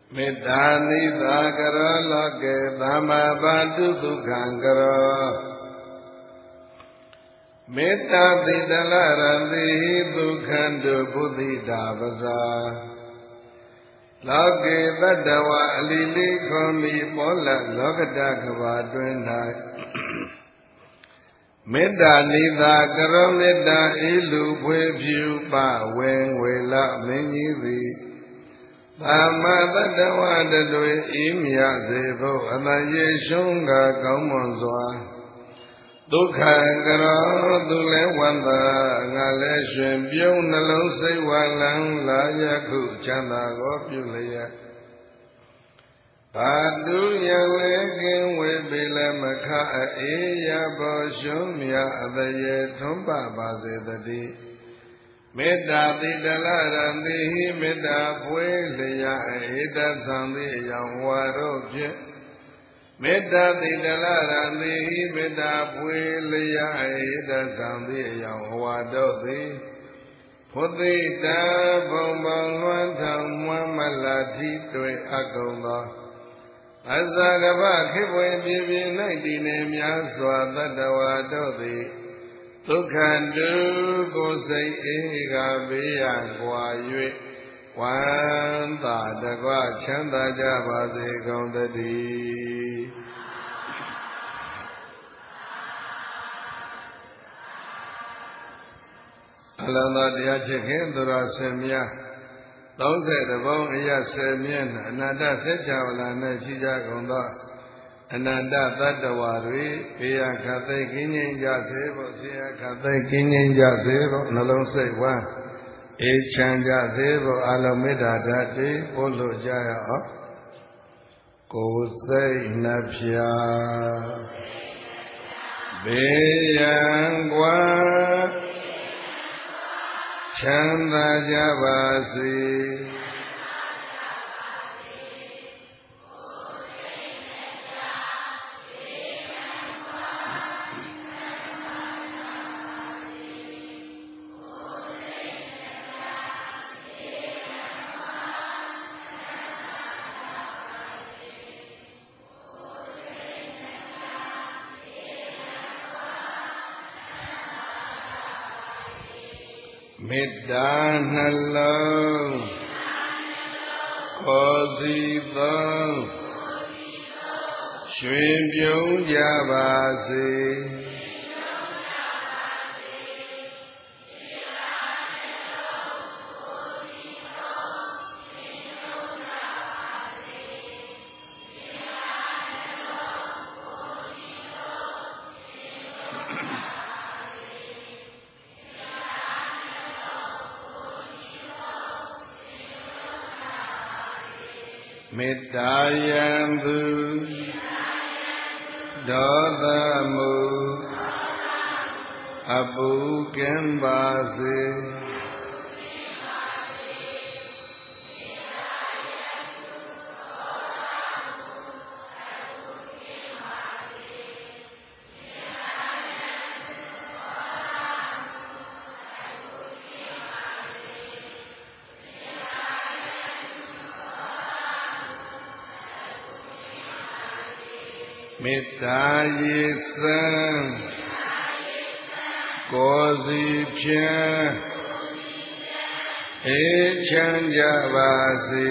မေတ္တာနိသာကရောလောကေသမ္မာပါတုဒုက္ခံကရောမေတ္တာတိတလရတိဒုက္ခံတုဘုဒ္ဓိတာပဇာလောကေတတ္တဝအလီလိခောမိပောလလောကတကဘာတွင်၌မေတ္တာနိသာကရောမေတ္တာဤလူဖွေဖြူပဝေငွေလမင်းကြီးသည်သမ္မာတတ္တဝတတွေဤမြစေဖို့အတယေရှုံးကကောင်းမွန်စွာဒုက္ခကရောသူလည်းဝန္တာငါလည်းရှင်ပြုံးနှလုံးစိတ်ဝါလံလာယခုချမ်းသာကိုပြုလျက်ဘာတုယလည်းကင်းဝေပေလည်းမခအေးရဘောရှုံးမြအတရေထွန်းပပါစေတည်းမေတ္တာတိတလရံတိဟိမေတ္တာဖွေလျာဧတသံတိအယောင်ဝါတို့ဖြင့်မေတ္တာတိတလရံတိဟိမေတ္တာဖွေလျာဧတသံတိအယောင်ဝါတို့သည်ဖုသိတဘုံဘုံလွှမ်းထောင်မွမ်းမလာတိတွေ့အကုန်သောအဇဂဗခိပွေပြပြ၌တည်နေများစွာတတ္တဝါတို့သည်ဒုက္ခတုကိုစိတ်အေးကဘေးရန်ကွာ၍ဝမ်းသာတကွချမ်းသာကြပါစေကုန်သတည်းအလုံးသောတရားချစ်ခင်သူတော်စင်များ30ဘုံအရ10မျက်နှာအနန္တစัจ java လာ၌ရှိကြကုန်သောအနန္တသတ္တဝါတွေဘေးရခတ်သိကင်းငြိမ်းကြစေဖို့ဆရာခတ်သိကင်းငြိမ်းကြစေဖို့နှလုံးစိတ်ဝမ်းအေးချမ်းကြစေဖို့အလုံးမေတ္တာဓာတ်တွေပို့လို့ကြရအောင်ကိုယ်စိတ်နှဖျားဘေးရန်ကွာချမ်းသာကြပါစေမေတ္တာနှလုံးခေါ်စီသောရွှင်ပြုံးကြပါစေမေတ္တာယံသူဒေါသမုအပုကံပါစေမေတ္တာရေစံကိုယ်စီဖြင့်အေးချမ်းကြပါစေ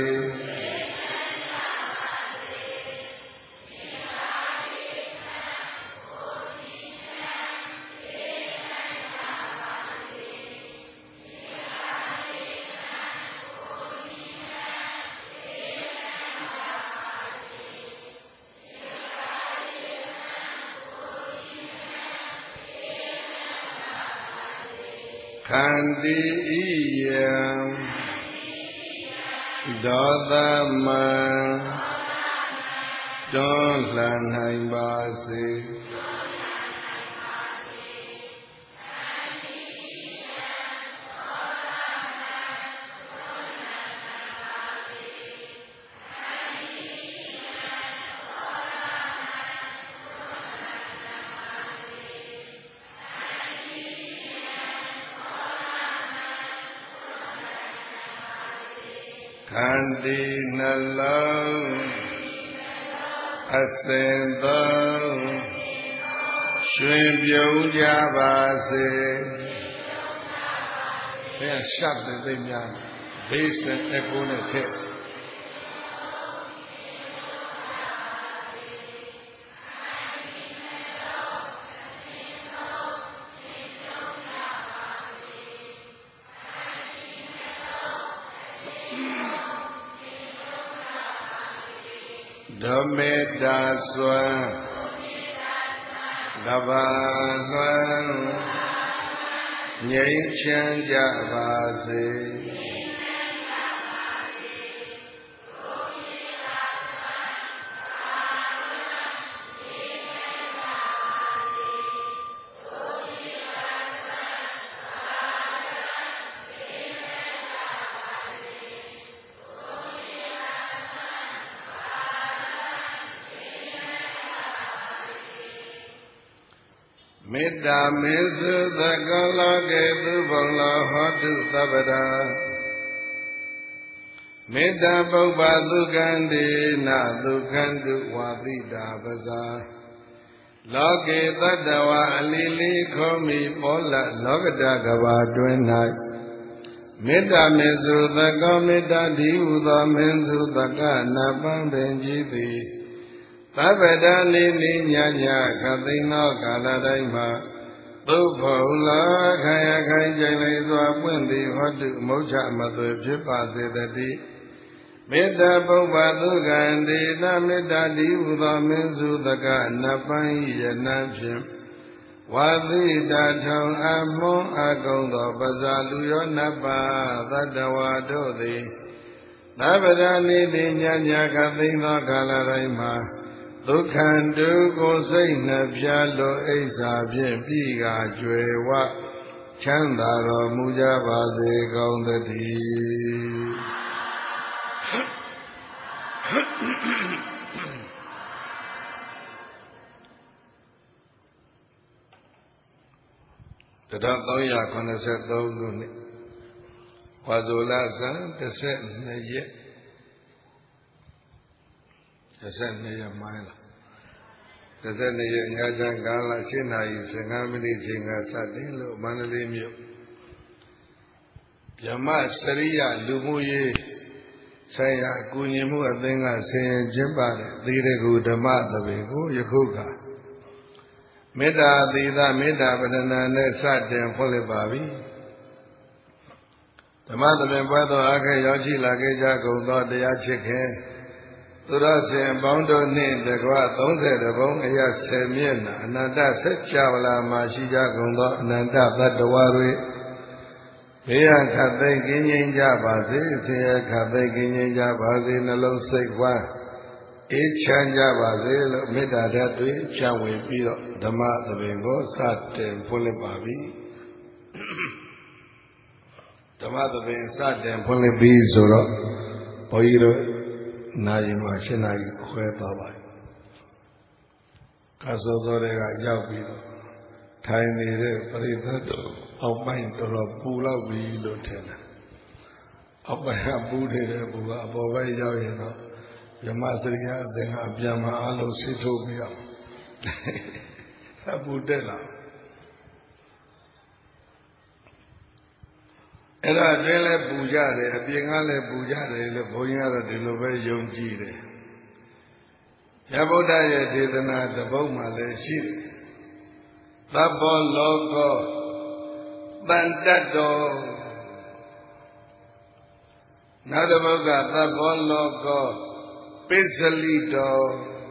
ခန္တီယံဒေါသမံတွန်းလှန်နိုင်ပါစေခန္တိနှလုံးအစဉ်သုံးရွှင်ပြုံးကြပါစေဘယ်ရှပ်တဲ့သိများ bass and echo နဲ့ချက်ဓမေတ္တာစွမ်းကဘာလွမ်းငြိမ်းချမ်းကြပါစေမေတ္တာမေသုသကလောကေသူဘုံလောဟောတုသဗ္ဗရာမေတ္တာပုပ္ပသုကံဒေနသုခန္တုဝါတိတာပဇာလောကေတတ္တဝါအလီလီခောမိပောလလောကတကဘာတွင်၌မေတ္တာမေသုသကောမေတ္တာဒီဟုသောမင်းစုသကနာပံပင်ကြည်သည်သဗ္ဗတနိနိညာညာခသိန်သောကာလတိုင်းမှာသုဘုံလာခိုင်ခိုင်ကြိမ်လေးစွာပွင့်သည်ဟောတုမုဋ္ဌမသွေဖြစ်ပါစေတည်းမေတ္တာပုပ္ပသုကံဒေနမေတ္တာဒီဟုသောမင်းစုတကနပံယနံဖြင့်ဝါသီတာထောင်အမွန်အကုံသောပဇာလူရောနပသတ္တဝါတို့သည်သဗ္ဗတနိနိညာညာခသိန်သောကာလတိုင်းမှာဒုက္ခတုကိုစိတ်နှပြလို့အိဆာဖြင့်ပြီးကကြွယ်ဝချမ်းသာတော်မူကြပါစေကောင်းသတည်း1383ခုနှစ်ဝါဇိုလဇန်12ရက်12ရက်မိုင်းလား12ရက်ညချမ်းကာလ7နာရီ15မိနစ်ချိန်ကစတင်လို့မန္တလေးမြို့ဗြဟ္မစရိယလူမှုရေးဆိုင်ရာအကူအညီမှုအသင်းကဆင်ရင်ကျင်းပတဲ့သီရကုဓမ္မသဘင်ကိုယခုကမေတ္တာသီသမေတ္တာပဒနာနဲ့စတင်ဖွင့်လှစ်ပါပြီဓမ္မသဘင်ပွဲတော်အခက်ရောက်ရှိလာခဲ့ကြကုန်သောတရားချစ်ခင်သူရရှင်အပေါင်းတို့နှင့်တကွ30ဘုံအရ10မျက်နှာအနန္တဆက်ချဝလာမှာရှိကြကုန်သောအနန္တသတ္တဝါတွေဘေးရန်ခတ်သိမ်းကင်းငြိမ်းကြပါစေဆင်းရဲခတ်သိမ်းကင်းငြိမ်းကြပါစေနှလုံးစိတ်ဝမ်းအေးချမ်းကြပါစေလို့မေတ္တာဓာတ်တွေဖြန့်ဝေပြီးတော့ဓမ္မသဘင်ကိုစတင်ဖွင့်လှစ်ပါပြီဓမ္မသဘင်စတင်ဖွင့်လှစ်ပြီးဆိုတော့ဘုန်းကြီးတို့နိုင်မှာ7နာရီခွဲသွားပါပြီကာစောစောတွေကရောက်ပြီးတော့ထိုင်နေတဲ့ပရိသတ်တို့အောက်ပိုင်းတော်ပူလောက်ပြီလို့ထင်တယ်အောက်ပိုင်းကပူနေတဲ့ပူကအပေါ်ပိုင်းရောက်ရင်တော့ဓမ္မစရိယအသင်္ကအပြန်မှာအလုံးဆေးထုတ်ပြီးအောင်ပူတက်လာအဲ့ဒါအတွင်းလဲပူကြတယ်အပြင်ကလည်းပူကြတယ်လို့ဘုန်းကြီးကတော့ဒီလိုပဲယုံကြည်တယ်။ရဗုဒ္ဓရဲ့ဒေသနာတစ်ပုဒ်မှလည်းရှိတယ်။သဗ္ဗောလောကောတန်တတ်တော်နောက်တစ်ပုဒ်ကသဗ္ဗောလောကောပိစလိတော်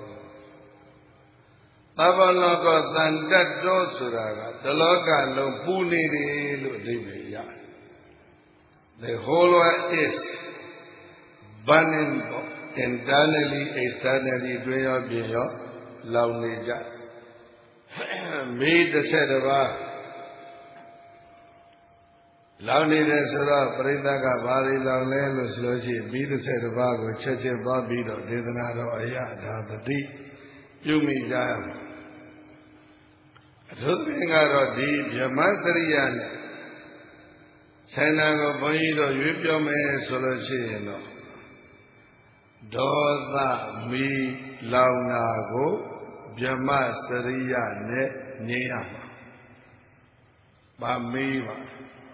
သဗ္ဗောလောကောတန်တတ်တော်ဆိုတာကတလောကလုံးပူနေတယ်လို့အဓိပ္ပာယ်ရတယ်The whole world is burning internally, externally တွင်ရောပြင်ရောလောင်နေကြမိ30ပါးလောင်နေတယ်ဆိုတော့ပရိသတ်ကဘာတွေလောင်လဲလို့ဆိုလို့ရှိရင်မိ30ပါးကိုချက်ချင်းသွားပြီးတော့ဒေသနာတော်အရာဒါတတိပြုမိကြရမယ်အထူးသဖြင့်ကတော့ဒီဗြဟ္မစရိယနဲ့ဆိုင်နာကိုဘုန်းကြီးတို့ရွေးပြောမယ်ဆိုလို့ရှိရင်တော့ဒေါသမီလောင်နာကိုဗြဟ္မစရိယနဲ့ငြိမ်းရမှာပါမေးပါ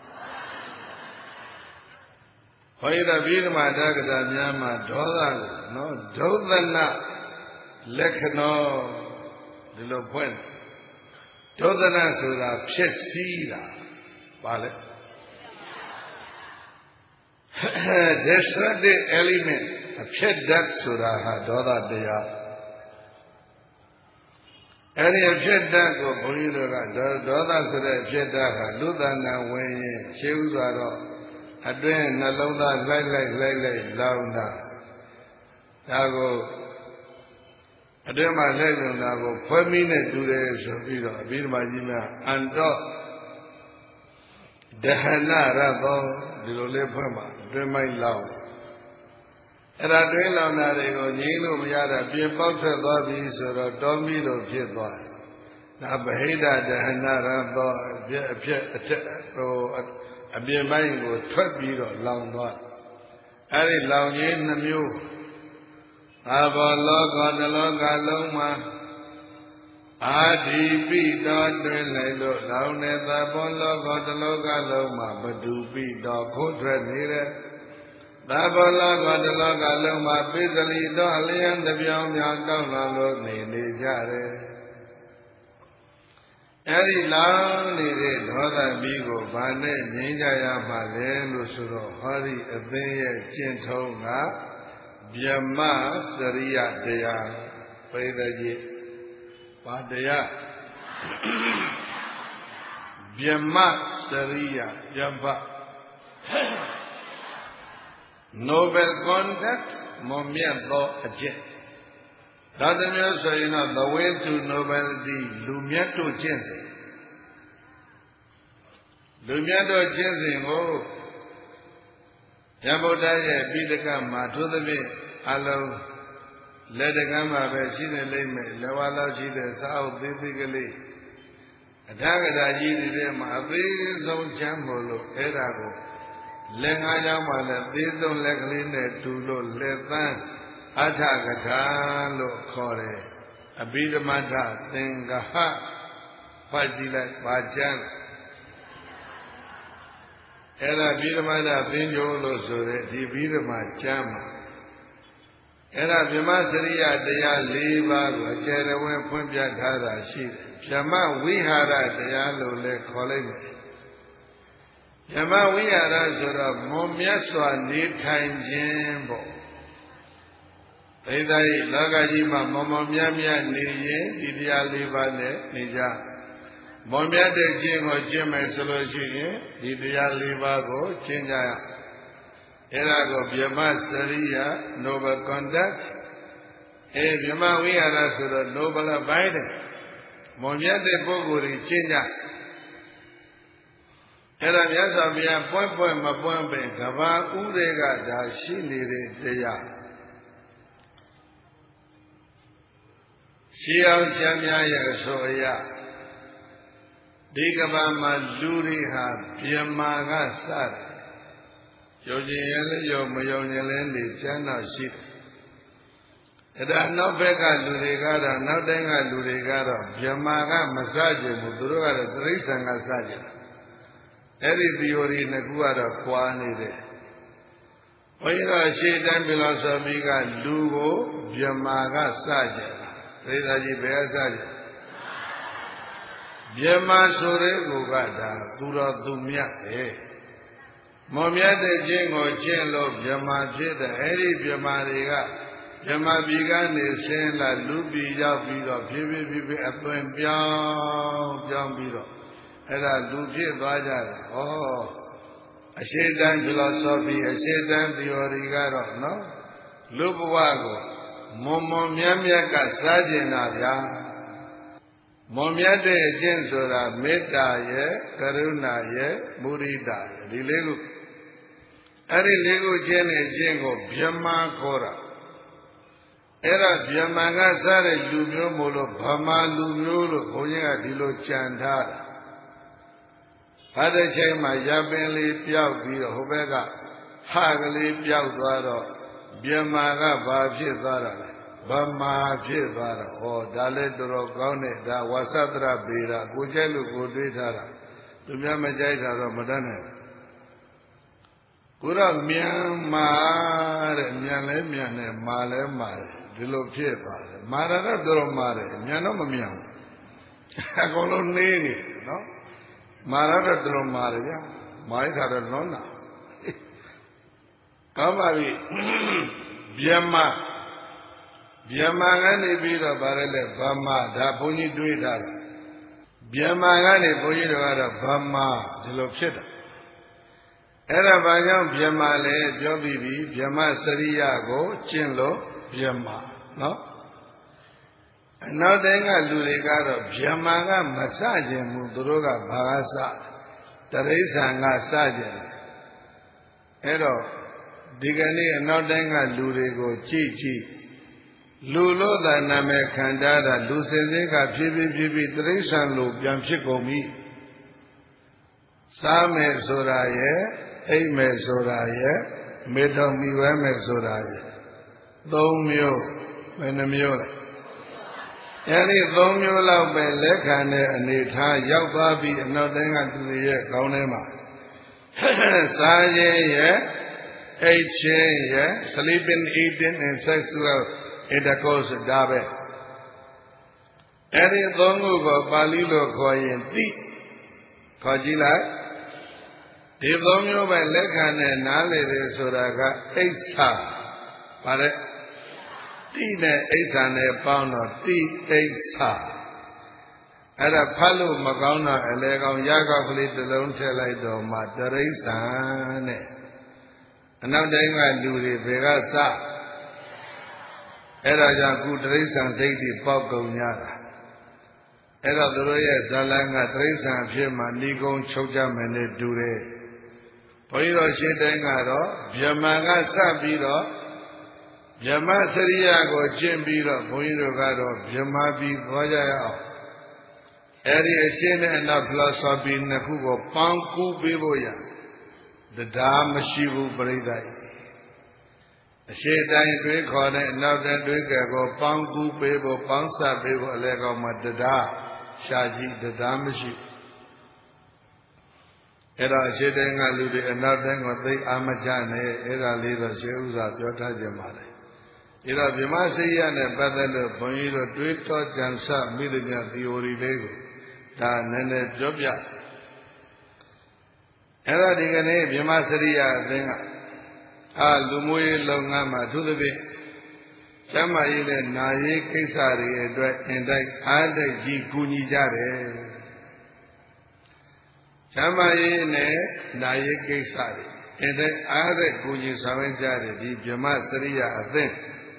ဟောရတဲ့ဗိဓမာတက္ကတာများမှာဒေါသကိုနော်ဒုသနာလက္ခဏာဒီလိုဖွင့်ဒုသနာဆိုတာဖြစ်စည်းတာပါလေdestructive element အဖြစ်ဓာတ်ဆိုတာဟာဒေါသတရားအဲ့ဒီအဖြစ်ဓာတ်ကိုဘုန်းကြီးတို့ကဒေါသဆိုတဲ့အဖြစ်ဓာတ်ဟာလူသဏ္ဍာန်ဝင်ရင်ခြေဥစွာတော့အတွင်းနှလုံးသားလိုက်လောင်တာဒါကိုအတွင်းမှာလှည့်လုံတာကိုဖွဲမီးနဲ့တူတယ်ဆိုပြီးတော့အဘိဓမ္မာကြီးများအန္တောဒဟနရသောဒီလိုလေးဖွင့်ပါအတွင်းမိုက်လောင်အဲ့ဒါတွင်းလောင်တာတွေကိုငြိမ်းလို့မရတာပြင်ပေါက်ထွက်သွားပြီဆိုတော့တောမီးလိုဖြစ်သွားတယ်ဒါဗဟိတဒဟနရသောအပြင်ပိုင်းကိုထွက်ပြီးတော့လောင်သွားအဲ့ဒီလောင်ခြင်းနှမျိုးအာဘောလောကတလောကလုံးမှာအာဒီပိတော်တွင်လိုက်လို့လောင်တဲ့သဘောလောကတလောကလုံးမှာဘဒုပိတော်ခိုးထွက်နေတဲ့သဘောလောကတလောကလုံးမှာပိစလီတော်အလျံတပြောင်းများကောင်းလာလို့နေကြတယ်အဲ့ဒီလောင်နေတဲ့ဒေါသမီးကိုဗာနဲ့ငြိမ်းကြရမှာလဲလို့ဆိုတော့ဟောဒီအသင်းရဲ့ကျင့်ထုံးကဗြဟ္မစရိယတရားပရိသတ်ကြီးဘာတရားဗြဟ္မစရိယဗြဟ္မ Noble conduct မမြတ်သောအကျင့်ဒါတမျိုးဆိုရင်တော့ the way to nobility လူမြတ်တို့ကျင့်စဉ်လူမြတ်တို့ကျင့်စဉ်ကိုရဗုဒ္ဓရဲ့ပိဋကမှာထိုသဖြင့်အလုံးလက်တကမ်းမှာပဲရှိနေလိမ့်မယ်လက်ဝါးလောက်ရှိတဲ့စာအုပ်သေးသေးကလေးအထာဂတာကြီးတွေမှာအသေးဆုံးချမ်းမို့လို့အဲ့ဒါကိုလက်ငါးချောင်းမှာလည်းသေးဆုံးလက်ကလေးနဲ့တူလို့လက်သန်းအထာဂတာလို့ခေါ်တယ်အဘိဓမ္မထသင်္ကဟဖတ်ကြည့်လိုက်ပါချမ်းအဲ့ဒါဘိဓမ္မထသင်္ကြိုလို့ဆိုတဲ့ဒီဘိဓမ္မာကျမ်းမှာအဲ့ဒါဗြဟ္မစရိယတရား၄ပါးကိုအကျယ်တဝဲဖွင့်ပြထားတာရှိတယ်ဗြဟ္မဝိဟာရတရားလို့လည်းခေါ်လိုက်တယ်ဗြဟ္မဝိဟာရဆိုတော့မွန်မြတ်စွာနေထိုင်ခြင်းပေါ့ဒိဋ္ဌိလောကကြီးမှာမွန်မြတ်နေရင်ဒီတရား၄ပါးနဲ့နေကြမွန်မြတ်တဲ့ခြင်းကိုကျင့်မယ်ဆိုလို့ရှိရင်ဒီတရား၄ပါးကိုကျင့်ကြရအဲ့ဒါကိုဗြဟ္မစရိယ noble conduct ဗြဟ္မဝိဟာရဆိုတော့ noble abide မွန်မြတ်တဲ့ပုဂ္ဂိုလ်တွေကျင့်ကြအဲ့ဒါမြတ်စွာဘုရားပွင့်မပွင့်ပင်ကဘာဥတွေကဒါရှိနေတဲ့တရားရှေးအောင်ကျမ်းများရဲ့အဆိုအရဒီကဘာမှာလူတွေဟာဗြဟ္မာကစတယ်ယုံကြည်ရင်လည်းယုံမယုံရင်လည်းနေကျမ်းတော်ရှိတယ်ဒါနောက်ဘက်ကလူတွေကတော့နောက်တိုင်းကလူတွေကတော့ဗြဟ္မာကမစကြဘူးသူတို့ကတော့တိရစ္ဆာန်ကစကြတယ်အဲ့ဒီ theory နှစ်ခုကတော့ကွာနေတယ်ဘုရားရှေးတိုင်း philosophy ကလူကိုဗြဟ္မာကစကြတယ်ဒိဋ္ဌာကြီးဘယ်အစကြဗြဟ္မာဆိုတဲ့ကိုကဒါသူတော်သူမြတ်ပဲမော်မြတ်တဲ့ခြင်းကိုကျင့်လို့ဗြဟ္မာဖြစ်တဲ့အဲ့ဒီဗြဟ္မာတွေကဗြဟ္မာပြည်ကနေဆင်းလာလူပြည်ရောက်ပြီးတော့ဖြည်းဖြည်းအသွင်ပြောင်းပြီးတော့အဲ့ဒါလူဖြစ်သွားကြတယ်ဩအရှိတန်း philosophy အရှိတန်း theory ကတော့နော်လူဘဝကိုမွန်မြတ်ကစားကျင်တာဗျာမွန်မြတ်တဲ့အကျင့်ဆိုတာမေတ္တာရဲ့ကရုဏာရဲ့မုဒိတာရဲ့ဒီလေးခုအဲ့ဒီလေးခုကျင့်တဲ့အကျင့်ကိုဗြဟ္မာခေါ်တာအဲ့ဒါဗြဟ္မာကစားတဲ့လူမျိုးမို့လို့ဗမာလူမျိုးလို့ဘုန်းကြီးကဒီလိုကြံထားတာအဲ့ဒီချိန်မှာရပင်လေးပျောက်ပြီးတော့ဟိုဘက်ကဟကလေးပျောက်သွားတော့ Biamaga Bapchitara, Bama Pitara, or Daletro Gone, da Wasatra Bira, Gujelu Guditara, to Yamajaita Ramadana. Gura Myanmar, Myanemian, Male Mare, Dilopita, Marara Doromare, Yanomamian. Agolo Nini, no? Marara Doromaria, Maitara Nona. Kamavi Biama Biamagani Bira Barele Bama, da Puni Duidara. Biamagani Puira Bama, Dilopita. Era Bayam Biamale, Biobibi, Biama Sariago, Chinlo, Biama, no? And now then I do the god of Biamaga Massage Muduroga Bagasa, Teresa Sajan. Ero, Digani and now then I do the go Chichi. Lulo the Name Kandada, Luceniga, Pibi, Teresa Lu, Biamchikomi. Same Soraye. Aime Soraye, Medom Miwame Soraye. Domio, Menamio. Any Domio love by Lekane and Nita, Yababi, and nothing unto the year, Gaunema. Saye, H, sleeping, eating, and sexual intercourse, Dabe. Any Dongo, Balilo, Koyen, Tea, Kojila. Devomyo by Lekane Nale Soraga, Esa, Pare Tine Esane Pauno, T Esa. At a Palu Magona, a leg on Yagavli, the lone telaido, Materesane. Another thing I do the Vegasa. Era Yaku Tresan Zadi Poko Yara. Era the Roya Zalanga Tresan Pima, Nigon Chojam and they do it. Poiro Shitangaro, Yamaga Sabiro, Yama Seriago, Jimbiro, Poiro Garo, Yamabi, Vajaya, Area Shin and a philosophy Nakugo, Panku Biboya, the Dama Shivu Bredai. A Shetai Drake on it, now that Drake Panku Bibo, Pansa Bibo, Lego Madada, Shaji, the Dama Shivu. Era Shedenga Ludi and nothing of the Amajane, Era Lida Sheuza, Jota Jamare. Era Vimasi and a Badalo, Bonito, Twito, Jansa, Midimia, the Orilego, Da Nene Jobia. Era Digane, Vimasaria, Venga. Ah, Lumui Longama, to the bit. Chama ile Naye Kesari, and I Ade Ji Kunijare. Chamaye Naye Kesari, and then Ade Kuji Savanjari, the Jama Saria Athen.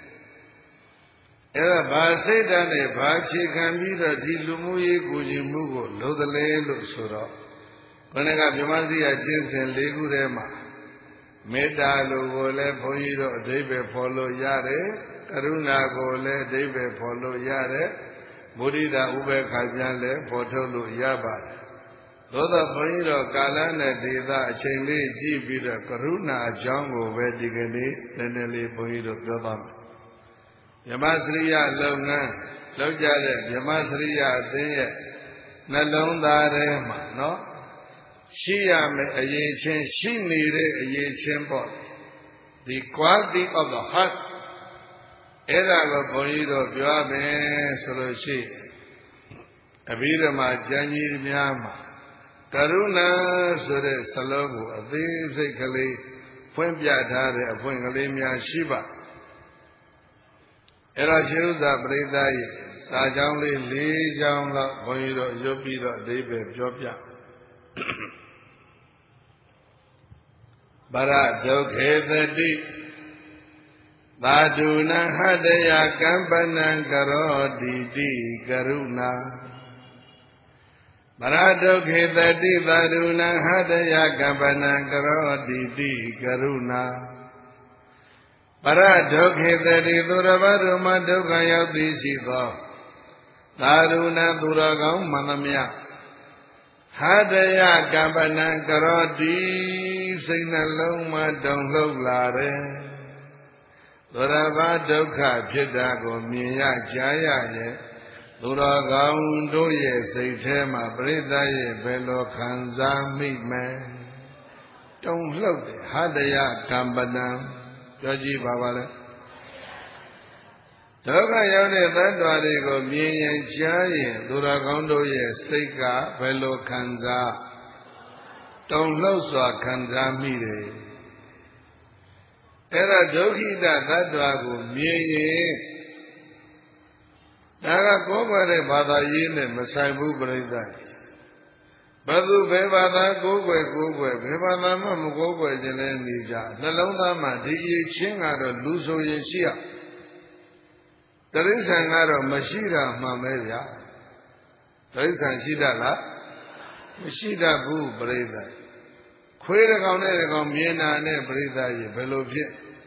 Era Basedane, Bachi Gambira, the Lumuye Kuji Mugo, Lodale Sura. When I got Jamazia Jins and Legurema, Meda Logole, Poiro, Debe Polo Yare, Karuna Gole, Debe Polo Yare, Burida Ube Kajale, Potolo Yabat. Thoda Poiro Kalana Deda, Chele, Jibida, Karuna, Jango, Vedigani, Leneli Poiro Gabam. Yamasriya Longa, Lojale, Yamasriya Deye, Nalonda Rema, no? Shiyame a Yechin, she needed a Yechin body. The quality of the heart, Edago Poiro, Biabe, Soloshi, Abirama, Jani, Miyama. Karuna Sure Salogu, a physically, Puempiatare, a Puengalimia Shiva. Era Shuda Bredai, Sajamli, Li Jamla, Poiro, Yopira, Debe, Jopia. Bara Dokhe the Deep Baduna Hadaya Kampana Karo Didi Karuna. Baradokhe the Divaruna Hadaya Gabana Karo Didi Karuna. Baradokhe the Duravaruma Dokaya Disido Daruna Duragam Manamya Hadaya Gabana Karo Di Sinaloma Don't Lare သောတာပန်ဒုက္ခဖြစ်တာကိုမြင်ရကြားရရဲ့သူတော်ကောင်းတို့ရဲ့စိတ်ထဲမှာပရိသတ်ရဲ့ဘယ်လိုခံစားမိမယ်တုန်လှုပ်တယ်ဟတယကမ္ပနံပြောကြည့်ပါပါလဲဒုက္ခရောက်တဲ့သတ္တဝါတွေကိုမြင်ရင်ကြားရင်သူတော်ကောင်းတို့ရဲ့စိတ်ကဘယ်လိုခံစားတုန်လှုပ်စွာခံစားမိတယ်အဲ့ဒါဒုက္ခိတသတ္တဝါကိုမြင်ရင်ဒါကကိုယ်ွယ်တဲ့ဘာသာရေးနဲ့မဆိုင်ဘူးပြိဿဘယ်သူဘယ်ဘာသာကိုယ်ွယ်ဘယ်ဘာသာမှမကိုယ်ွယ်ခြင်းလည်းနေကြနှလုံးသားမှာဒီအချင်းကတော့လူဆိုရင်ရှိရတရိစ္ဆာန်ကတော့မရှိတာမှန်ပဲဗျာတရိစ္ဆာန်ရှိတတ်လားမရှိတတ်ဘူးပြိဿခွေးတစ်ကောင်နဲ့တစ်ကောင်မြင်တာနဲ့ပြိဿရေဘယ်လိုဖြစ်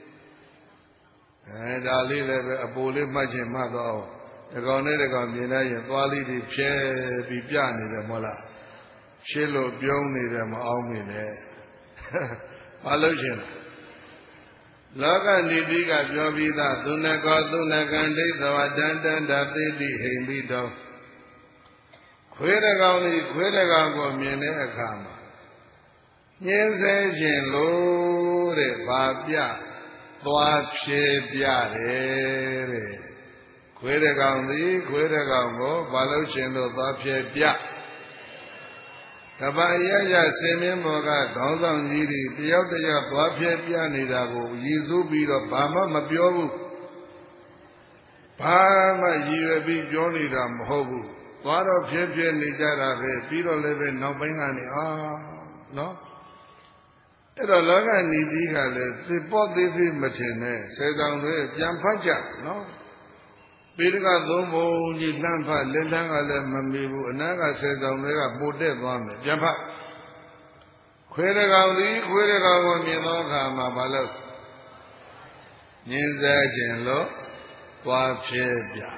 ဒါလေးလည်းပဲအပူလေးမှတ်ချင်မှတ်တော့ဒီကောင်နဲ့ဒီကောင်မြင်လိုက်ရင်သွားလေးတွေဖြဲပြီးပြနေတယ်မဟုတ်လားရှင်းလို့ပြုံးနေတယ်မအောင်မြင်နဲ့ဘာလို့ရှင်လောကနိတိကပြောပြီးသားသုဏကောသုဏကံဒိဋ္ဌဝတန္တန္တသေတိဟိမ့်ပြီးတော့ခွေးတစ်ကောင်လေးခွေးတစ်ကောင်ကိုမြင်တဲ့အခါမှာညှင်းဆဲခြင်းလို့တဲ့ဘာပြသွားဖြေပြတယ်တဲ့ခွေးတစ်ကောင်သည်ခွေးတစ်ကောင်ကိုဘာလို့ရှင်လို့သွားဖြေပြကပ္ပရရဆင်းမင်းဘောကခေါင်းဆောင်ကြီးတွေတယောက်တယောက်သွားဖြေပြနေတာကိုရည်စူးပြီးတော့ဘာမှမပြောဘူးဘာမှရည်ရွယ်ပြီးပြောနေတာမဟုတ်ဘူးသွားတော့ဖြေနေကြတာပဲပြီးတော့လည်းပဲနောက်ပိုင်းကနေနော်အဲ့တော့လောကနိတိကလည်းသိပေါ့သေးသေးမထင်နဲ့ဆယ်ဆောင်တွေပြန်ဖတ်ကြနော်ပိဋကသုံးပုံကြီးလှမ်းဖတ်လက်တန်းကလည်းမမီဘူးအနာကဆယ်ဆောင်တွေကပိုတက်သွားမယ်ပြန်ဖတ်ခွေးတစ်ကောင်သည်ခွေးတစ်ကောင်ကိုမြင်သောအခါမှာဘာလို့ညှင်းဆဲခြင်းလို့သွားဖြဲပြတယ်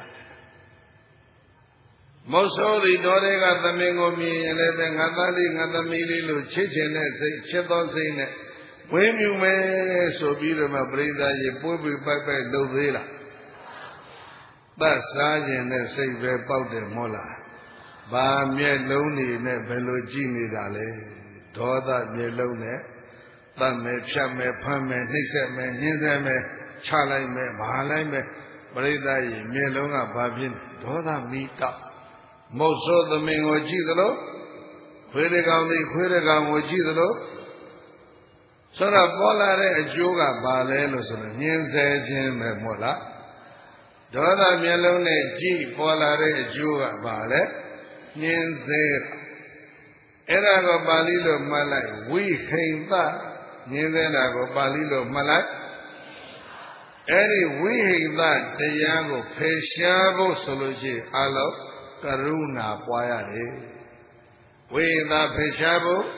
မုတ်ဆိုးသည်တော်တွေကသမင်ကိုမြင်ရင်လည်းပဲငါသားလေးငါသမီးလေးလို့ချစ်ချင်တဲ့စိတ်ချစ်သောစိတ်နဲ့ဝင်းမြူမယ်ဆိုပြီးတော့မှပြိဿရေပွေးပွေးပိုက်ပိုက်လှုပ်သေးလားသတ်စားခြင်းနဲ့စိတ်ပဲပေါက်တယ်မဟုတ်လားဘာမျက်လုံးနေနဲ့ဘယ်လိုကြည့်နေတာလဲဒေါသမျက်လုံးနဲ့တတ်မယ်ဖြတ်မယ်ဖမ်းမယ်နှိမ့်ဆက်မယ်ညှင်းဆဲမယ်ချလိုက်မယ်မဟာလိုက်မယ်ပြိဿရေမျက်လုံးကဘာဖြစ်ဒေါသမီးတောက်မုတ်ဆိုးသမင်ကိုကြည့်သလိုခွေးတစ်ကောင်သည်ခွေးတစ်ကောင်ကိုကြည့်သလိုဆိုတော့ပေါ်လာတဲ့အကျိုးကဘာလဲလို့ဆိုတော့ညှင်းဆဲခြင်းပဲမဟုတ်လားဒေါသမျက်လုံးနဲ့ကြည့်ပေါ်လာတဲ့အကျိုးကဘာလဲညှင်းဆဲအဲ့ဒါကိုပါဠိလိုမှတ်လိုက်ဝိဟိံသညှင်းဆဲတာကိုပါဠိလိုမှတ်လိုက်အဲ့ဒီဝိဟိံသတရားကိုဖယ်ရှားဖို့ဆိုလို့ရှိရင်အလုံးကရုဏာပွားရတယ်ဝိဟိံသဖယ်ရှားဖို့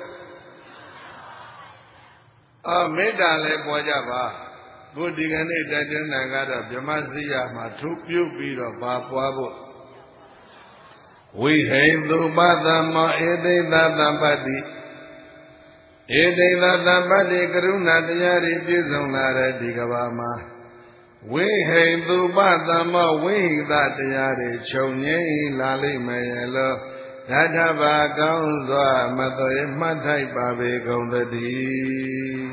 မေတ္တာလည်းပွားကြပါဘုဒ္ဓဂနေ့တတနာကတော့ဗြဟ္မစိယမှာထုပြုတ်ပြီးတော့ဘာပွားဖို့ဝိဟိံသုပသမ္မောဧတိသသဗ္ဗတိဧတိသသဗ္ဗတိကရုဏာတရားတွေပြည့်စုံလာတဲ့ဒီကဘာမှာဝိဟိံသုပသမ္မောဝိဟိတတရားတွေခြုံငိမ့်လာလိမ့်မယ်လို့ဓာတဘာကောင်းစွာမသွေမှတ်ထိုက်ပါပေကုန်သတည်း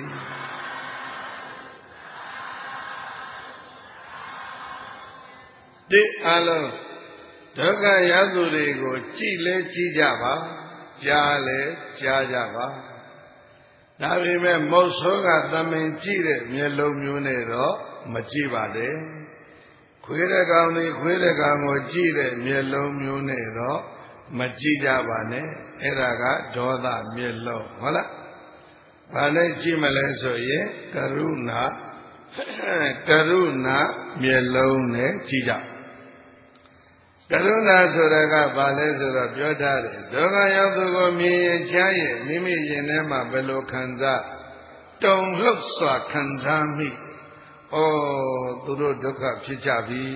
ဒီအလုံးဒုက္ခရောက်သူတွေကိုကြည်လဲကြည်ကြပါကြားလဲကြားကြပါဒါပေမဲ့မုတ်ဆိုးကသမင်ကြည့်တဲ့မျက်လုံးမျိုးနဲ့တော့မကြည့်ပါနဲ့ခွေးတဲ့ကောင်သည်ခွေးတဲ့ကောင်ကိုကြည့်တဲ့မျက်လုံးမျိုးနဲ့တော့မကြည့်ကြပါနဲ့အဲ့ဒါကဒေါသမျက်လုံးဟုတ်လားဘာနဲ့ကြည့်မလဲဆိုရင်ကရုဏာမျက်လုံးနဲ့ကြည့်ကြကရုဏာဆိုတာကဘာလဲဆိုတော့ပြောထားတယ်ဒုက္ခရောက်သူကိုမြင်ရင်ကြားရင်မိမိရင်ထဲမှာဘယ်လိုခံစားတုန်လှုပ်စွာခံစားမိသူတို့ဒုက္ခဖြစ်ကြပြီ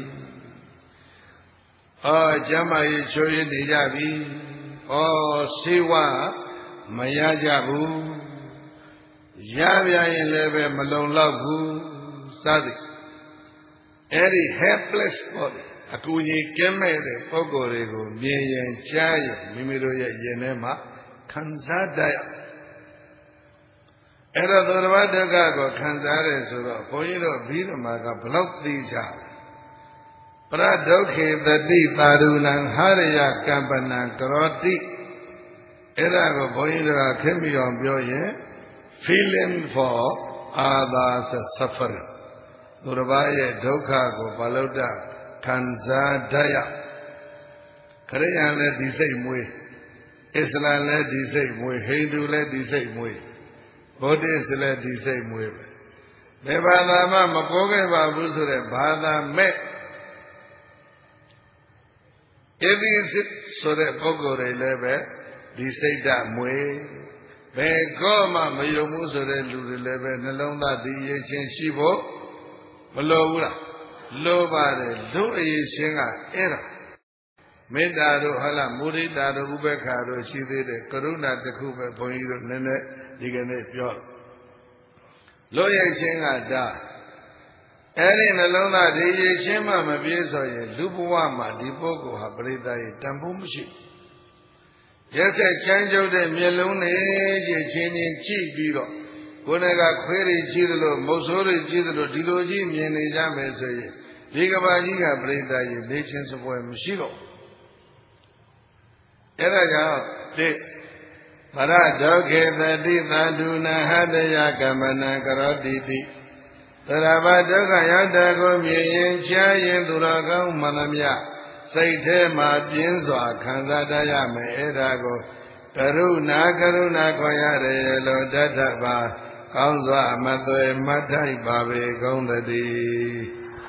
ကျမ်းမာရေးချိုးရည်နေကြပြီဆေးဝါးမရကြဘူးရပြန်ရင်လည်းပဲမလုံလောက်ဘူးစသည် Any helpless body. အကူအညီကင်းမဲ့တဲ့ပုဂ္ဂိုလ်တွေကိုမြင်ရင်ကြားရင်မိမိတို့ရဲ့ရင်ထဲမှာခံစားတတ်ရအဲ့တော့သူတော်ဘာဒုက္ခကိုခံစားရဲဆိုတော့ဘုန်းကြီးတို့ဘိဓမ္မာကဘလောက်သိကြပရဒုက္ခေတတိသာရုဏံဟာရယကမ္ပနံကရောတိအဲ့ဒါကိုဘုန်းကြီးတို့ကခင်ပြီးအောင်ပြောရင် feeling for others suffering သူတော်ဘာရဲ့ဒုက္ခကိုဘာလို့တခံစားတတ်ရခရိယာလည်းဒီစိတ်မွေးအစ္စလာမ်လည်းဒီစိတ်မွေးဟိန္ဒူလည်းဒီစိတ်မွေးဗုဒ္ဓလည်းဒီစိတ်မွေးပဲဘယ်ဘာသာမှမကိုးခဲ့ပါဘူးဆိုတဲ့ဘာသာမဲ့ဧတိဆိုတဲ့ပုဂ္ဂိုလ်တွေလည်းပဲဒီစိတ်ဓာတ်မွေးဘယ်ကောမှမယုံဘူးဆိုတဲ့လူတွေလည်းပဲနှလုံးသားဒီရချင်းရှိဖို့မလိုဘူးလားလိုပါတယ်လူအရေးချင်းကအဲ့ဒါမေတ္တာတို့ဟုတ်လားမုဒိတာတို့ဥပေက္ခတို့ရှိသေးတယ်ကရုဏာတစ်ခုပဲဘုန်းကြီးတို့နည်းနည်းဒီကနေ့ပြောလို့ရချင်းကဒါအဲ့ဒီနှလုံးသားဒီရချင်းမှမပြေဆိုရင်လူဘဝမှာဒီပုဂ္ဂိုလ်ဟာပရိသတ်ရဲ့တန်ဖိုးမရှိရက်ဆက်ချမ်းကျုပ်တဲ့မျက်လုံးနဲ့ကြည့်ချင်းချင်းကြည့်ပြီးတော့ကိုယ်ကခွေးတွေကြည့်သလိုမုတ်ဆိုးတွေကြည့်သလိုဒီလိုကြီးမြင်နေကြမယ်ဆိုရင်ဒီကဘာကြီးကပရိသတ်ရဲ့လေ့ချင်းစပွဲမရှိတော့အဲ့ဒါကြောင့်ဒီပရဒုက္ခေတတိသန္တုနာဟတယကမ္မနံကရောတိတိသရဘဒုက္ခရောက်တာကိုမြင်ရင်ချားရင်သူတော်ကောင်းမှန်သမျှစိတ်ထဲမှာပြင်းစွာခံစားတတ်ရမယ်အဲ့ဒါကိုကရုဏာခေါ်ရတယ်လို့တတ်တတ်ပါကောင်းစွာမသွေမထိုက်ပါပေကုန်သတည်း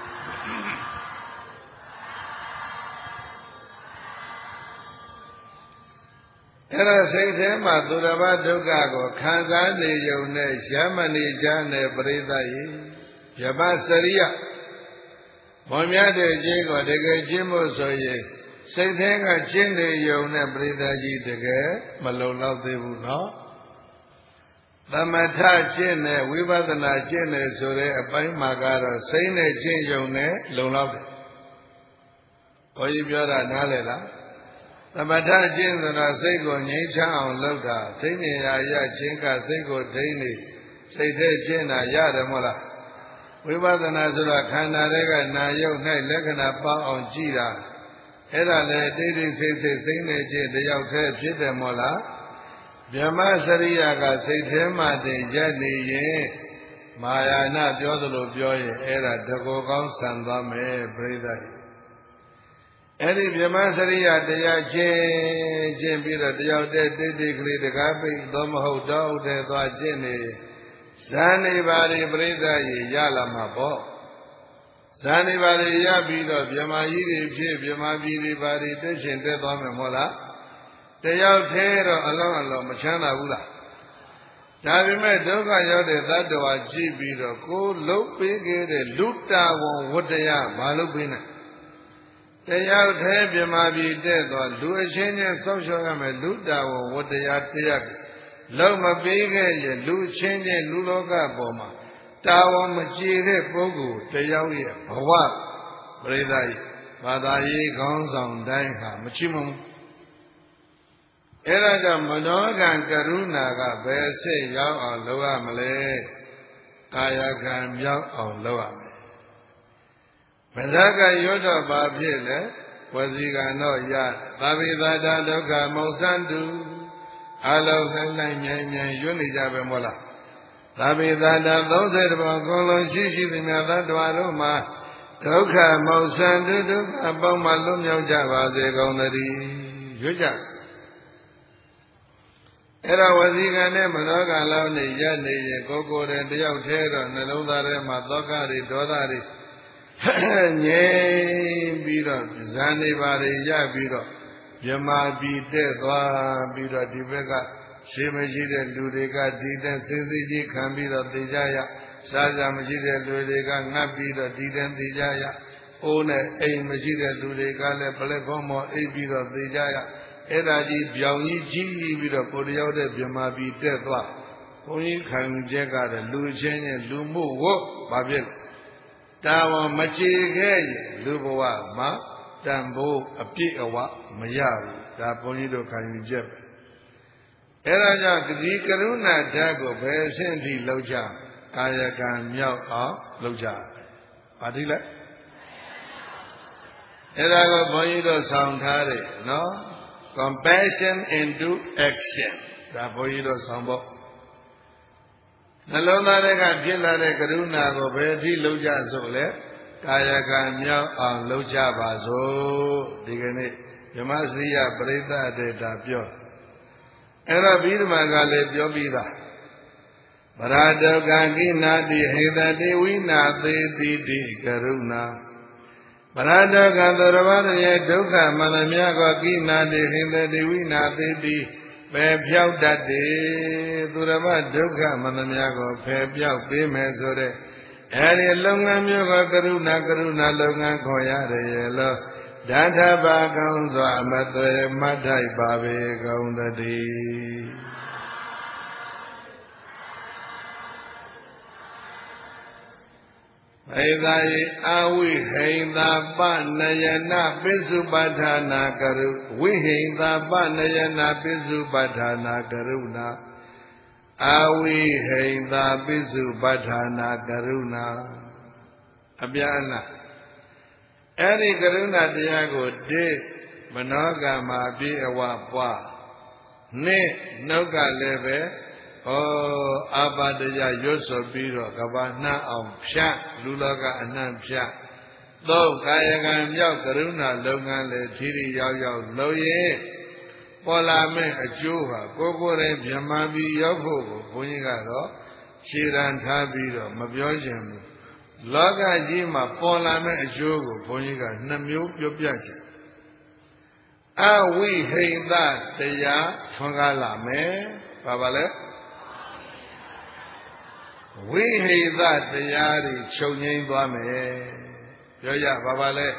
အဲ့ဒါစိတ်ထဲမှာသူတော်ဘာဒုက္ခကိုခံစားနေုံနဲ့ရမဏိကြနဲ့ပရိသတ်ရေယပစရိယဘုံမြတ်တဲ့ခြင်းကိုတကယ်ကျင့်ဖို့ဆိုရင်စိတ်ထဲကကျင့်နေုံနဲ့ပရိသတ်ကြီးတကယ်မလုံလောက်သေးဘူးနော်သမထကျင့်နဲ့ဝိပဿနာကျင့်နဲ့ဆိုတဲ့အပိုင်းမှာကတော့စိတ်နဲ့ကျင့်ုံနဲ့လုံလောက်တယ်ဘုန်းကြီးပြောတာနားလည်လားသမထကျင့်ဆိုတာစိတ်ကိုငြိမ်းချမ်းအောင်လုပ်တာစိတ်ဉာဏ်ရခြင်းကစိတ်ကိုထိန်းနေစိတ်ထဲကျင့်တာရတယ်မဟုတ်လားဝိပဿနာဆိုတာခန္ဓာတွေကနာယုတ်၌လက္ခဏာပေါအောင်ကြည့်တာအဲ့ဒါလေတိတ်တိတ်ဆိတ်ဆိတ်စိတ်နဲ့ကျင့်တယောက်တည်းဖြစ်တယ်မဟုတ်လားဗြဟ္မစရိယကစိတ်ထဲမှာတင်ရက်နေရင်မာယာနာပြောသလိုပြောရင်အဲ့ဒါတကောကောင်းဆန်သွားမယ်ပြိဿအဲ့ဒီဗြဟ္မစရိယတရားချင်းပြီးတော့တယောက်တည်းတိတ်တိတ်ကလေးတကားပိတ်သောမဟုတ်တော့တဲ့သွားကျင့်နေဇာနေပါရီပြိဿရေရလာမှာပေါ့ဇာနေပါရီရပြီးတော့ဗြဟ္မာကြီးတွေဖြစ်ဗြဟ္မာပြည်တွေပါရီတက်ရှင်တက်သွားမယ်မဟုတ်လားတယောက်သေးတော့အလုံးမချမ်းသာဘူးလားဒါပေမဲ့ဒုက္ခရောက်တဲ့သတ္တဝါကြည့်ပြီးတော့ကိုလှုပ်ပေးခဲ့တဲ့လူတာဝန်ဝတ္တရားမလုပ်ပေးနဲ့တယောက်သေးဗြဟ္မာပြည်တက်သွားလူအချင်းချင်းစောင့်ရှောက်ရမယ်လူတာဝန်ဝတ္တရားတရားလုံးမပေးခဲ့ရင်လူချင်းချင်းလူလောကပေါ်မှာတာဝန်မကြည်တဲ့ပုဂ္ဂိုလ်တယောက်ရဲ့ဘဝပရိသတ်ဘာသာရေးခေါင်းဆောင်တိုင်းဟာမချီးမွမ်းအဲ့ဒါကြောင့်မနောကံကရုဏာကဘယ်စိတ်ရောက်အောင်လုပ်ရမလဲကာယကံမြောက်အောင်လုပ်ရမယ်မဇ္ဇကရွတ်တော့ဘာဖြစ်လဲဝစီကံတော့ရသာဝိသတာဒုက္ခမောစံတုအလုံးနိုင်မြိုင်ရွတ်နေကြပဲမဟုတ်လားသာဝိသတာ30ဘောအကုန်လုံးရှိသည်များသတ္တဝါတို့မှာဒုက္ခမောစံတုဒုက္ခပေါင်းမှလွတ်မြောက်ကြပါစေကုန်သတည်းရွတ်ကြအဲ့ဒါဝစီကံနဲ့မနောကံလောက်နေရနေရင်ကိုယ်တည်းတယောက်သေးတော့နှလုံးသားထဲမှာသောကတွေဒေါသတွေငြိမ်ပြီးတော့ဇာနေပါတွေရပြီးတော့မြမာပြည်တက်သွားပြီးတော့ဒီဘက်ကရှင်းမရှိတဲ့လူတွေကဒီတဲ့စင်စစ်ကြီးခံပြီးတော့သိကြရစားကြမရှိတဲ့လူတွေကငတ်ပြီးတော့ဒီတဲ့သိကြရအိုးနဲ့အိမ်မရှိတဲ့လူတွေကလည်းပလက်ဖောင်းပေါ်အိပ်ပြီးတော့သိကြရအဲ့ဒါကြီးပြောင်ကြီးကြီးပြီးတော့ကိုယ်တယောက်တဲ့မြမာပြည်တက်သွားဘုန်းကြီးခံချက်ကတော့လူချင်းချင်းလူမှုဝတ်ဘာဖြစ်လဲတာဝန်မချေခဲ့လူဘဝမှာတန်ဖိုးအပြည့်အဝမရဘူးဒါဘုန်းကြီးတို့ခံယူချက်ပဲအဲ့ဒါကြောင့်ဒီကရုဏာဓာတ်ကိုဘယ်အဆင့်ထိလောက်ကြကာယကံမြောက်အောင်လောက်ကြပါတိလဲအဲ့ဒါကိုဘုန်းကြီးတို့ဆောင်ထားတယ်နော် compassion into action ဒါဘုန်းကြီးတို့ဆောင်ဖို့နှလုံးသားတွေကဖြစ်လာတဲ့ကရုဏာကိုဘယ်အထိလောက်ကြဆိုလဲကာယကံမြောက်အောင်လုပ်ကြပါစို့ဒီကနေ့ဓမ္မစရိယပရိသတ်တေတာပြောအဲ့တော့ဘိဓမ္မာကလည်းပြောပြီးသားဗရာဒုက္ခကိနာတိဟေတတိဝိနာသေတိတိကရုဏာဗရာဒုက္ခသရဝရရဲ့ဒုက္ခမန္တမြတ်ကိုကိနာတိဟေတတိဝိနာသေတိပယ်ပြောက်တတ်တယ်သူရမဒုက္ခမန္တမြတ်ကိုဖယ်ပြောက်ပေးမယ်ဆိုတဲ့အဲဒီလုပ်ငန်းမျိုးကကရုဏာလုပ်ငန်းခေါ်ရတယ်ရဲ့လို့ဓာထဘာကောင်းစွာမသွေမတ်ထိုက်ပါပေကုန်သတည်းဣဒာယအဝိဟိန္တာပနယနာပိစုပဋ္ဌာနာကရုဝိဟိန္တာပနယနာပိစုပဋ္ဌာနာကရုဏာအဝိဟိန္တာပိစုပဋ္ဌာနာကရုဏာအပြန်လားအဲ့ဒီကရုဏာတရားကိုတိမနောကမှာပြည့်အဝပွားနှစ်နှုတ်ကလည်းပဲအာပါတရရွတ်ဆိုပြီးတော့ကဘာနှံ့အောင်ဖြတ်လူလောကအနှံ့ဖြတ်သုံးကာယကံမြောက်ကရုဏာလုပ်ငန်းလေထီထီရောက်ရောက်လုပ်ရင်ပေါ်လာမဲ့အကျိုးဟာကိုယ်ကိုယ်တိုင်ဗြဟ္မာပြီးရောက်ဖို့ကိုဘုန်းကြီးကတော့ခြေရန်ထားပြီးတော့မပြောချင်ဘူးလောကကြီးမှာပေါ်လာမဲ့အကျိုးကိုဘုန်းကြီးကနှစ်မျိုးပြောပြချင်အဝိဟိန္တတရားထွန်းကားလာမယ်ဘာပါလဲဝိဟိတတရားတွေချုပ်ငိမ့်သွားမယ်ပြောရဘာပါလဲ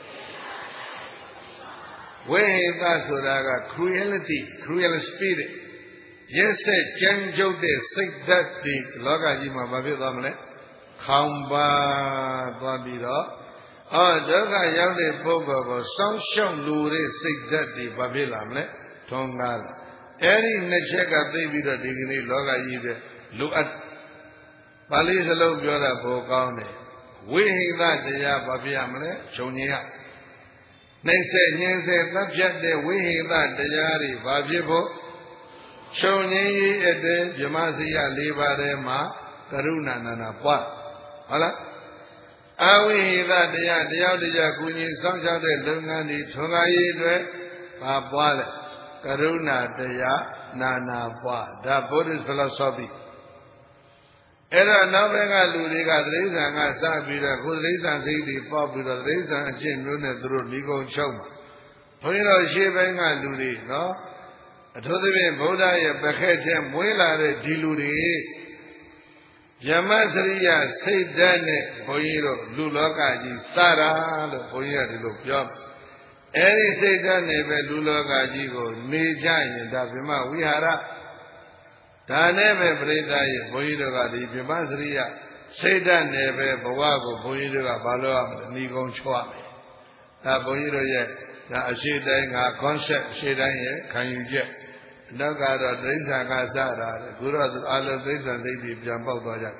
ဝိဟိတဆိုတာက cruel spirit ရက်ဆက်ကြမ်းကြုတ်တဲ့စိတ်ဓာတ်တွေလောကကြီးမှာဘာဖြစ်သွားမလဲခေါင်ပါသွားပြီးတော့ဒုက္ခရောက်တဲ့ပုဂ္ဂိုလ်ကိုစောင့်ရှောက်လိုတဲ့စိတ်ဓာတ်တွေဘာဖြစ်လာမလဲထွန်းကားလာအဲ့ဒီနှစ်ချက်ကသိပြီးတော့ဒီကနေ့လောကကြီးတဲ့လိုအပ်ပါဠိစလုံးပြောတာဘို့ကောင်းတယ်ဝိဟိတတရားဘာဖြစ်ရမလဲခြုံငင်းရနှိမ့်ဆက်ညင်းဆက်သတ်ဖြတ်တဲ့ဝိဟိတတရားတွေဘာဖြစ်ဖို့ခြုံငင်းရေးအတဲ့ဗြဟ္မစရိယ၄ပါးထဲမှာကရုဏာနာနာပွားဟုတ်လားအဝိဟိတတရားတရားတရားကုညီစောင့်ရှောက်တဲ့လုပ်ငန်းတွေထွန်းကားရေးအတွက်ဘာပွားလဲကရုဏာတရားနာနာပွားဒါ Buddhist philosophy အဲ့တော့နောက်ဘက်ကလူတွေကသတိဆံကစပြီးတော့ကိုယ်သတိဆံစိတ်တွေပေါက်ပြီးတော့သတိဆံအကျင့်မျိုးနဲ့သူတို့ဏီကုံချုပ်မှာဘုန်းကြီးတို့ရှေ့ပိုင်းကလူတွေနော်အထူးသဖြင့်ဗုဒ္ဓရဲ့ပခက်ထဲမွေးလာတဲ့ဒီလူတွေယမစရိယစိတ်ဓာတ်နဲ့ဘုန်းကြီးတို့လူလောကကြီးစတာလို့ဘုန်းကြီးကဒီလိုပြောအဲ့ဒီစိတ်ဓာတ်နဲ့ပဲလူလောကကြီးကိုနေကြရင်ဒါဗြဟ္မဝိဟာရဒါနဲ့ပဲပြိဿရဲ့ဘုန်းကြီးတို့ကဒီဗြဟ္မစရိယစိတ်ဓာတ်နဲ့ပဲဘဝကိုဘုန်းကြီးတို့ကဘာလို့ရမလဲဏီကုံချွတ်မယ်ဒါဘုန်းကြီးတို့ရဲ့ဒါအရှိတိုင်းက concept အရှိတိုင်းရဲ့ခံယူချက်နောက်ကတော့ဒိဋ္ဌာကစတာခုတော့အလုံးဒိဋ္ဌာဒိဋ္ဌိပြန်ပေါက်သွားကြ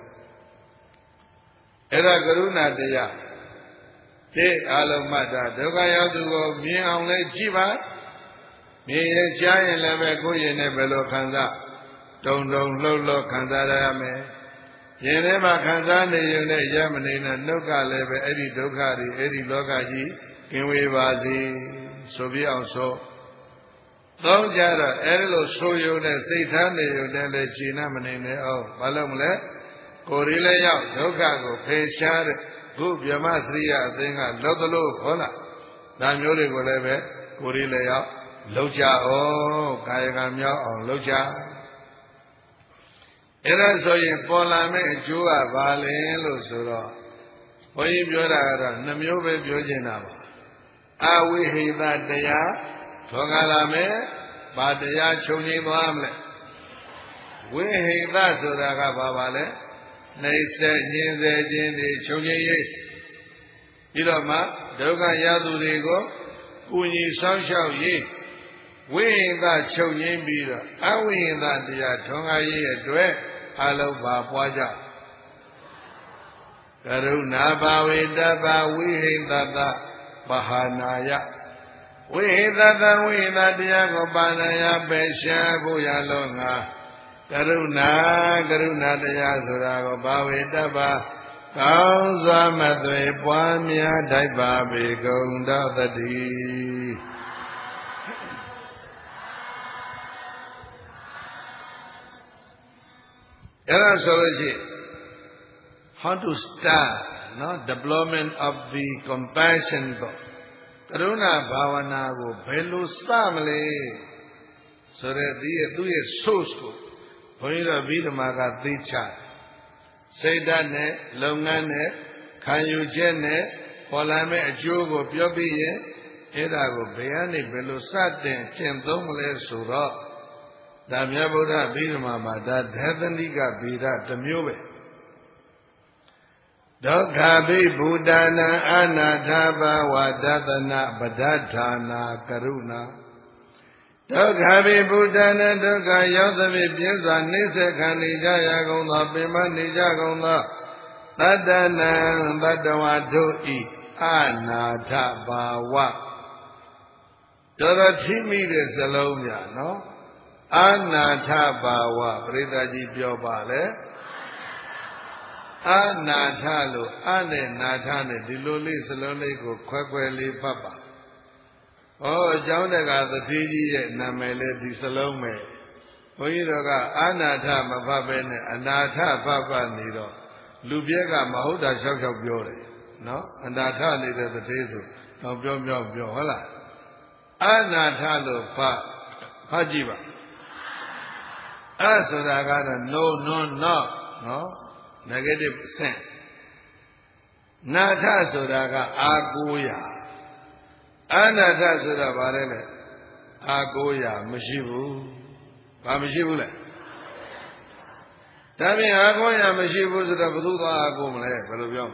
အဲ့ဒါကရုဏာတရားဒီအလုံးမှတ်တာဒုက္ခရောက်သူကိုမြင်အောင်လဲကြည့်ပါမြင်ရင်ကြားရင်လည်းပဲကိုယ်ရင်နဲ့ဘယ်လိုခံစားတုံလှုပ်လှုပ်ခံစားရမယ်ရင်ထဲမှာခံစားနေရင်လည်းရမနေနဲ့နှုတ်ကလည်းပဲအဲ့ဒီဒုက္ခတွေအဲ့ဒီလောကကြီးကင်းဝေးပါစေဆိုပြအောင်ဆိုသုံးကြတော့အဲ့ဒီလိုဆိုရုံနဲ့စိတ်ထားနေရုံနဲ့လည်းခြေနှမနေနဲ့အောင်ဘာလို့မလဲကိုယ်ရည်လည်းရောက်ဒုက္ခကိုဖယ်ရှားတဲ့ခုဗြဟ္မစရိယအသင်းကလောက်သလိုခေါ်လာဒါမျိုးတွေကိုလည်းပဲကိုယ်ရည်လည်းရောက်လောက်ကြအောင်ကာယကံမြောက်အောင်လောက်ကြအဲ့ဒါဆိုရင်ပေါ်လာမယ့်အကျိုးကဘာလဲလို့ဆိုတော့ဘုန်းကြီးပြောတာကတော့နှမျိုးပဲပြောချင်တာပါအဝိဟိတတရားထွန်းကားလာမယ်ဘာတရားချုပ်ငြိမ်းသွားမလဲဝိဟိတဆိုတာကဘာပါလဲနှိမ့်ဆက်ညင်းစေခြင်းတွေချုပ်ငြိမ်းရေးပြီးတော့မှဒုက္ခရသူတွေကိုကုညီဆောက်ရှောက်ရေးဝိဟိတချုပ်ငြိမ်းပြီးတော့အဝိဟိတတရားထွန်းကားရေးအတွက်အလုံးပါပွားကြကရုဏာဘာဝေတ္တဝိဟိတသပဟာနာယဝိဟိတသဝိဟိတတရားကိုပါဏာယပယ်ရှားဖို့ရလို့ငါကရုဏာတရားဆိုတာကိုဘာဝေတ္တကောင်းစွာမသွေပွားများထိုက်ပါပေကုန်သောတည်းအဲ့ဒါဆိုလို့ရှိရင် how to start development of the compassion ကိုကရုဏာဘာဝနာကိုဘယ်လိုစမလဲဆိုတဲ့သူ့ရဲ့ source ကိုဘုန်းကြီးတို့ဗိဓမာကသိချစိတ်ဓာတ်နဲ့လုပ်ငန်းနဲ့ခံယူချက်နဲ့ပေါ်လာမဲ့အကျိုးကိုပြောပြီးရင်အဲ့ဒါကိုဘယ်ကနေဘယ်လိုစတင်ကျင့်သုံးမလဲဆိုတော့ဒါမြတ်ဗုဒ္ဓဗိဓမာမှာဒါဒေသနိကဗေဒတစ်မျိုးပဲဒုက္ခဘိဗုဒ္ဓနာအနာထာဘဝဒသနာပဒဋ္ဌာနာကရုဏာဒုက္ခဘိဗုဒ္ဓနာဒုက္ခရောက်သဖြင့်ပြင်းစွာနှိစ္စခံနေကြရကုန်သောပင်မနေကြကုန်သောတတ္တနံတတ္တဝါတို့ဤအနာထဘာဝတော်ထိမိတဲ့စလုံးပြနော်အနာထဘာဝပရိသတ်ကြီးပြောပါလေအနာထလို့အနဲ့နာထနဲ့ဒီလိုလေးစလုံးလေးကိုခွဲလေးဖတ်ပါဩအကြောင်းတက္ကသတိကြီးရဲ့နာမည်လေးဒီစလုံးပဲဘုန်းကြီးတို့ကအနာထမဖတ်ပဲနဲ့အနာထဖတ်နေတော့လူပြက်ကမဟုတ်တာ၆၆ပြောတယ်နော်အနာထနေတဲ့သတိဆိုတော့ပြောဟုတ်လားအနာထလို့ဖတ်ကြည့်ပါအဲ့ဆိုတာကတော့ no not နော် negative sense နာထဆိုတာကအာကိုးရအနာထဆိုတာဗါလဲလေအာကိုးရမရှိဘူးဘာမရှိဘူးလဲဒါဖြင့်အာကိုးရမရှိဘူးဆိုတော့ဘယ်သူသွားအာကိုးမလဲဘယ်လိုပြော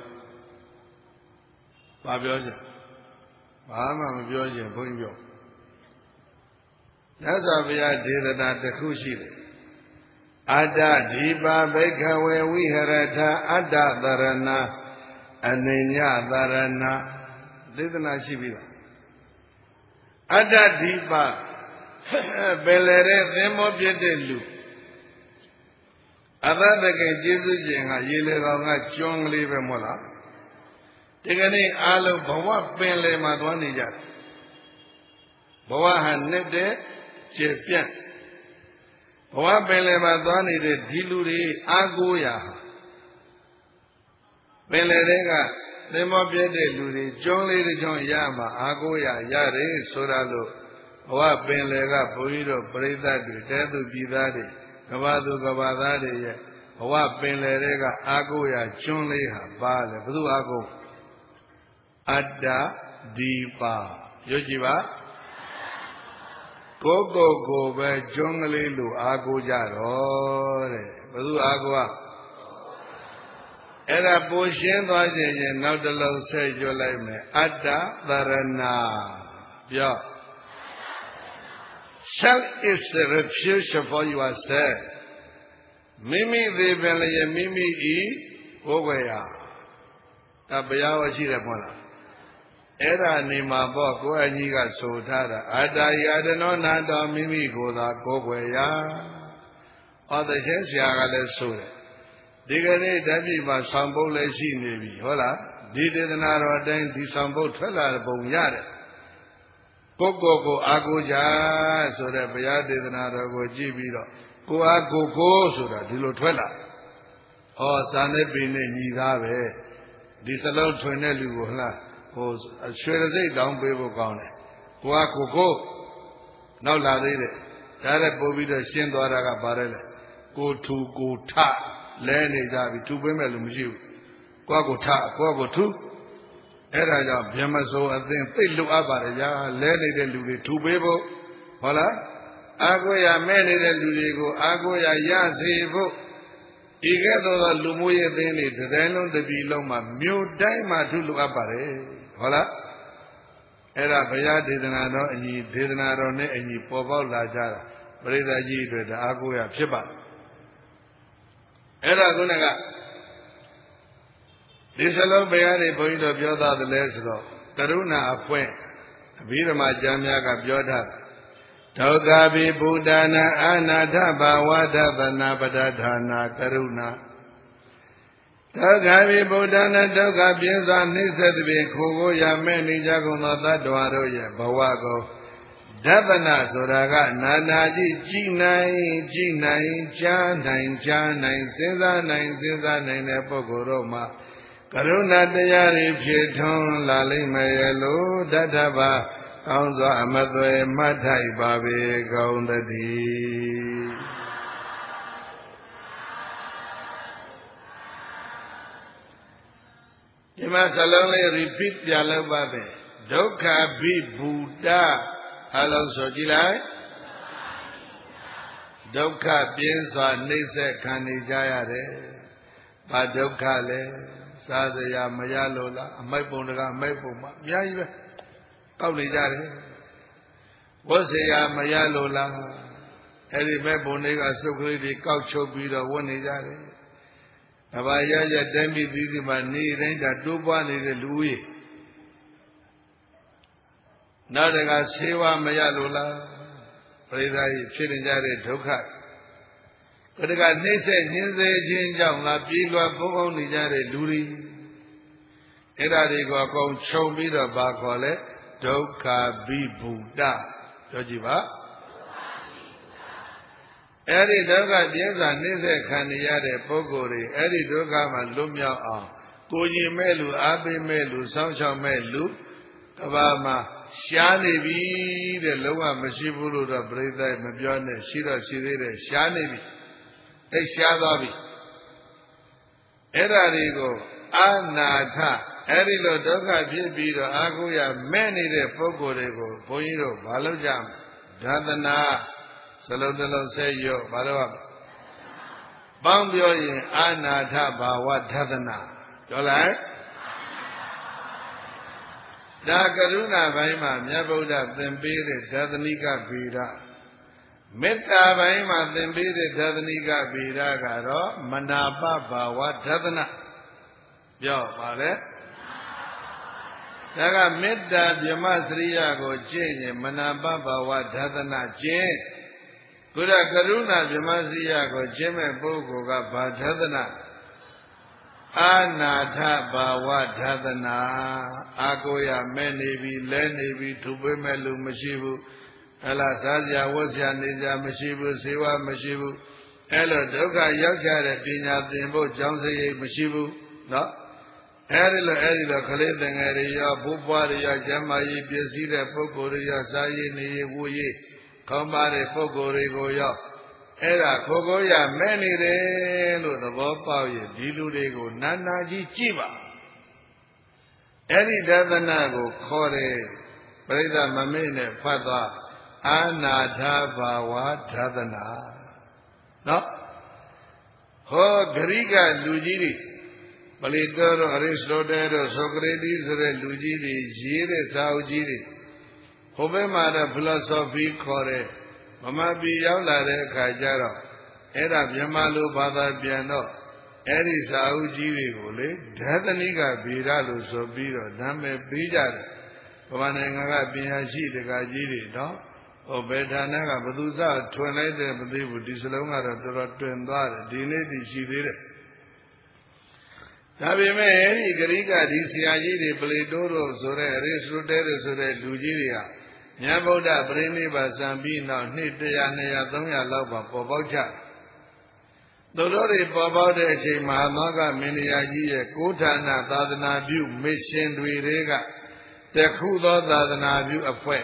ဘာပြောချင်ဘာမှမပြောချင်ဘုန်းကြီးပြောမြတ်စွာဘုရားဒေသနာတစ်ခုရှိတယ်အတ္တဒီပါဘိက္ခဝေဝိဟရထအတ္တသရဏအနိညသရဏဒေသနာရှိပြီလားအတ္တဒီပါပယ်လေတဲ့သင်္ဘောပြည့်တဲ့လူအတ္တတကယ်ကျေးဇူးရှင်ကရေလေကောင်ကကျွန်းကလေးပဲမဟုတ်လားဒီကနေ့အားလုံးဘဝပင်လေမှာသွားနေကြတယ်ဘဝဟာနဲ့တဲ့ကျေပြန့်ဘဝပင်လယ်မှာသွားနေတဲ့ဒီလူတွေအာကိုးရာပင်လယ်တွေကသင်္ဘောပြည့်တဲ့လူတွေကျွန်းလေးတစ်ကျွန်းရမှာအာကိုးရာရတယ်ဆိုတာလို့ဘဝပင်လယ်ကဘုန်းကြီးတို့ပြိဿတ်တွေတဲသူပြည်သားတွေကဘာသူကဘာသားတွေရဲ့ဘဝပင်လယ်တွေကအာကိုးရာကျွန်းလေးဟာပါလေဘယ်သူအာကိုးအတ္တဒီပါရွတ်ကြည့်ပါကိုပဲကျွန်းကလေးလိုအားကိုးကြတော့တဲ့ဘယ်သူအားကိုးအဲ့ဒါပူရှင်းသွားခြင်းရင်နောက်တစ်လုံးဆက်ကြွလိုက်မယ်အတ္တသရဏပြော self is a refuge for yourself မိမိသေးပင်လည်းမိမိဤဘိုးဘွယ်ရာဒါဘုရားဟောရှိတယ်မဟုတ်လားအဲ့ဒါနေမှာပေါ့ကိုယ်အကြီးကဆိုထားတာအတ္တယတနောနာတော်မိမိကိုယ်သာကိုယ်ွယ်ရာဟောတဲ့ချင်းဆရာကလည်းဆိုတယ်ဒီကနေ့ဓမ္မိမှာဆောင်ပုဒ်လည်းရှိနေပြီဟုတ်လားဒီဒေသနာတော်အတိုင်းဒီဆောင်ပုဒ်ထွက်လာတဲ့ပုံရတယ်ကိုအာကိုကြဆိုတဲ့ဘုရားဒေသနာတော်ကိုကြည့်ပြီးတော့ကိုအာကိုဆိုတာဒီလိုထွက်လာဟောစာနဲ့ပေနဲ့ညီသားပဲဒီစလုံးထွင်တဲ့လူကိုဟုတ်လားဟိုရွှေရစိတ်တောင်းပေးဖို့ကောင်းတယ်ကိုနောက်လာသေးတယ်ဒါလည်းပို့ပြီးတော့ရှင်းသွားတာကပါတယ်လေကိုထူကိုထလဲနေကြပြီထူပေးမဲ့လူမရှိဘူးကိုထကိုထူအဲ့ဒါကြောင့်ဗြဟ္မစိုးအသင်သိလွတ်အပ်ပါတယ်ဗျာလဲနေတဲ့လူတွေထူပေးဖို့ဟုတ်လားအာကိုရမဲ့နေတဲ့လူတွေကိုအာကိုရရစေဖို့ဤကဲ့သို့သောလူမှုရေးအသင်းတွေတစ်တိုင်းလုံးတစ်ပြည်လုံးမှာမြို့တိုင်းမှာထုလိုအပ်ပါတယ်ဟုတ်လားအဲ့ဒါဘုရားဒေသနာတော်အညီဒေသနာတော်နဲ့အညီပေါ်ပေါက်လာကြတာပရိသတ်ကြီးအတွက်တအားကိုရဖြစ်ပါတယ်အဲ့ဒါခုနကဒီစလုံးဘုရားတွေဘုန်းကြီးတို့ပြောသားတယ်လဲဆိုတော့ကရုဏာအဖွင့်အဘိဓမ္မာကျမ်းများကပြောထားဒုက္ခပိဗုဒ္ဓနာအနာထဘာဝဒသနာပဒဌာနာကရုဏာဒုက္ခပိဗုဒ္ဓနာဒုက္ခပြင်းစွာနှိစ္စသဖြင့်ခိုကိုရမဲ့နေကြကုန်သောတ attva တို့ရဲ့ဘဝကိုဒသနာဆိုတာကနာနာကြီးကြည်နိုင်ကြားနိုင်စဉ်းစားနိုင်တဲ့ပုဂ္ဂိုလ်တို့မှာကရုဏာတရားတွေဖြစ်ထွန်းလာလိမ့်မယ်လို့တတ္ထဘာကောင်းစွာအမသွေမှတ်ထိုက်ပါပေကုန်သတည်းဒီမှာစလုံးလေး repeat ပြန်လုပ်ပါမယ်ဒုက္ခဘိဗုဒ္ဓအလုံးဆိုကြည့်လိုက်ဒုက္ခပြင်းစွာနှိမ့်ဆက်ခံနေကြရတယ်ဘာဒုက္ခလဲစားစရာမရလို့လားအမိုက်ပုံတကအမိုက်ပုံမှာအများကြီးပဲကောက်နေကြတယ်ဝတ်စရာမရလို့လားအဲ့ဒီမဲ့ပုံတွေကစုပ်ကလေးတွေကောက်ချုပ်ပြီးတော့ဝတ်နေကြတယ်အဘာရရတမ်းပြီးသီးသီးမှာနေတိုင်းတာတိုးပွားနေတဲ့လူကြီးနောက်တကဆေးဝါးမရလို့လားပရိသတ်ကြီးဖြစ်နေကြတဲ့ဒုက္ခကတကနှိမ့်ဆက်ညှင်းဆဲခြင်းကြောင့်လားပြေးလွှာပုံအောင်နေကြတဲ့လူတွေအဲ့ဒါတွေကိုအကုန်ခြုံပြီးတော့ဘာခေါ်လဲဒုက္ခဘိဗုဒ္ဓပြောကြည့်ပါအဲ့ဒီဒုက္ခပြင်းစွာနှိမ့်ဆက်ခံနေရတဲ့ပုဂ္ဂိုလ်တွေအဲ့ဒီဒုက္ခမှာလွတ်မြောက်အောင်ကိုကြီးမဲ့လူအားပေးမဲ့လူစောင့်ရှောက်မဲ့လူကဘာမှာရှားနေပြီတဲ့လုံးဝမရှိဘူးလို့တော့ပြိဿမပြောနဲ့ရှိတော့ရှိသေးတယ်ရှားနေပြီအဲ့ရှားသွားပြီအဲ့ဒါတွေကိုအာနာထအဲ့ဒီလိုဒုက္ခဖြစ်ပြီးတော့အာဟုရမဲ့နေတဲ့ပုဂ္ဂိုလ်တွေကိုဘုန်းကြီးတို့ဘာလို့ကြမလဲဒါသနာစလုံးတစ်လုံးဆက်ရော့ဘာလို့ပေါင်းပြောရင်အာနာထဘာဝဒသနာပြောလိုက်ဒါကရုဏာပိုင်းမှာမြတ်ဗုဒ္ဓသင်ပေးတဲ့ဒသနိကဗေဒမေတ္တာပိုင်းမှာသင်ပေးတဲ့ဒသနိကဗေဒကတော့မနာပဘာဝဒသနာပြောပါလေဒါကမေတ္တာဗြဟ္မစရိယကိုကျင့်ရင်မနာပဘာဝဒသနာကျင့်ကုရကရုဏာဗြဟ္မစရိယကိုကျင့်မဲ့ပုဂ္ဂိုလ်ကဘာဒသနာအာနာထဘာဝဒသနာအာကိုရမဲ့နေပြီလဲနေပြီထူပေးမဲ့လူမရှိဘူးဟလာစားစရာဝတ်စရာနေစရာမရှိဘူးစေဝါမရှိဘူးအဲ့လိုဒုက္ခရောက်ကြတဲ့ပညာသင်ဖို့ကြောင်းစရိတ်မရှိဘူးเนาะအဲ့ဒီလိုခလေးသင်္ငယ်တွေရောဘိုးဘွားတွေရောကျမ်းမာရေးပြည့်စည်တဲ့ပုဂ္ဂိုလ်တွေရောစားရည်နေရဝူရည်ခေါင်းပါတဲ့ပုဂ္ဂိုလ်တွေကိုရောအဲ့ဒါခိုးခိုးရမဲ့နေတယ်လို့သဘောပေါက်ရင်ဒီလူတွေကိုနာနာကြီးကြည့်ပါအဲ့ဒီဒသနာကိုခေါ်တယ်ပရိသတ်မမေ့နဲ့ဖတ်သွားအာနာထဘာဝဒသနာနော်ဟောဂရိကလူကြီးတွေပလီတောတို့အရိစတိုတဲတို့ဆိုကရေတီဆိုတဲ့လူကြီးတွေရေးတဲ့စာအုပ်ကြီးတွေဟိုဘက်မှာတော့ philosophy ခေါ်တဲ့မမပြည်ရောက်လာတဲ့အခါကျတော့အဲ့ဒါမြန်မာလိုဘာသာပြန်တော့အဲ့ဒီစာအုပ်ကြီးတွေကိုလေဒသနိကဗေဒလို့ဆိုပြီးတော့နာမည်ပေးကြတယ်ဗမာနိုင်ငံကပညာရှိတက္ကကြီးတွေတော့ဟိုဘယ်ဌာနကဘသူစထွင်လိုက်တဲ့မသိဘူးဒီစလုံးကတော့တော်တော်တွင်သွားတယ်ဒီနေ့တည်ရှိသေးတယ်ဒါပေမဲ့အဲ့ဒီဂရိကဒီဆရာကြီးတွေပလေတိုးတို့ဆိုတဲ့အရိစတိုတဲတို့ဆိုတဲ့လူကြီးတွေကမြတ်ဗုဒ္ဓပရိနိဗ္ဗာန်စံပြီးနောက်နှစ်100 200 300လောက်ပါပေါ်ပေါက်ကြသူတို့တွေပေါ်ပေါက်တဲ့အချိန်မဟာမောဂမင်းတရားကြီးရဲ့ကိုးဌာနသာသနာပြုမစ်ရှင်တွေကတခုသောသာသနာပြုအဖွဲ့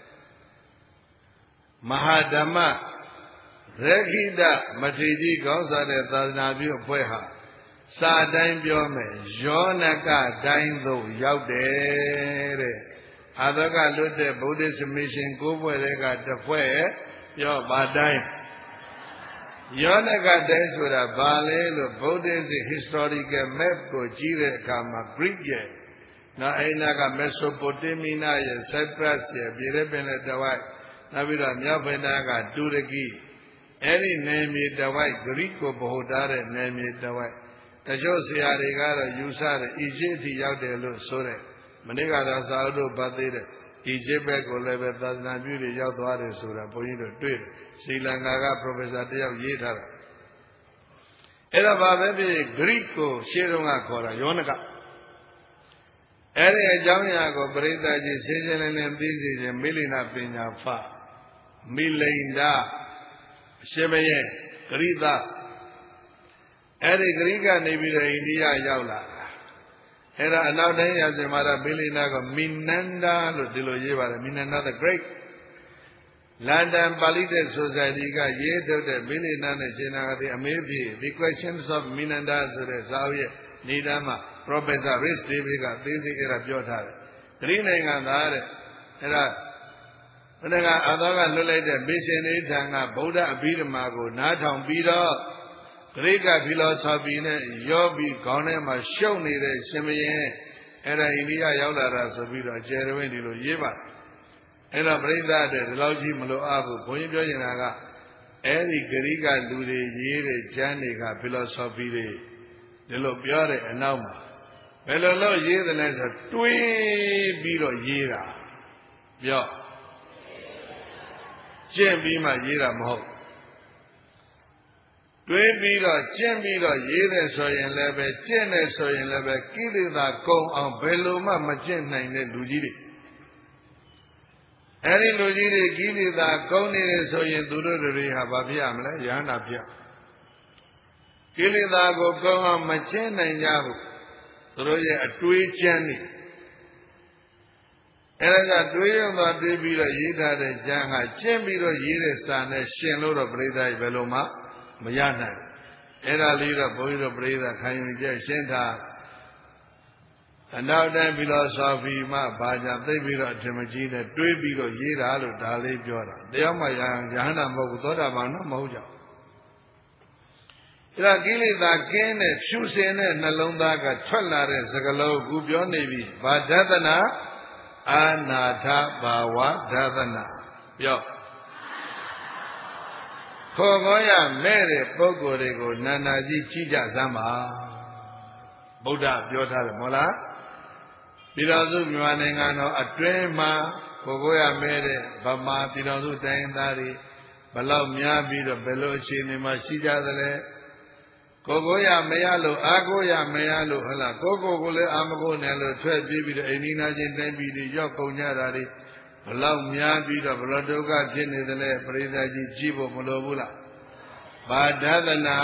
မဟာဓမ္မရခိတမထေရကြီးကောင်းစားတဲ့သာသနာပြုအဖွဲ့ဟာစာတိုင်းပြောမယ်ယောနကတိုင်းသို့ရောက်တယ်တဲ့အာသကလွတ်တဲ့ဗုဒ္ဓစမရှင်9ဖွဲ့တွေကတစ်ဖွဲ့ပြောပါတိုင်း Yonaka Desura Balelo Buddhist historical map go Jire Kama Greek ye. Na Ainaka Mesopotamia ye Cyprus ye Birepene Dawai. Navira Myavenaga Dureki. Any name it Dawai Greeko Bohodare name it Dawai. The Josia Regara Usar Egypt Yaudelu Sore. Manigara Saudo Badire. Egypt go level does not beauty Yaudware Sura Poino Tweet. Sri Lanka Professor Deo Yetara. Era Babe Greeko Shirunga Kora Yonaka. Ere Jamiago Breda Season and Disease and Milina Pina Fa Milinda Shemaye Grida Ere Griga Nibira India Yaula. Era another as a Mara Milina Minanda Dilo Yeva Minanda the Great. London Balite Society got yet of the Milina the Amebi, the questions of Minanda Zawi, Nidama, Professor Rich Deviga, this era Jotare. Greening and Era Adaga Lulate, Mission Itanga, Buddha Abidamago, Natam Bida, Grega philosophy, Yobi, Gonema, Shoni, Shemaye, Era India Yaudara Sabida, Jeremy Yeva. Era Brenda, the Logi Malo Abu, Poyanaga, Eri Gariga, Lude, Yere, Janica, philosophy, the Lobiore, and Nama. Bello Ye the Nasa, Tui Biro Yera. Yo. Jem Bima Yera Mo. Tui Biro, Jem Biro, Yere Soyan Lebe, Jene Soyan Lebe, Kilida, Kong on Belluma, Majen, and Lugidi. Any Lugidi, Gilida, Koni, Soyan Duru, Hababia, Yana Pia. Kilida, go on Majen and Yahu. Through a tweet journey. And I got tweet on the baby, Yida, the Janga, Chembiro, Yida, San, Shenlo of Breda, Veloma, Mayana. Era leader, Boyro Breda, Kayanja, Shenta. And now then philosophy, Ma, Baja, they be a Temajina, Twibiro, Yida, Dali, Jora. They are my young Jana Mogutora, Moja. Iragili da Kene, Shusene, Nalondaga, Cholare, Sagalo, Gubio Navy, Bajadana, Anata, Bawa, Dadana. Yo. Kogoya, Mere, Pogorego, Nanaji, Chija Zama. Buddha, Biota, Mola. Pirazu, Yuanengano, Atrema, Kogoya, Mere, Bama, Pirazu, Taindari, Balau Miabi, Belochi, Nima, Shija, Kogoya Mayalo, Agoya Mayalo, Hala, Kogo, Amago, Nello, 12 baby, Enina, Jenbi, Yoko Nyarari, Balau Miabi, Bladoga, Jenny, the Preza, Jibo, Molobula. Badadana,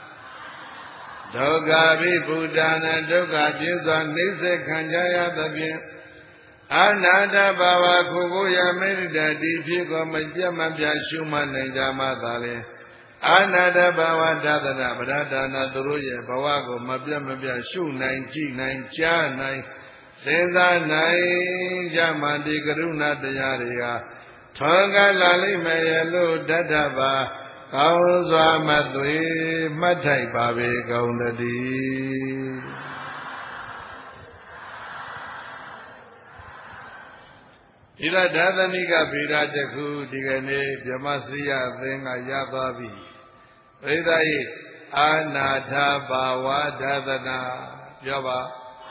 Dogabi, Budana, Doga, Jesus, Nise, Kanjaya, the Bien. Anada Baba, Kogoya, Merida, Dipigo, Majama, Shuman, and Jamadale. Anada Bawa Dadana, Badana, Duruya, Bawago, Mabia, Shu, 9 Cha, 9, Senda, 9, Jamandi, Garuna, Dayaria, Tonga, Lali, Mayalo, Dadaba, Kauzwa, Madui, Matai, Babi, Gaunadi. Ira Dadaniga, Bira, Jaku, Digane, Yamasria, Venga, Yababi. Redai Anata Bawa Dadana Java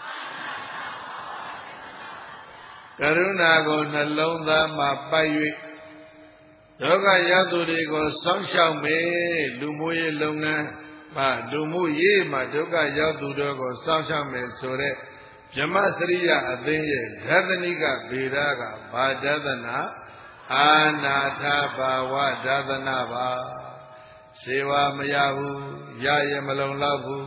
Karuna go Nalonda Mapayu Yoga Yaduri go Samshao Me Lumuye Luna Ma Lumuye Madoga Yadudo go Samshao Me Sore Jamasriya Adinye Dadaniga Biraga Badadana Anata Bawa Dadana Ba Seva Mayahu, Yaya Malonlabu,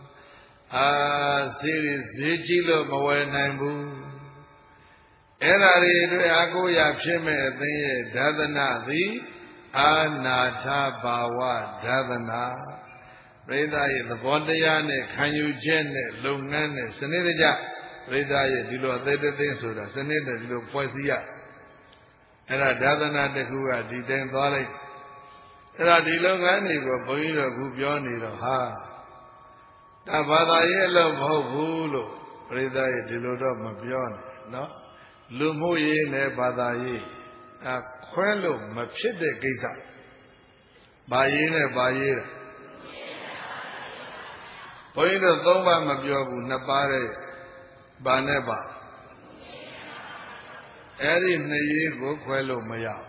Siri Zijilo Mawanambu, Erari Agoya Pime, Dadana, the Anata Bawa Dadana, Reda, the Bondayane, Kanyujene, Lungane, Seneda, Reda, Dilo, they did things with us, Seneda, Dilo Poesia, Era Dadana de Hua, Diden Valley. အဲ့ဒါဒီလုပ်ငန်းတွေကိုဘုန်းကြီးတို့ခုပြောနေတော့ဟာဒါဘာသာရေးအလုပ်မဟုတ်ဘူးလို့ပရိသတ်ရဲ့ဒီလိုတော့မပြောနဲ့နော်လူမှုရေးနဲ့ဘာသာရေးခွဲလို့မဖြစ်တဲ့ကိစ္စဘာရေးနဲ့ဘာရေးတာဘုန်းကြီးတို့သုံးပါးမပြောဘူးနှစ်ပါးတဲ့ဘာနဲ့ပါအဲ့ဒီနှစ်ရေးကိုခွဲလို့မရဘူး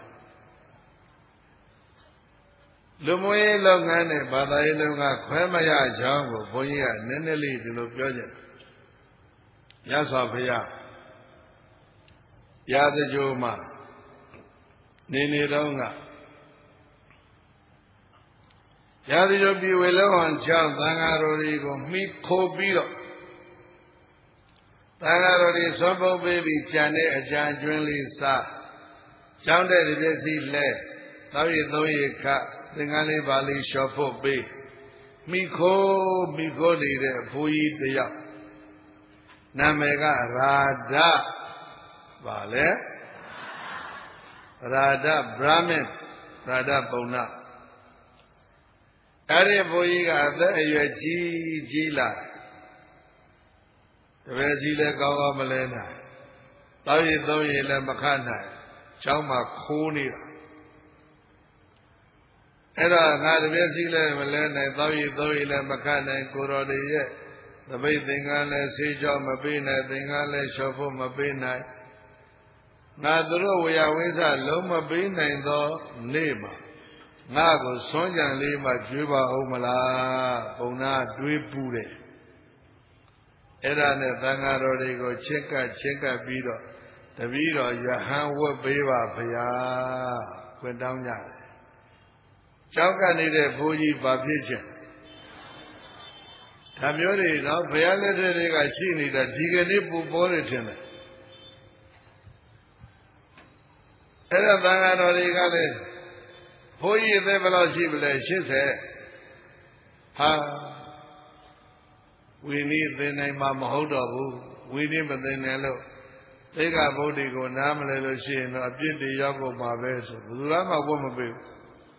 လူမျိုးရေးလုပ်ငန်းနဲ့ဘာသာရေးလုပ်ငန်းခွဲမရကြောင်းကိုဘုန်းကြီးကနည်းနည်းလေးဒီလိုပြောကြတယ်။မြတ်စွာဘုရားရာဇကြိုးမှာနေတော့ကရာဇကြိုးပြည်ဝေလောဟံကြောင့်သံဃာတော်တွေကိုမှီခိုပြီးတော့သံဃာတော်တွေသွန်ပုတ်ပေးပြီးကြံတဲ့အကြံကျွင်းလေးစားကျောင်းတဲ့ပစ္စည်းလဲသောက်ရည်သုံးရည်ခသင်္ကန်းလေးပါလေးလျှော်ဖို့ပေးမိခိုးနေတဲ့ဘိုးကြီးတယောက်နာမည်ကရာဒပါလေရာဒဗြဟ္မင်းရာဒပုံနာအဲ့ဒီဘိုးကြီးကအသက်အရွယ်ကြီးလာတပည့်ကြီးလည်းကောင်းကောင်းမလဲနိုင်တောက်ရည်သုံးရည်လည်းမခတ်နိုင်ကျောင်းမှာခိုးနေတာအဲ့တော့ငါတပည့်စီလည်းမလဲနိုင်တောက်ရည်သုံးရည်လည်းမခတ်နိုင်ကိုတော်တွေရဲ့တပိတ်သင်္ကန်းလည်းဆေးကြောမပေးနိုင်သင်္ကန်းလည်းလျှော်ဖို့မပေးနိုင်ငါတို့ဝေယဝိဇ္ဇလုံးမပေးနိုင်သောနေ့မှာငါကိုစွန့်ကြံလေးမှကျွေးပါဦးမလားပုံနာတွေးပူးတယ်အဲ့ဒါနဲ့သံဃာတော်တွေကိုချစ်ကပ်ပြီးတော့တပည့်တော်ယဟန်ဝတ်ပေးပါဗျာခွင့်တောင်းကြတယ်ကြောက်နေတဲ့ဘိုးကြီးဘာဖြစ်ချင်ဒါမျိုးတွေတော့ဘုရားလက်ထက်တွေကရှိနေတာဒီကနေ့ပူပေါ်နေတယ်အဲ့ဒါသံဃာတော်တွေကလည်းဘိုးကြီးအသက်ဘယ်လောက်ရှိမလဲ80ဟာဝိနည်းသင်နိုင်မှာမဟုတ်တော့ဘူးဝိနည်းမသင်နိုင်လို့သိက္ခာပုဒ်တွေကိုနားမလဲလို့ရှိရင်တော့အပြစ်တွေရောက်ကုန်မှာပဲဆိုဘယ်သူမှဝတ်မပေးဘူး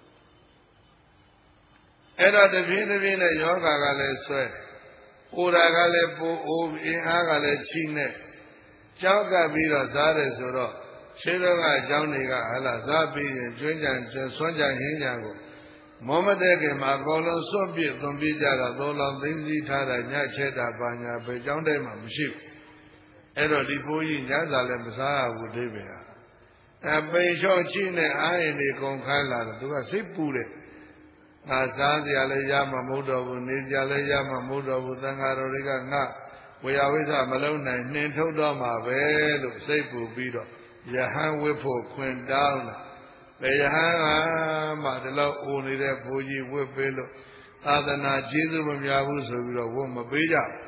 အဲ့တော့တပြေးနဲ့ယောဂါကလည်းဆွဲအိုတာကလည်းပိုအိုအင်းအားကလည်းချိနဲ့ကြောက်ကပ်ပြီးတော့စားတယ်ဆိုတော့ရှင်းတော့ကအကြောင်းတွေကဟလာစားပြီးရင်ကျွန်းကြံဆွမ်းကြံဟင်းကြံကိုမောမတဲ့ခင်မှာအကုန်လုံးစွန့်ပြစ်သွန်ပြကြတာသုံးလောင်းသိသိထားတာညချက်တာပါညာဘယ်ကြောင်းတိုင်းမှာမရှိဘူးအဲ့တော့ဒီဘိုးကြီးညစာလည်းမစားရဘူးဒိဗေဟာပိန်လျှော့ချိနဲ့အားရင်တွေကုန်ခန်းလာတယ်သူကစိတ်ပူတယ်ငါစားစရာလည်းရမှာမဟုတ်တော့ဘူးနေကြလည်းရမှာမဟုတ်တော့ဘူးသံဃာတော်တွေကငါဝေယဝိဇ္ဇမလုံးနိုင်နှင်ထုတ်တော့မှာပဲလို့စိတ်ပူပြီးတော့ယဟန်ဝတ်ဖို့ခွင့်တောင်းတာဘယ်ယဟန်ကမှဒီလောက်အိုနေတဲ့ဘိုးကြီးဝတ်ပေးလို့သာသနာကျေးဇူးမများဘူးဆိုပြီးတော့ဝတ်မပေးကြဘူး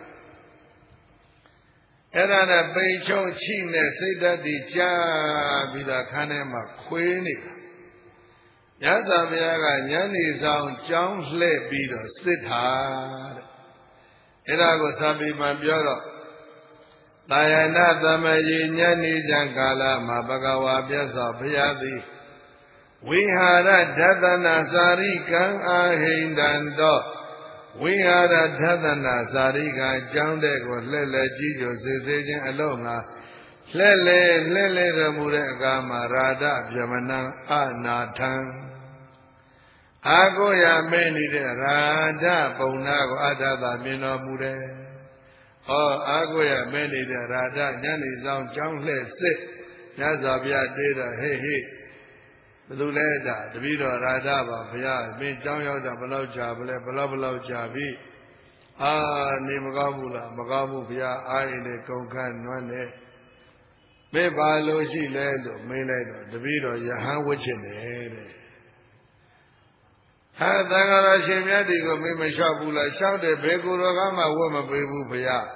အဲ့ဒါနဲ့ပိန်ချုံချိနဲ့စိတ်ဓာတ်ကြီးကြားပြီးတော့ခန်းထဲမှာခွေးနေတာညဇာဘုရားကညနေဆောင်ကြောင်းလှည့်ပြီးတော့စစ်ထားတဲ့အဲ့ဒါကိုစာပေမှာပြောတော့သာယနာသမယေညနေကြကာလမှာဘဂဝါမြတ်စွာဘုရားသည်ဝိဟာရဒသနာစာရိကံအာဟိန္တံသောဝိဟာရဒသနာစာရိကံအကြောင်းတဲ့ကိုလှည့်လည်ကြည့်ကြစေစေခြင်းအလို့ငါလှည့်လည်တော်မူတဲ့အခါမှာရာဒပြမနံအနာထံအာကိုရမဲနေတဲ့ရာဒပုံနာကိုအထာသာမြင်တော်မူတယ်ဟောအာကိုရမဲနေတဲ့ရာဒညနေဆောင်ကြောင်းလှည့်စစ်ညဇာပြတေးတော့ဟေးဘယ်သူလဲတာတပည့်တော်ရာဒပါဘုရားမင်းကြောင်းရောက်တာဘယ်လောက်ကြာဘလဲဘယ်လောက်ကြာပြီအာနေမကောင်းဘူးလားမကောင်းဘူးဘုရားအားရင်လေကုန်ခန်းနွမ်းနေမေးပါလို့ရှိလဲလို့မေးလိုက်တော့တပည့်တော်ယဟန်ဝတ်ချင်တယ်တဲ့ဟာသံဃာတော်ရှင်မြတ်ဒီကိုမေးမလျှောက်ဘူးလားလျှောက်တယ်ဘယ်ကိုယ်တော်ကမှဝတ်မပေးဘူးဘုရား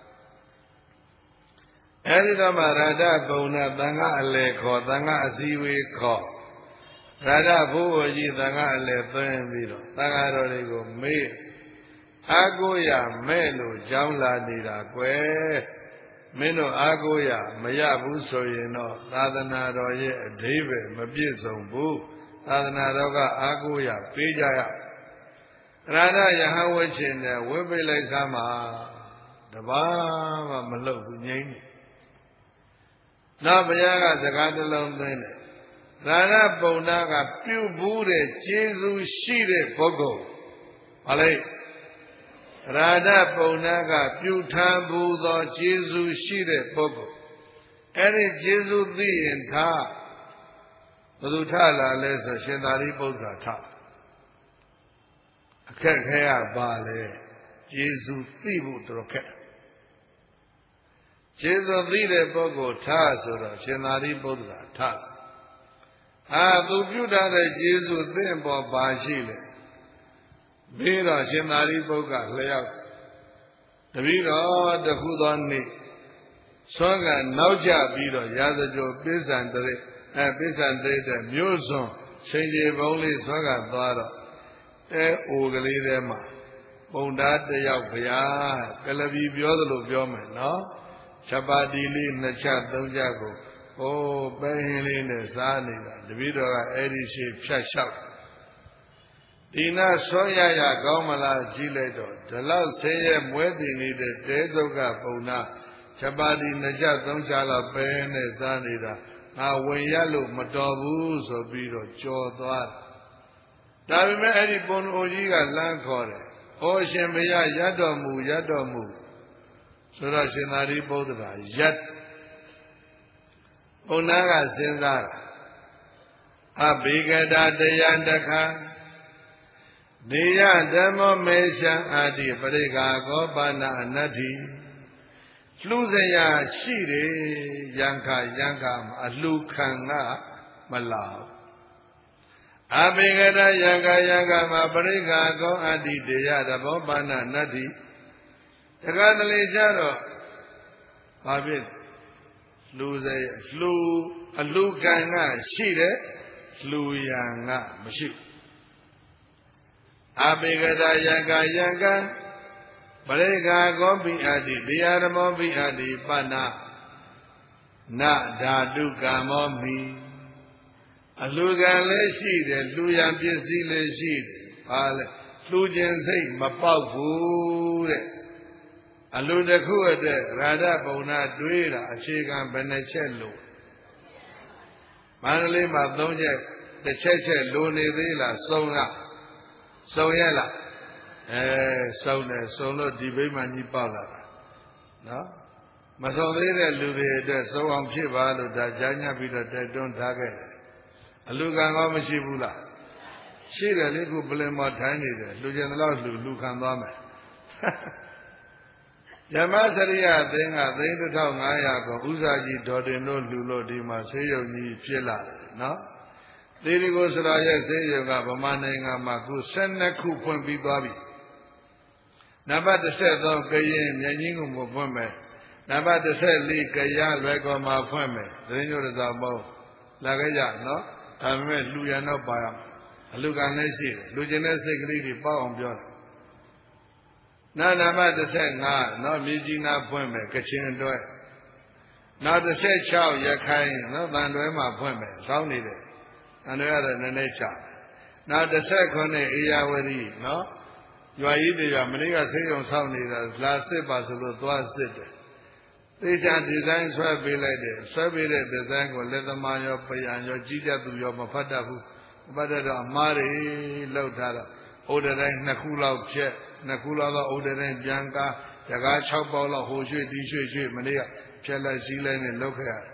အဲဒီတော့မှရာဒပုံနာသံဃာအလေခေါ်သံဃာအစည်းဝေးခေါ်ရာဒဘိုးဘုကြီးသံဃာအလေသွင်းပြီးတော့သံဃာတော်တွေကိုမေးအာကိုရမဲ့လို့ကြောင်းလာနေတာကွယ်မင်းတို့အာကိုရမရဘူးဆိုရင်တော့သာသနာတော်ရဲ့အဓိပ္ပာယ်မပြည့်စုံဘူးသသာသနာတော်ကအားကိုးရပေးကြရရဟဏယဟန်ဝိချင်နဲ့ဝိပိလိုက်စမ်းမှာတပါးမှမလုပ်ဘူးငြိမ့်နေနောက်ဘုရားကစကားတစ်လုံးသွင်းတယ်ရဟဏပုံနာကပြုဘူးတဲ့ကျေးဇူးရှိတဲ့ပုဂ္ဂိုလ်ဟာလေရာဓပုံနာကပြုထားဘူးသောကျေးဇူးရှိတဲ့ပုဂ္ဂိုလ်အဲ့ဒီကျေးဇူးသိရင်ထားဘယ်သူထလာလဲဆိုရှင်သာရိပုတ္တရာထအခက်ခဲရပါလေကျေးဇူးသိဖို့တော်ခက်ကျေးဇူးသိတဲ့ပုဂ္ဂိုလ်ထားဆိုတော့ရှင်သာရိပုတ္တရာထသူပြုထားတဲ့ကျေးဇူးသင်ပေါ်ပါရှိလေပြီးတော့ရှင်သာရိပုတ္တရာလျှောက်တပည့်တော်တခုသောနေ့သောကနောက်ကျပြီးတော့ရာဇကြိုပိဿံတရိပိဿံတရိတဲ့မြို့စွန်ချိန်ကြီးဘုံလေးသောကသွားတော့အိုကလေးထဲမှာပုံသားတယောက်ဘုရားကလပီပြောသလိုပြောမယ်နော်ချက်ပါတီလေးနှစ်ချက်သုံးချက်ကိုပဲဟင်းလေးနဲ့စားနေတာတပည့်တော်ကအဲ့ဒီရှိဖြတ်လျှောက်ဒီနာဆွရရကောင်းမလားကြည့်လိုက်တော့ဒီလောက်ဆင်းရဲမွဲတည်နေတဲ့တဲစုပ်ကပုံနာချက်ပါတီနှစ်ချက်သုံးချက်လောက်ပဲနဲ့စားနေတာငါဝင်ရလို့မတော်ဘူးဆိုပြီးတော့ကြော်သွားဒါပေမဲ့အဲ့ဒီပုံအိုကြီးကလမ်းခေါ်တယ်။ဩရှင်ဘုရားရတ်တော်မူဆိုတော့ရှင်သာရိပုတ္တရာယတ်ဘုနာကစဉ်းစားတာအဘိကတာတရားတခါဒေယဓမ္မမေရှံအာတိပရိက္ခာကောပါဏအနတ္တိလှူစရာရှိတယ်ယံခမှာအလှခံကမလာအဘိကတယံခမှာပရိက္ခာကောအတ္တိဒေယဓမ္မပါဏနတ္တိတခါတလေကြတော့ဘာဖြစ်လှူစရာအလှခံကရှိတယ်လှူရန်ကမရှိအဘိကတယံခပရိက္ခာကောပိအတ္တိဒေယဓမ္မောပိအတ္တိပဏနဓာတုကမ္မောမိအလှကံလည်းရှိတယ်လှူရန်ပစ္စည်းလည်းရှိတယ်ဘာလဲလှူခြင်းစိတ်မပေါက်ဘူးတဲ့အလှတစ်ခုအတွက်ရာဓပုံနာတွေးတာအခြေခံဘယ်နှချက်လို့မန္တလေးမှာ၃ချက်တစ်ချက်လိုနေသေးလားစုံရလားစုံတယ်စုံလို့ဒီဘိမှန်ကြီးပေါက်လာတာနော်မစုံသေးတဲ့လူတွေအတွက်စုံအောင်ဖြစ်ပါလို့ဒါကြားညပ်ပြီးတော့တိုက်တွန်းထားခဲ့တယ်အလူကံကောမရှိဘူးလားရှိတယ်လေခုပလင်မော်ထိုင်းနေတယ်လူကျင်တော့လူခံသွားမယ်ဓမ္မစရိယအသင်းကသိန်း1500ကိုဥစားကြီးဒေါ်တင်တို့လူလို့ဒီမှာဆေးရုံကြီးဖြစ်လာတယ်နော်သေဒီကိုစရာရဲ့ဆေးရုံကဗမာနိုင်ငံမှာခု12ခုဖွင့်ပြီးသွားပြီနံပါတ်13ကရင်မြင်းကြီးကိုမဖွင့်မယ်နံပါတ်14ကရလွယ်ကော်မှာဖွင့်မယ်သတင်းညို့တော်မောလာခဲ့ကြနော်ဒါပေမဲ့လူရန်တော့ပါရအလူကံလည်းရှိတယ်လူကျင်တဲ့စိတ်ကလေးတွေပေါက်အောင်ပြောတယ်နံပါတ်15နော်မြေကြီးနာဖွင့်မယ်ကချင်တွဲနောက်16ရခိုင်နော်တန်တွဲမှာဖွင့်မယ်စောင်းနေတယ်တန်တွဲကတော့နည်းနည်းချနောက်19အေယာဝတီနော်ရွာကြီးတွေမနေ့ကဆေးရုံဆောက်နေတာလာစစ်ပါဆိုလို့သွားစစ်တယ်သေချာဒီဇိုင်းဆွဲပေးလိုက်တယ်ဆွဲပေးတဲ့ဒီဇိုင်းကိုလက်သမားရောပယံရောကြီးကြသူရောမဖတ်တတ်ဘူးမဖတ်တတ်တော့အမားတွေလောက်ထားတော့ဥဒတိုင်း2ခုလောက်ဖြက်2ခုလောက်တော့ဥဒတိုင်းပြန်ကားတကား6ပေါက်လောက်ဟိုရွှေ့ဒီရွှေ့မနေ့ကဖြက်လိုက်စည်းလိုက်နဲ့လောက်ခဲ့ရတယ်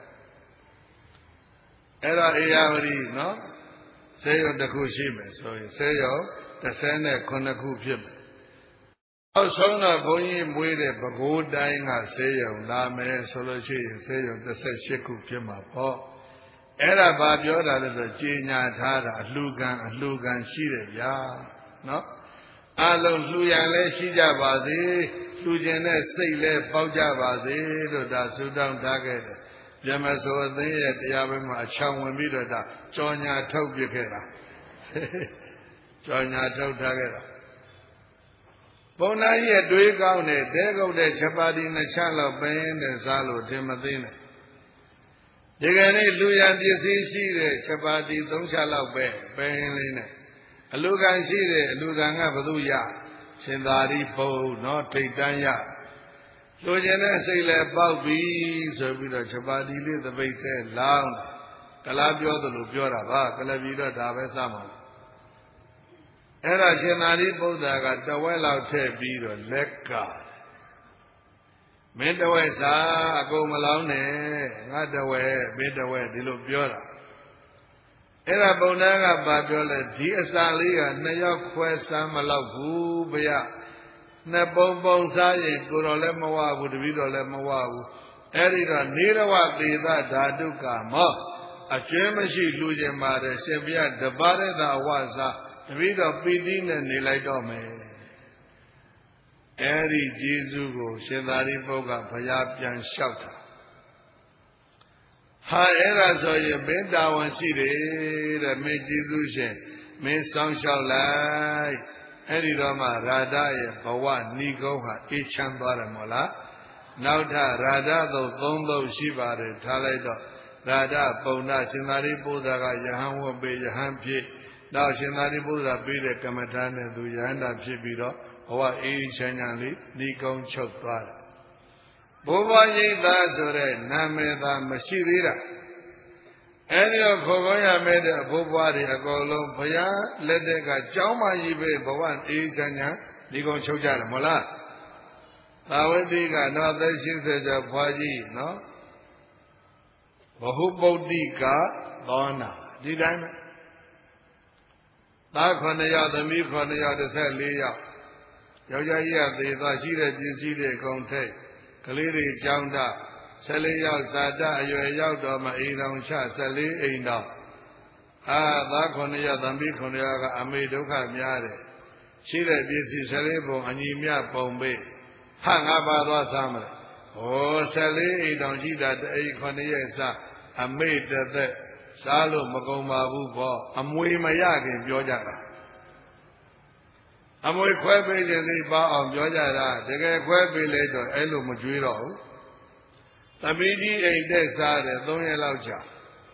အဲ့တော့အေယာဝတီနော်ဆေးရုံတစ်ခုရှိမယ်ဆိုရင်ဆေးရုံ19ခုဖြစ်မယ်အောက်ဆုံးတော့ဘုန်းကြီးမွေးတဲ့ပဲခူးတိုင်းကဆေးရုံလာမယ်ဆိုလို့ရှိရင်ဆေးရုံ18ခုဖြစ်မှာပေါ့အဲ့ဒါဘာပြောတာလဲဆိုကြေညာထားတာအလှကံရှိတယ်ဗျာနော်အလုံးလှူရန်လည်းရှိကြပါစေလှူခြင်းနဲ့စိတ်လည်းပေါက်ကြပါစေလို့ဒါဆုတောင်းထားခဲ့တယ်ပြမဆိုအသင်းရဲ့တရားပွဲမှာအချောင်ဝင်ပြီးတော့ဒါကြော်ညာထုတ်ပြခဲ့တာကြော်ညာထုတ်ထားခဲ့တာဘုံသားကြီးရဲ့တွေးကောင်းတဲ့တဲကုတ်တဲ့ချက်ပါတီ2ချက်လောက်ပင်းတဲ့စားလို့တင်မသိနဲ့ဒီကနေ့လူရန်ပစ္စည်းရှိတဲ့ချက်ပါတီ၃ချက်လောက်ပဲပင်လေးနဲ့အလူကံရှိတယ်အလူကံကဘသူရရှင်သာရိပုတ္တနော်ထိတ်တန်းရလူကျင်တဲ့စိတ်လည်းပေါက်ပြီဆိုပြီးတော့ချက်ပါတီလေးသပိတ်ထဲလောင်းကလားပြောသလိုပြောတာပါကလပြီတော့ဒါပဲစမှာအဲ့ဒါရှင်သာရိပုတ္တရာကတဝက်လောက်ထည့်ပြီးတော့လက်ကမင်းတဝက်စားအကုန်မလောင်းနဲ့ငါတဝက်မင်းတဝက်ဒီလိုပြောတာအဲ့ဒါပုံနာကပါပြောလဲဒီအစာလေးကနှစ်ယောက်ခွဲစားမလောက်ဘူးဗျာနှစ်ပုံစားရင်ကိုတော်လည်းမဝဘူးတပည့်တော်လည်းမဝဘူးအဲ့ဒီတော့နေရဝသေသဓာတုကမောအကျွမ်းမရှိလူကျင်ပါတယ်ရှင်ဘုရားတပါးတဲ့သာဝစားတပည့်တော်ပီတိနဲ့နေလိုက်တော့မယ်အဲ့ဒီကျေးဇူးကိုရှင်သာရိပုတ္တရာဘုရားပြန်လျှောက်တာဟာအဲ့ဒါဆိုရင်မင်းတာဝန်ရှိတယ်တဲ့မင်းကျေးဇူးရှင်မင်းဆောင်လျှောက်လိုက်အဲ့ဒီတော့မှရာဓရဲ့ဘဝဏီကုန်းဟာအေးချမ်းသွားတယ်မို့လားနောက်ထရာဓသို့၃သုတ်ရှိပါတယ်ထားလိုက်တော့ရာဓပုံနာရှင်သာရိပုတ္တရာကယဟန်ဝတ်ပေးယဟန်ဖြစ်နောက်ရှင်သာရိပုတ္တရာပေးတဲ့ကမ္မထာနဲ့သူယဟန္တာဖြစ်ပြီးတော့ဘဝအေးချမ်းချမ်းလေးဏီကုန်းချုပ်သွားတယ်ဘုရားရိပ်သာဆိုတဲ့နာမည်သာမရှိသေးတာအဲဒီတော့ခေါ်ခေါ်ရမဲ့တဲ့အဘိုးဘွားတွေအကုန်လုံးဘုရားလက်ထက်ကကြောင်းမကြီးပဲဘဝအေးချမ်းချမ်းဏီကုန်းချုပ်ကြတယ်မဟုတ်လားသာဝတိကတော့အသက်80ကျော်ဘွားကြီးနော်ဘဟုပုတ္တိကသောနာဒီတိုင်းပဲသား9ယောက်သမီး9ယောက်14ယောက်ယောက်ျားကြီးကသေသွားရှိတဲ့ပစ္စည်းတွေအကုန်ထိတ်ကလေးတွေကြောင်းတ14ယောက်ဇာတအရွယ်ရောက်တော့မှအိမ်တော်ချ14အိမ်တော်သား9ယောက်သမီး9ယောက်ကအမေဒုက္ခများတယ်ရှိတဲ့ပစ္စည်း14ပုံအညီမြပုံပေးဟာငါပါသွားစားမလဲဟော14အိမ်တော်ရှိတာတအိမ်9ရက်စားအမေတသက်စားလို့မကုန်ပါဘူးပေါ့အမွေမရခင်ပြောကြတာအမွေခွဲပေးခြင်းသိပါအောင်ပြောကြတာတကယ်ခွဲပေးလိုက်တော့အဲ့လိုမကြွေးတော့ဘူးသမီးကြီးအိမ်တက်စားတယ်3ရက်လောက်ကြာ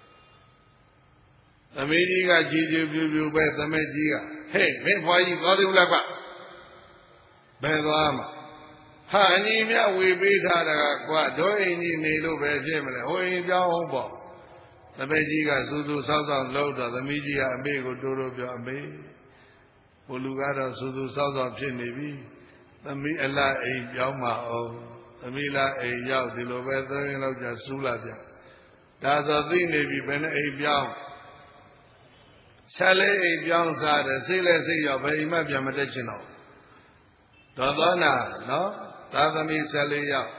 သမီးကြီးကကြည်ကြည်ပြူပြူပဲသမက်ကြီးကဟေးမင်းဖွားကြီးသွားသေးဘူးလားကွဘယ်သွားမှာဟာအညီမြဝေပေးထားတာကွာတို့အိမ်ကြီးနေလို့ပဲဖြစ်မလဲဟိုအိမ်ပြောင်းဟုတ်ပေါ့သမက်ကြီးကစူးစူးဆောက်ဆောက်လှုပ်တော့သမီးကြီးကအမေကိုတိုးတိုးပြောအမေဘိုလ်လူကတော့စူးစူးဆောက်ဆောက်ဖြစ်နေပြီသမီးအလားအိမ်ပြောင်းမအောင်သမီးလားအိမ်ရောက်ဒီလိုပဲ3ရက်လောက်ကြာစူးလာပြန်ဒါဆိုသိနေပြီဘယ်နဲ့အိမ်ပြောင်းဆက်လေးအိမ်ပြောင်းစားတယ်စိတ်လဲစိတ်ရောက်ဘယ်အိမ်မှပြန်မတက်ချင်တော့တော်သောနာနော်သာသမီ14ယောက်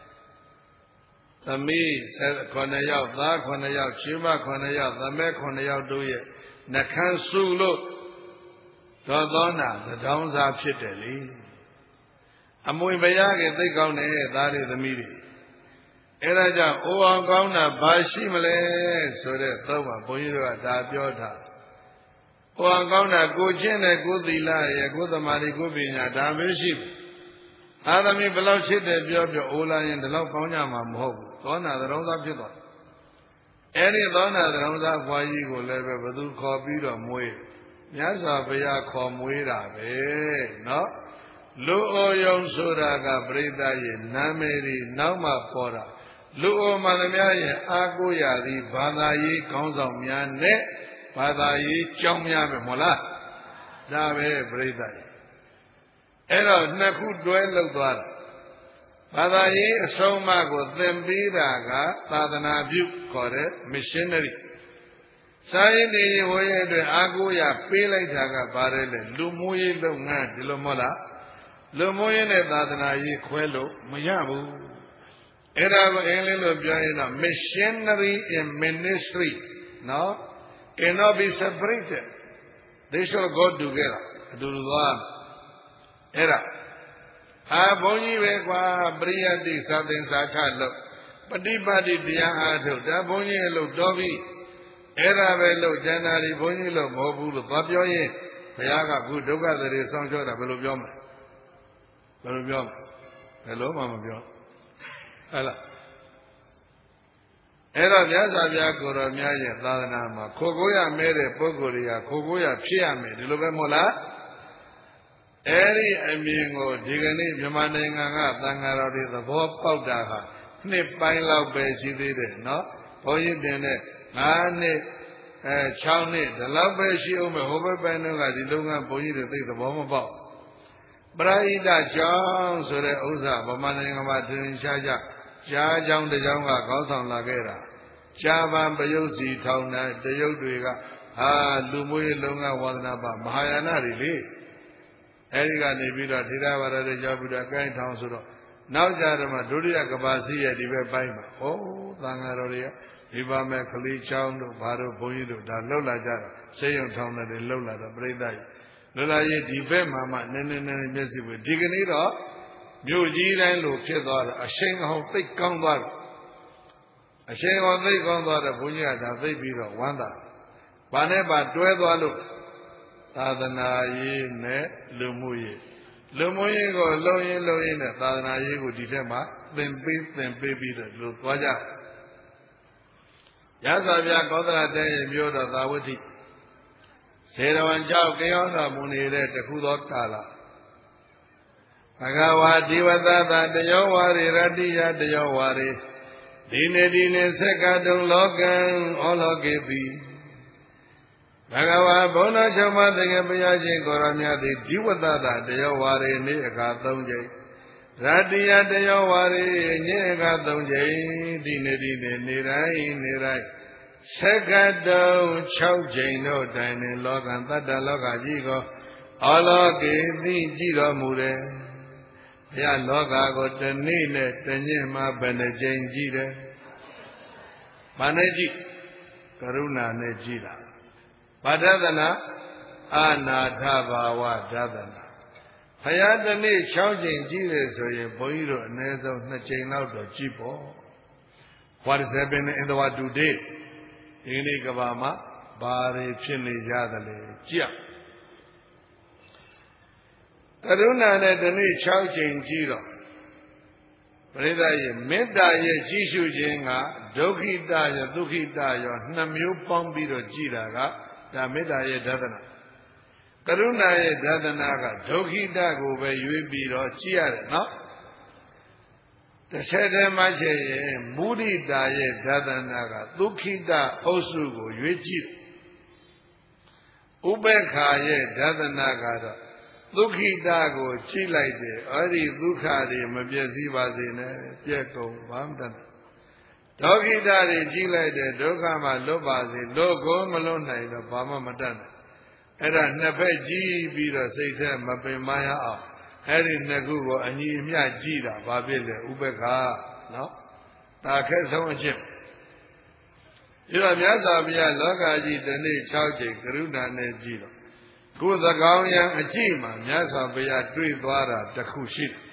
သမီး9ယောက်သား9ယောက်ချွေးမ9ယောက်သမက်9ယောက်တို့ရဲ့နှခမ်းစုလို့တော်သောနာသတောင်းစားဖြစ်တယ်လေအမွေမရခင်သိကောင်းတယ်သားတွေသမီးတွေအဲ့ဒါကြောင့်အိုအောင်ကောင်းတာဘာရှိမလဲဆိုတဲ့သုံးပါဘုန်းကြီးတို့ကဒါပြောထားအိုအောင်ကောင်းတာကိုချင်းနဲ့ကိုသီလရဲ့ကိုသမာဓိကိုပညာဒါမျိုးရှိဘူးအာသမီဘယ်လောက်ချစ်တယ်ပြောအိုလာရင်ဒီလောက်ကောင်းကြမှာမဟုတ်ဘူးသောနာသရုံးသားဖြစ်သွားအဲ့ဒီသောနာသရုံးသားဘွားကြီးကိုလည်းပဲဘသူခေါ်ပြီးတော့မွေးမြတ်စွာဘုရားခေါ်မွေးတာပဲနော်လူအိုယုံဆိုတာကပြိဿရဲ့နာမည်ဒီနောက်မှပေါ်တာလူအိုမှန်သမျှရဲ့အာကိုရသည်ဘာသာရေးခေါင်းဆောင်များနဲ့ဘာသာရေးကြောင်းများပဲမဟုတ်လားဒါပဲပြိဿရဲ့အဲ့တော့နှစ်ခုတွဲလောက်သွားတာဘာသာရေးအဆုံးအမကိုသင်ပေးတာကသာသနာပြုခေါ်တဲ့ missionary စာရေးနေဝေရဲ့အတွက်အာကိုရပေးလိုက်တာကပါတယ်လေလူမျိုးရေးလုပ်ငန်းဒီလိုမဟုတ်လားလူမျိုးရေးနဲ့သာသနာရေးခွဲလို့မရဘူးအဲ့ဒါကိုအင်္ဂလိပ်လိုပြောရင်တော့ missionary in ministry နော် cannot be separated they shall go together အတူတူသွားအဲ့ဒါဘုန်းကြီးပဲကွာပရိယတ္တိသာသင်္စာချလို့ပฏิပတ်တိတရားအားထုတ်ဒါဘုန်းကြီးလို့တော်ပြီအဲ့ဒါပဲလို့ကျန်တာဒီဘုန်းကြီးလို့မဟုတ်ဘူးလို့သွားပြောရင်ဘုရားကခုဒုက္ခတွေဆောင်းချောတာဘယ်လိုပြောမလဲဘယ်လိုပြောမလဲဘယ်လိုမှမပြောဟဲ့လားအဲ့တော့မြတ်စွာဘုရားကိုယ်တော်မြတ်ရဲ့သာသနာမှာခိုးကိုရမဲတဲ့ပုဂ္ဂိုလ်တွေကခိုးကိုရဖြစ်ရမယ်ဒီလိုပဲမဟုတ်လားအဲ့ဒီအမြင်ကိုဒီကနေ့မြန်မာနိုင်ငံကသံဃာတော်တွေသဘောပေါက်တာဟာနှစ်ပိုင်းလောက်ပဲရှိသေးတယ်နော်ဘုန်းကြီးတင်တဲ့9နှစ်6နှစ်ဒီလောက်ပဲရှိအောင်ပဲဟိုဘက်ပိုင်းတော့ကဒီလုံကဘုန်းကြီးတွေသိသဘောမပေါက်ပရိဟိတကြောင့်ဆိုတဲ့ဥစ္စာဗမာနိုင်ငံမှာထင်ရှားကြကြားကြောင်းတစ်ကြောင်းကခေါင်းဆောင်လာခဲ့တာကြာပန်ပယုတ်စီထောင်တဲ့တရုတ်တွေကလူမျိုးရေးလုံကဝါဒနာပါမဟာယာနတွေလေအဲဒီကနေပြီးတော့ထေရဝါဒတွေကြောက်ပြီးတော့ကိုင်းထောင်ဆိုတော့နောက်ကြတော့မှဒုတိယကဘာစီရဲ့ဒီဘက်ပိုင်းမှာသံဃာတော်တွေကဒီပါမဲ့ခလီချောင်းတို့ဘာတို့ဘုန်းကြီးတို့ဒါလှုပ်လာကြတာဆေးရုံထောင်တယ်လှုပ်လာတော့ပြိဿကြီးလှုပ်လာရင်ဒီဘက်မှာမှနည်းနည်းမျက်စိပွေဒီကနေ့တော့မြို့ကြီးတိုင်းလိုဖြစ်သွားတယ်အရှိန်အောင်သိကောင်းသွားတယ်အရှိန်အောင်သိကောင်းသွားတယ်ဘုန်းကြီးကဒါသိပြီးတော့ဝမ်းသာဘာနဲ့ပါတွဲသွားလို့သာသနာရေးနဲ့လူမှုရေးကိုလုံရင်းနဲ့သာသနာရေးကိုဒီထက်မှသင်ပေးပြီးတော့လို့သွားကြရသော်ဗျာကောသလတဲရဲ့မြို့တော်သာဝတိစေရဝံကြောက်ကြောင်းတော်မူနေတဲ့တခုသောကာလဘဂဝါဒီဝတ္တသတယောဝါရိရတ္တိယတယောဝါရိဒီနေဆက်ကတုံလောကံဩလောကေတိဘဂဝါဘုန်းတော်ချုပ်မသခင်ဘုရားရှင်ကိုရောမြတ်သည်ဒီဝတ္တသတယောဝါရိနေ့အခါ3ကြိမ်ရတ္တိယတယောဝါရိညအခါ3ကြိမ်ဒီနေတိုင်းဆက်ကတုံ6ကြိမ်တို့တိုင်နေလောကံတတ္တလောကကြီးကိုဩလောကေတိကြည်တော်မူတယ်ဘုရားလောကကိုတနေ့နဲ့တညမှာဘယ်နှကြိမ်ကြည်တယ်။ဘာနဲ့ကြည်ကရုဏာနဲ့ကြည်တာဘာဒသနာအာနာထဘာဝဒသနာဘုရားတနေ့6ကြိမ်ကြည်တယ်ဆိုရင်ဘုန်းကြီးတို့အနည်းဆုံး2ကြိမ်လောက်တော့ကြည်ပေါ့ What is happening in the world today ဒီနေ့ကဘာမှာဘာတွေဖြစ်နေကြသလဲကြည့်ကရုဏာနဲ့ဒီနေ့6ကြိမ်ကြည်တော့ပရိသတ်ရဲ့မေတ္တာရဲ့ကြည်ရှုခြင်းကဒုက္ခိတရောဒုက္ခိတရော2မျိုးပေါင်းပြီးတော့ကြည်တာကဒါမေတ္တာရဲ့ဒသနာကရုဏာရဲ့ဒသနာကဒုက္ခိတကိုပဲရွေးပြီးတော့ကြည်ရတယ်နော်တစ်ချက်တည်းမှချက်ရင်မုဒိတာရဲ့ဒသနာကဒုက္ခိတအုပ်စုကိုရွေးကြည့်ဥပေက္ခာရဲ့ဒသနာကတော့ဒုက္ခိတကိုကြည့်လိုက်တယ်အဲ့ဒီဒုက္ခတွေမပြည့်စည်ပါစေနဲ့ပြည့်ကုန်ဘာမှမတတ်ဒုက္ခိတတွေကြည့်လိုက်တယ်ဒုက္ခမှလွတ်ပါစေလွတ်ကိုမလွတ်နိုင်တော့ဘာမှမတတ်နဲ့အဲ့ဒါနှစ်ဖက်ကြည့်ပြီးတော့စိတ်ထဲမပင်မရအောင်အဲ့ဒီနှစ်ခုကိုအညီအမျှကြည့်တာဘာဖြစ်လဲဥပ္ပခာနော်ဒါခက်ဆုံးအချက်ဒီတော့မြတ်စွာဘုရားလောကကြီးတစ်နေ့6ကြိမ်ကရုဏာနဲ့ကြည့်တော့ကိုယ်သကောင်းရန်အကြည့်မှာမြတ်စွာဘုရားတွေ့သွားတာတစ်ခုရှိတယ်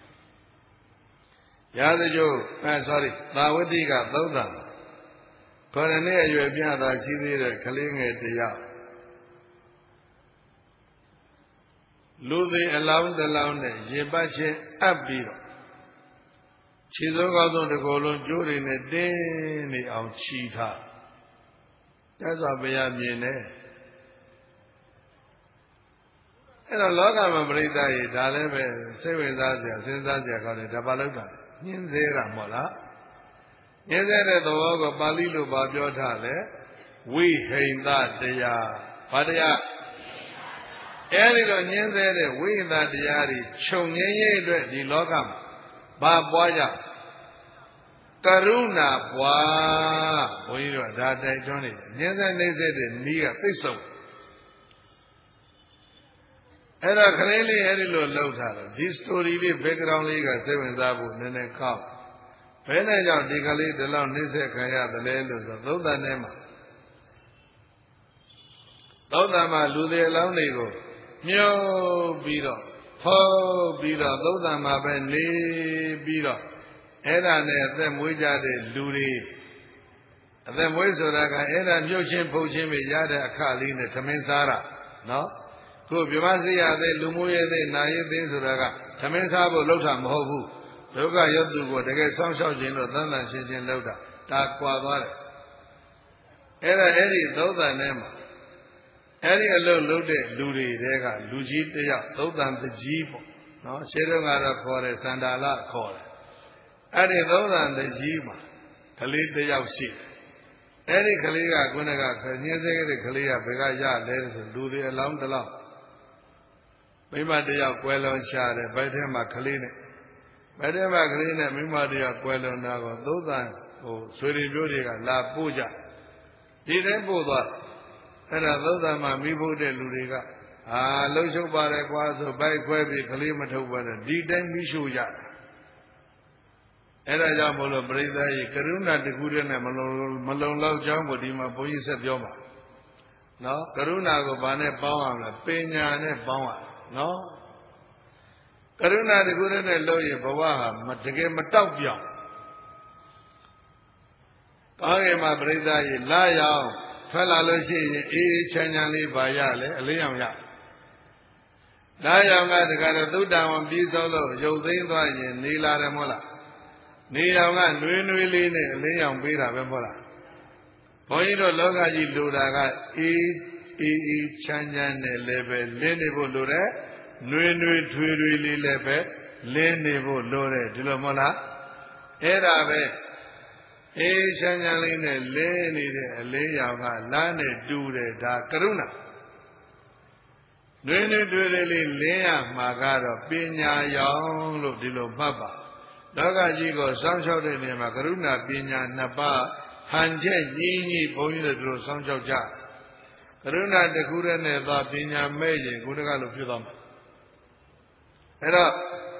ရာဇကြိုသာဝတိကသုံးတာခေါ်တဲ့နေ့အရွယ်ပြတာရှိသေးတဲ့ကလေးငယ်တယောက်လူသေးအလောင်းတစ်လောင်းနဲ့ရေပတ်ချင်းအပ်ပြီးတော့ခြေစုံကောင်းဆုံးတစ်ကိုယ်လုံးကျိုးတွေနဲ့တင်းနေအောင်ချီထားမြတ်စွာဘုရားမြင်တယ်အဲ့တော့လောကမှာပြိဿရေဒါလည်းပဲစိတ်ဝင်စားစရာစဉ်းစားစရာကောင်းတယ်ဒါပါလို့တာညှင်းဆဲတာမဟုတ်လားညှင်းဆဲတဲ့သဘောကိုပါဠိလိုပါပြောထားလဲဝိဟိန္ဒတရားဘာတရားအဲဒီလိုညှင်းဆဲတဲ့ဝိဟိန္ဒတရားတွေခြုံငင်းရေးအတွက်ဒီလောကမှာဘာပွားကြကရုဏာပွားဘုန်းကြီးတို့ဒါတိုက်တွန်းနေတယ်ညှင်းဆဲနှိမ့်ဆဲတဲ့နီးကသိဆုံးအဲ့တော့ခလေးလေးအဲ့ဒီလိုလှုပ်ထားတယ်ဒီ story လေး background လေးကစိတ်ဝင်စားဖို့နည်းနည်းကောက်ဘယ်နဲ့ကြောင့်ဒီကလေးဒီလောက်နှိမ့်ဆက်ခံရတယ်လို့ဆိုသုံးသန်ထဲမှာသုံးသန်မှာလူတွေအလောင်းတွေကိုမြုပ်ပြီးတော့ဖုံးပြီးတော့သုံးသန်မှာပဲနေပြီးတော့အဲ့ဒါနဲ့အသက်မွေးကြတဲ့လူတွေအသက်မွေးဆိုတာကအဲ့ဒါမြုပ်ချင်းဖုံးချင်းပဲရတဲ့အခါလေးနဲ့သမင်းစားတာနော်ကိုပြမစေရတဲ့လူမျိုးရဲ့တဲ့နာရီသိဆိုတာကသမင်းစားဖို့လှုပ်တာမဟုတ်ဘူးဒုက္ခရုပ်သူကိုတကယ်စောင့်ရှောက်ခြင်းလို့သံသရှင်းရှင်းလှုပ်တာတာကွာသွားတယ်အဲ့ဒီသုံးသံထဲမှာအဲ့ဒီအလုပ်လုပ်တဲ့လူတွေတဲကလူကြီးတယောက်သုံးသံတကြီးပေါ့နော်ရှင်းတော့ကတော့ခေါ်တယ်စန္ဒာလခေါ်တယ်အဲ့ဒီသုံးသံတကြီးမှာကလေးတယောက်ရှိတယ်အဲ့ဒီကလေးကခုနကညင်းစေတဲ့ကလေးကဘယ်ကရလဲဆိုလူတွေအလောင်းတစ်လောက်မိမတယောက်ကွယ်လွန်ရှာတယ်ဘယ်ထဲမှာကလေးနဲ့ဘယ်ထဲမှာကလေးနဲ့မိမတယောက်ကွယ်လွန်တာကိုသုံးသံဆွေတွေမျိုးတွေကလာပို့ကြဒီတိုင်းပို့သွားအဲ့ဒါသုံးသံမှာမိဖို့တဲ့လူတွေကလှုပ်ရှုပ်ပါတယ်ကွာဆိုဘိုက်ခွဲပြီးကလေးမထုတ်ပါနဲ့ဒီတိုင်းမိရှုကြတာအဲ့ဒါကြောင့်မို့လို့ပရိသတ်ကြီးကရုဏာတခုတည်းနဲ့မလုံလောက်ကြောင်းကိုဒီမှာဘုန်းကြီးဆက်ပြောမှာနော်ကရုဏာကိုဘာနဲ့ပေါင်းအောင်လဲပညာနဲ့ပေါင်းရနော်ကရုဏာတခုတည်းနဲ့လို့ရင်ဘဝဟာတကယ်မတောက်ပြောင်ကောင်းကင်မှာပရိသတ်ကြီးလာရောက်ထွက်လာလို့ရှိရင်အေးချမ်းချမ်းလေးပါရလေအလေးအောင်ရလာရောက်ကတခါတော့သုတ္တဝံပြီးဆုံးလို့ရုပ်သိမ်းသွားရင်နေလာတယ်မဟုတ်လားနေရောင်ကနှွေးနှွေးလေးနဲ့အလင်းရောင်ပေးတာပဲမဟုတ်လားဘုန်းကြီးတို့လောကကြီးလိုတာကအေးချမ်းချမ်းနဲ့လည်းပဲလင်းနေဖို့လိုတယ်နှွေးနှွေးထွေးထွေးလေးလည်းပဲလင်းနေဖို့လိုတယ်ဒီလိုမဟုတ်လားအဲ့ဒါပဲအေးချမ်းချမ်းလေးနဲ့လင်းနေတဲ့အလင်းရောင်ကလမ်းနဲ့တူတယ်ဒါကရုဏာနှွေးနှွေးထွေးထွေးလေးလင်းရမှာကတော့ပညာရောင်လို့ဒီလိုမှတ်ပါလောကကြီးကိုစောင့်ရှောက်တဲ့နေရာမှာကရုဏာပညာနှစ်ပါးဟန်ချက်ကြီးဘုန်းကြီးတို့စောင့်ရှောက်ကြကရုဏာတခုတည်းနဲ့သာပညာမဲ့ရင်ခုတကလို့ဖြစ်သွားမှာအဲ့တော့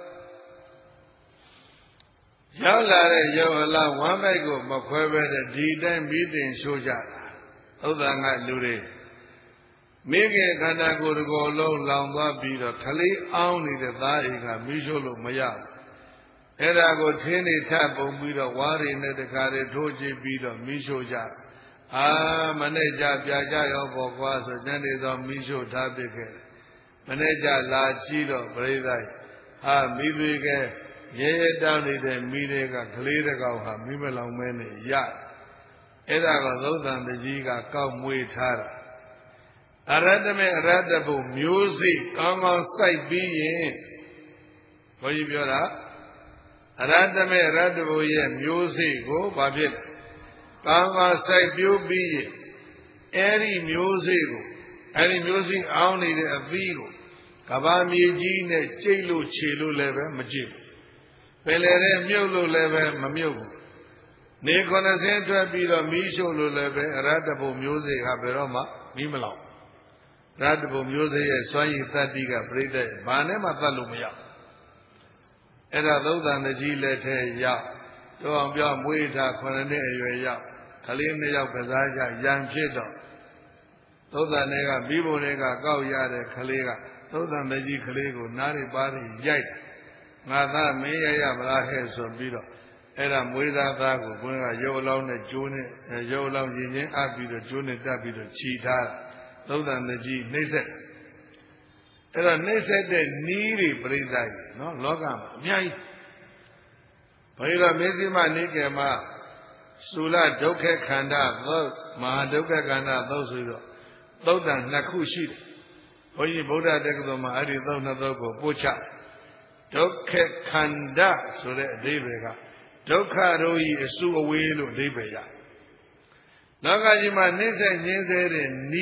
ရောက်လာတဲ့ယောအလားဝမ်းပိုက်ကိုမခွဲပဲတဲ့ဒီတိုင်းမိတင်ရှိုးကြတာဥဒ္ဒငါလူတွေမိခင်ခန္ဓာကိုယ်တစ်ကိုယ်လုံးလောင်သွားပြီးတော့ခလေးအောင်းနေတဲ့သားအိမ်ကမိရှိုးလို့မရဘူးအဲ့ဒါကိုထင်းနေထပ်ပုံပြီးတော့ဝါးတွေနဲ့တခါတွေထိုးကြည့်ပြီးတော့မိရှို့ကြမနေ့ကျပြကြရောပေါ့ကွာဆိုညနေတော့မိရှို့ထားပြခဲ့တယ်မနေ့ကျလာကြည့်တော့ပြိဿမိသွေးကရဲရဲတောင်းနေတဲ့မိတွေကကလေးတစ်ကောင်ဟာမိမလောင်မဲနဲ့ရအဲ့ဒါကသုံးသံတကြီးကကောက်မွေးထားတာအရတ္တမေအရတ္တဘုမျိုးစိကောင်းကောင်းစိုက်ပြီးရင်ဘုန်းကြီးပြောတာအရတ္တမေရတ္တဘုရဲ့မျိုးစိကိုဘာဖြစ်လဲကောင်းကောင်းစိုက်ပျိုးပြီးရင်အဲ့ဒီမျိုးစိကိုအဲ့ဒီမျိုးစိအောင်းနေတဲ့အသီးကိုကဘာမြေကြီးနဲ့ကျိတ်လို့ခြေလို့လည်းပဲမကျိတ်ဘူးပယ်လေတဲ့မြုပ်လို့လည်းပဲမမြုပ်ဘူးနေ90ထွက်ပြီးတော့မီးရှို့လို့လည်းပဲအရတ္တဘုမျိုးစိကဘယ်တော့မှမီးမလောင်ရတ္တဘုမျိုးစိရဲ့စွမ်းရည်တတ္တိကပြိတ္တဘာနဲ့မှသတ်လို့မရအဲ့ဒါသုံးသံတကြီးလက်ထဲရောက်တို့အောင်ပြောမွေးထား9နှစ်အရွယ်ရောက်ကလေး2ယောက်ကစားကြရံဖြစ်တော့သုံးသံတွေကမိဘတွေကကောက်ရတဲ့ကလေးကသုံးသံတကြီးကလေးကိုနားရိပါးရိုက်ငါသားမင်းရမလားဟဲ့ဆိုပြီးတော့အဲ့ဒါမွေးသားသားကိုဘုန်းကရုပ်အလောင်းနဲ့ကျိုးနဲ့ရုပ်အလောင်းရင်ချင်းအပ်ပြီးတော့ကျိုးနဲ့တက်ပြီးတော့ခြီထားတာသုံးသံတကြီးနှိမ့်ဆက်အဲ့တော့နှိမ့်ဆက်တဲ့နီးတွေပြိဿကြီးနော်လောကမှာအများကြီးဘယ်လိုမေဇိမနိကေမှာသုလဒုက္ခခန္ဓာသုတ်မဟာဒုက္ခခန္ဓာသုတ်ဆိုတော့သုတ်တန်2ခုရှိတယ်ဘုန်းကြီးဗုဒ္ဓတက္ကသိုလ်မှာအဲ့ဒီသုတ်2သုတ်ကိုပို့ချဒုက္ခခန္ဓာဆိုတဲ့အဓိပ္ပာယ်ကဒုက္ခတို့ဤအစုအဝေးလို့အဓိပ္ပာယ်ရလောကကြီးမှာနှိမ့်ဆက်ညင်းစေတဲ့ဤ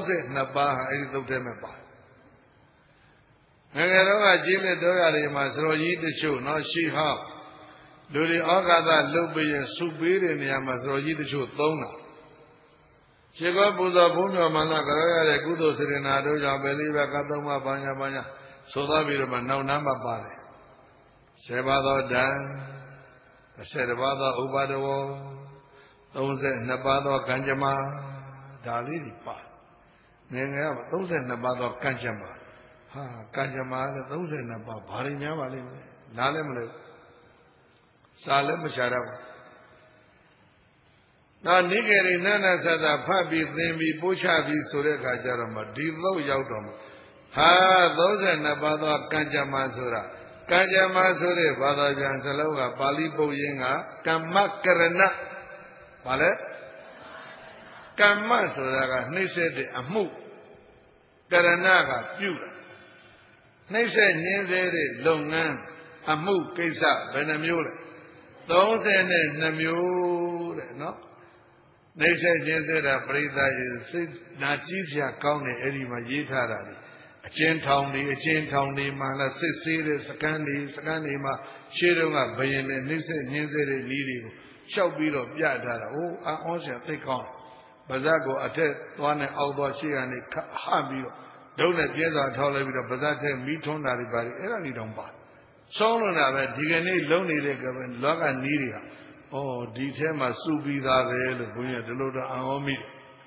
32ပါးဟာအဲ့ဒီသုတ်ထဲမှာပါငယ်ငယ်တော့ကကြီးလက်တော်ရတယ်မှာစတော်ကြီးတချို့နော်ရှိဟောက်လူတွေဩဃာသလှုပ်ပြီးရင်စုပေးတဲ့နေရာမှာစတော်ကြီးတချို့သုံးတာခြေကောပူဇော်ဘုန်းတော်မှလာကြရတဲ့ကုသိုလ်စေရနာတို့ကြောင့်ပဲလေးပဲကသုံးပါးဘာညာဆိုသွားပြီးတော့မှနောက်နှမ်းမှာပါတယ်10ပါးသောဓာန်10ပါးသောဥပါဒဝ32ပါးသောကံကြမ္မာဒါလေးတွေပါငယ်ငယ်က32ပါးသောကံကြမ္မာဟာကံကြမ္မာလည်း32ပါးဘာတွေများပါလိမ့်မယ်နားလည်းမလဲစာလည်းမရှာတော့ဘူးနောက်နိကေရိနန္ဒသတ္တဖတ်ပြီးသင်ပြီးပို့ချပြီးဆိုတဲ့အခါကျတော့မှဒီသုတ်ရောက်တော့မှဟာ32ပါးသောကံကြမ္မာဆိုတာကံကြမ္မာဆိုတဲ့ဘာသာပြန်စလုံးကပါဠိပုတ်ရင်းကကမ္မကရဏဘာလဲကမ္မဆိုတာကနှိမ့်ဆက်တဲ့အမှုကရဏကပြုတာနှိမ့်ဆက်ညင်းစေတဲ့လုပ်ငန်းအမှုကိစ္စဘယ်နှမျိုးလဲ32မျိုးတဲ့နော်နှိမ့်ဆက်ညင်းစေတာပရိသတ်ရေစိတ်နာကြည့်စရာကောင်းတယ်အဲ့ဒီမှာရေးထားတာလေအကျဉ်းထောင်တွေမှာလားစစ်ဆေးတဲ့စကန်းတွေမှာရှေးတုန်းကဘယင်နဲ့နှိမ့်ဆက်ညင်းစေတဲ့ဤတွေကိုလျှောက်ပြီးတော့ပြထားတာအိုးအောစရာသိကောင်းပါဇက်ကိုအထက်သွားနဲ့အောက်သွားရှေ့ကနေဟပြီးတော့ဒုံနဲ့ပြင်းစွာထောက်လိုက်ပြီးတော့ပါဇက်ထဲမိထွန်းတာတွေပါလေအဲ့ဒါတွေတောင်ပါဆုံးလို့တာပဲဒီကနေ့လုံးနေတဲ့ကပဲလောကနီးတွေဟာဩဒီထဲမှာစုပြီးသားပဲလို့ဘုန်းကြီးကဒီလိုတော့အံ့ဩမိတယ်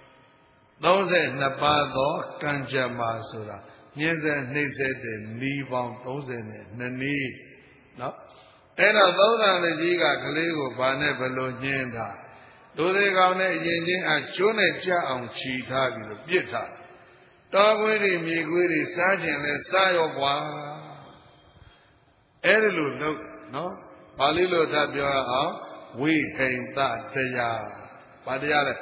32ပါးသောကံကြမ္မာဆိုတာညင်းစေနှိမ့်စေတဲ့နီးပေါင်း32နီးနော်အဲ့တော့သုံးသံကြီးကကလေးကိုဗာနဲ့ဘလို့ညင်းတာလူတွေကောင်းနဲ့အရင်ချင်းအကျိုးနဲ့ကြအောင်ခြီထားပြီးတော့ပြစ်ထားတောခွေးတွေမြေခွေးတွေစားခြင်းလဲစားရောကွာအဲ့ဒီလိုလုပ်နော်ပါဠိလိုသာပြောအောင်ဝိဟိံတတရားဘာတရားလဲ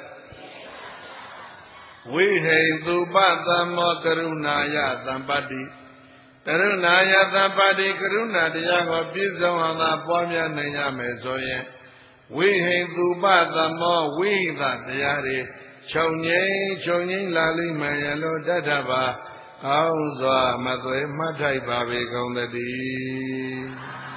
ဝိဟိံသုပသမ္မောကရုဏာယသံပတ္တိကရုဏာယသံပတ္တိကရုဏာတရားကိုပြည့်စုံအောင်သာပွားများနိုင်ရမယ်ဆိုရင်ဝိဟိံသုပသမ္မောဝိဟိတတရားတွေခြုံငိမ့်လာလိမ့်မယ်ရလို့တတ်တပါကောင်းစွာမသွေမှတ်ထိုက်ပါပေကုန်သတည်း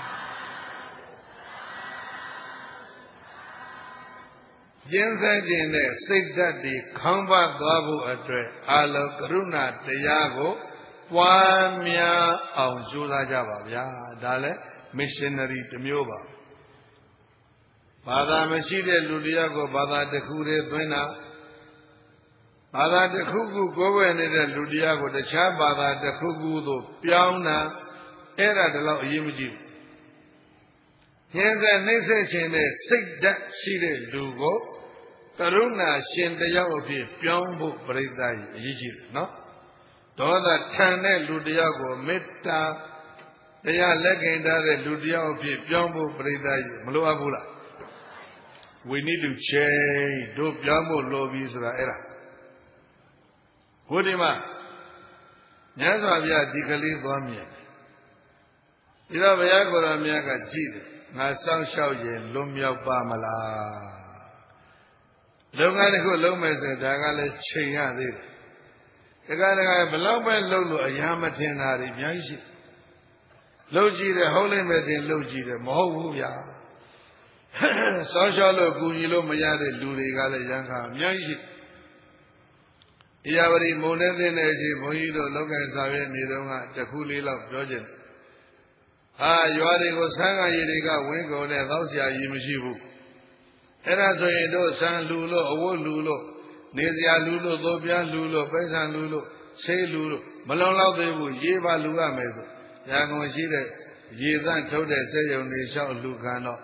ကျင့်စေခြင်းနဲ့စိတ်ဓာတ်တွေခေါင်းပါသွားဖို့အတွက်အာလောကရုဏာတရားကိုပွားများအောင်ကြိုးစားကြပါဗျာဒါလည်း missionary တစ်မျိုးပါဘာသာမရှိတဲ့လူတရားကိုဘာသာတစ်ခုတည်းသွင်းတာဘာသာတစ်ခုခုကိုယ်ဝယ်နေတဲ့လူတရားကိုတခြားဘာသာတစ်ခုခုသို့ပြောင်းတာအဲ့ဒါတည်းအရေးမကြီးဘူးဉာဏ်ဆက်နှိမ့်ဆက်ခြင်းနဲ့စိတ်ဓာတ်ရှိတဲ့လူကိုကရုဏာရှင်တယောက်အဖြစ်ပြောင်းဖို့ပြိဿကြီးအရေးကြီးတယ်နော်ဒေါသထန်တဲ့လူတယောက်ကိုမေတ္တာတရားလက်ခံထားတဲ့လူတယောက်အဖြစ်ပြောင်းဖို့ပြိဿကြီးမလိုအပ်ဘူးလား we need to change တို့ပြောင်းဖို့လိုပြီဆိုတာအဲ့ဒါဘုဒ္ဓမမြတ်စွာဘုရားဒီကလေးသွားမြင်ဒီတော့ဘုရားကိုယ်တော်မြတ်ကကြည့်တယ်ငါစောင့်ရှောက်ရင်လွတ်မြောက်ပါမလားလုပ်ငန်းတစ်ခုလုပ်မယ်ဆိုဒါကလည်းချိန်ရသေးတယ်တခါဘလောက်ပဲလုပ်လို့အရာမထင်တာတွေအများကြီးရှိလုပ်ကြည့်တယ်ဟုတ်လိမ့်မယ်တင်လုပ်ကြည့်တယ်မဟုတ်ဘူးဗျာစောင့်ရှောက်လို့ကူညီလို့မရတဲ့လူတွေကလည်းရံခါအများကြီးရှိတရားပရိမုန်တဲ့တဲ့အချိန်ဘုန်းကြီးတို့လောက်ကင်စာရဲ့နေတော့ကတခုလေးလောက်ပြောခြင်းဟာရွာတွေကိုဆန်းကရည်တွေကဝင်းကုန်နဲ့သောက်เสียရည်မရှိဘူးအဲ့ဒါဆိုရင်တို့ဆန်းလူလို့အဝတ်လူလို့နေစရာလူလို့သို့ပြလူလို့ပိဿံလူလို့ဆေးလူလို့မလုံလောက်သေးဘူးရေးပါလူရမယ်ဆိုညာကုန်ရှိတဲ့ရေသန့်ထုတ်တဲ့စက်ရုံတွေလျှောက်လူခံတော့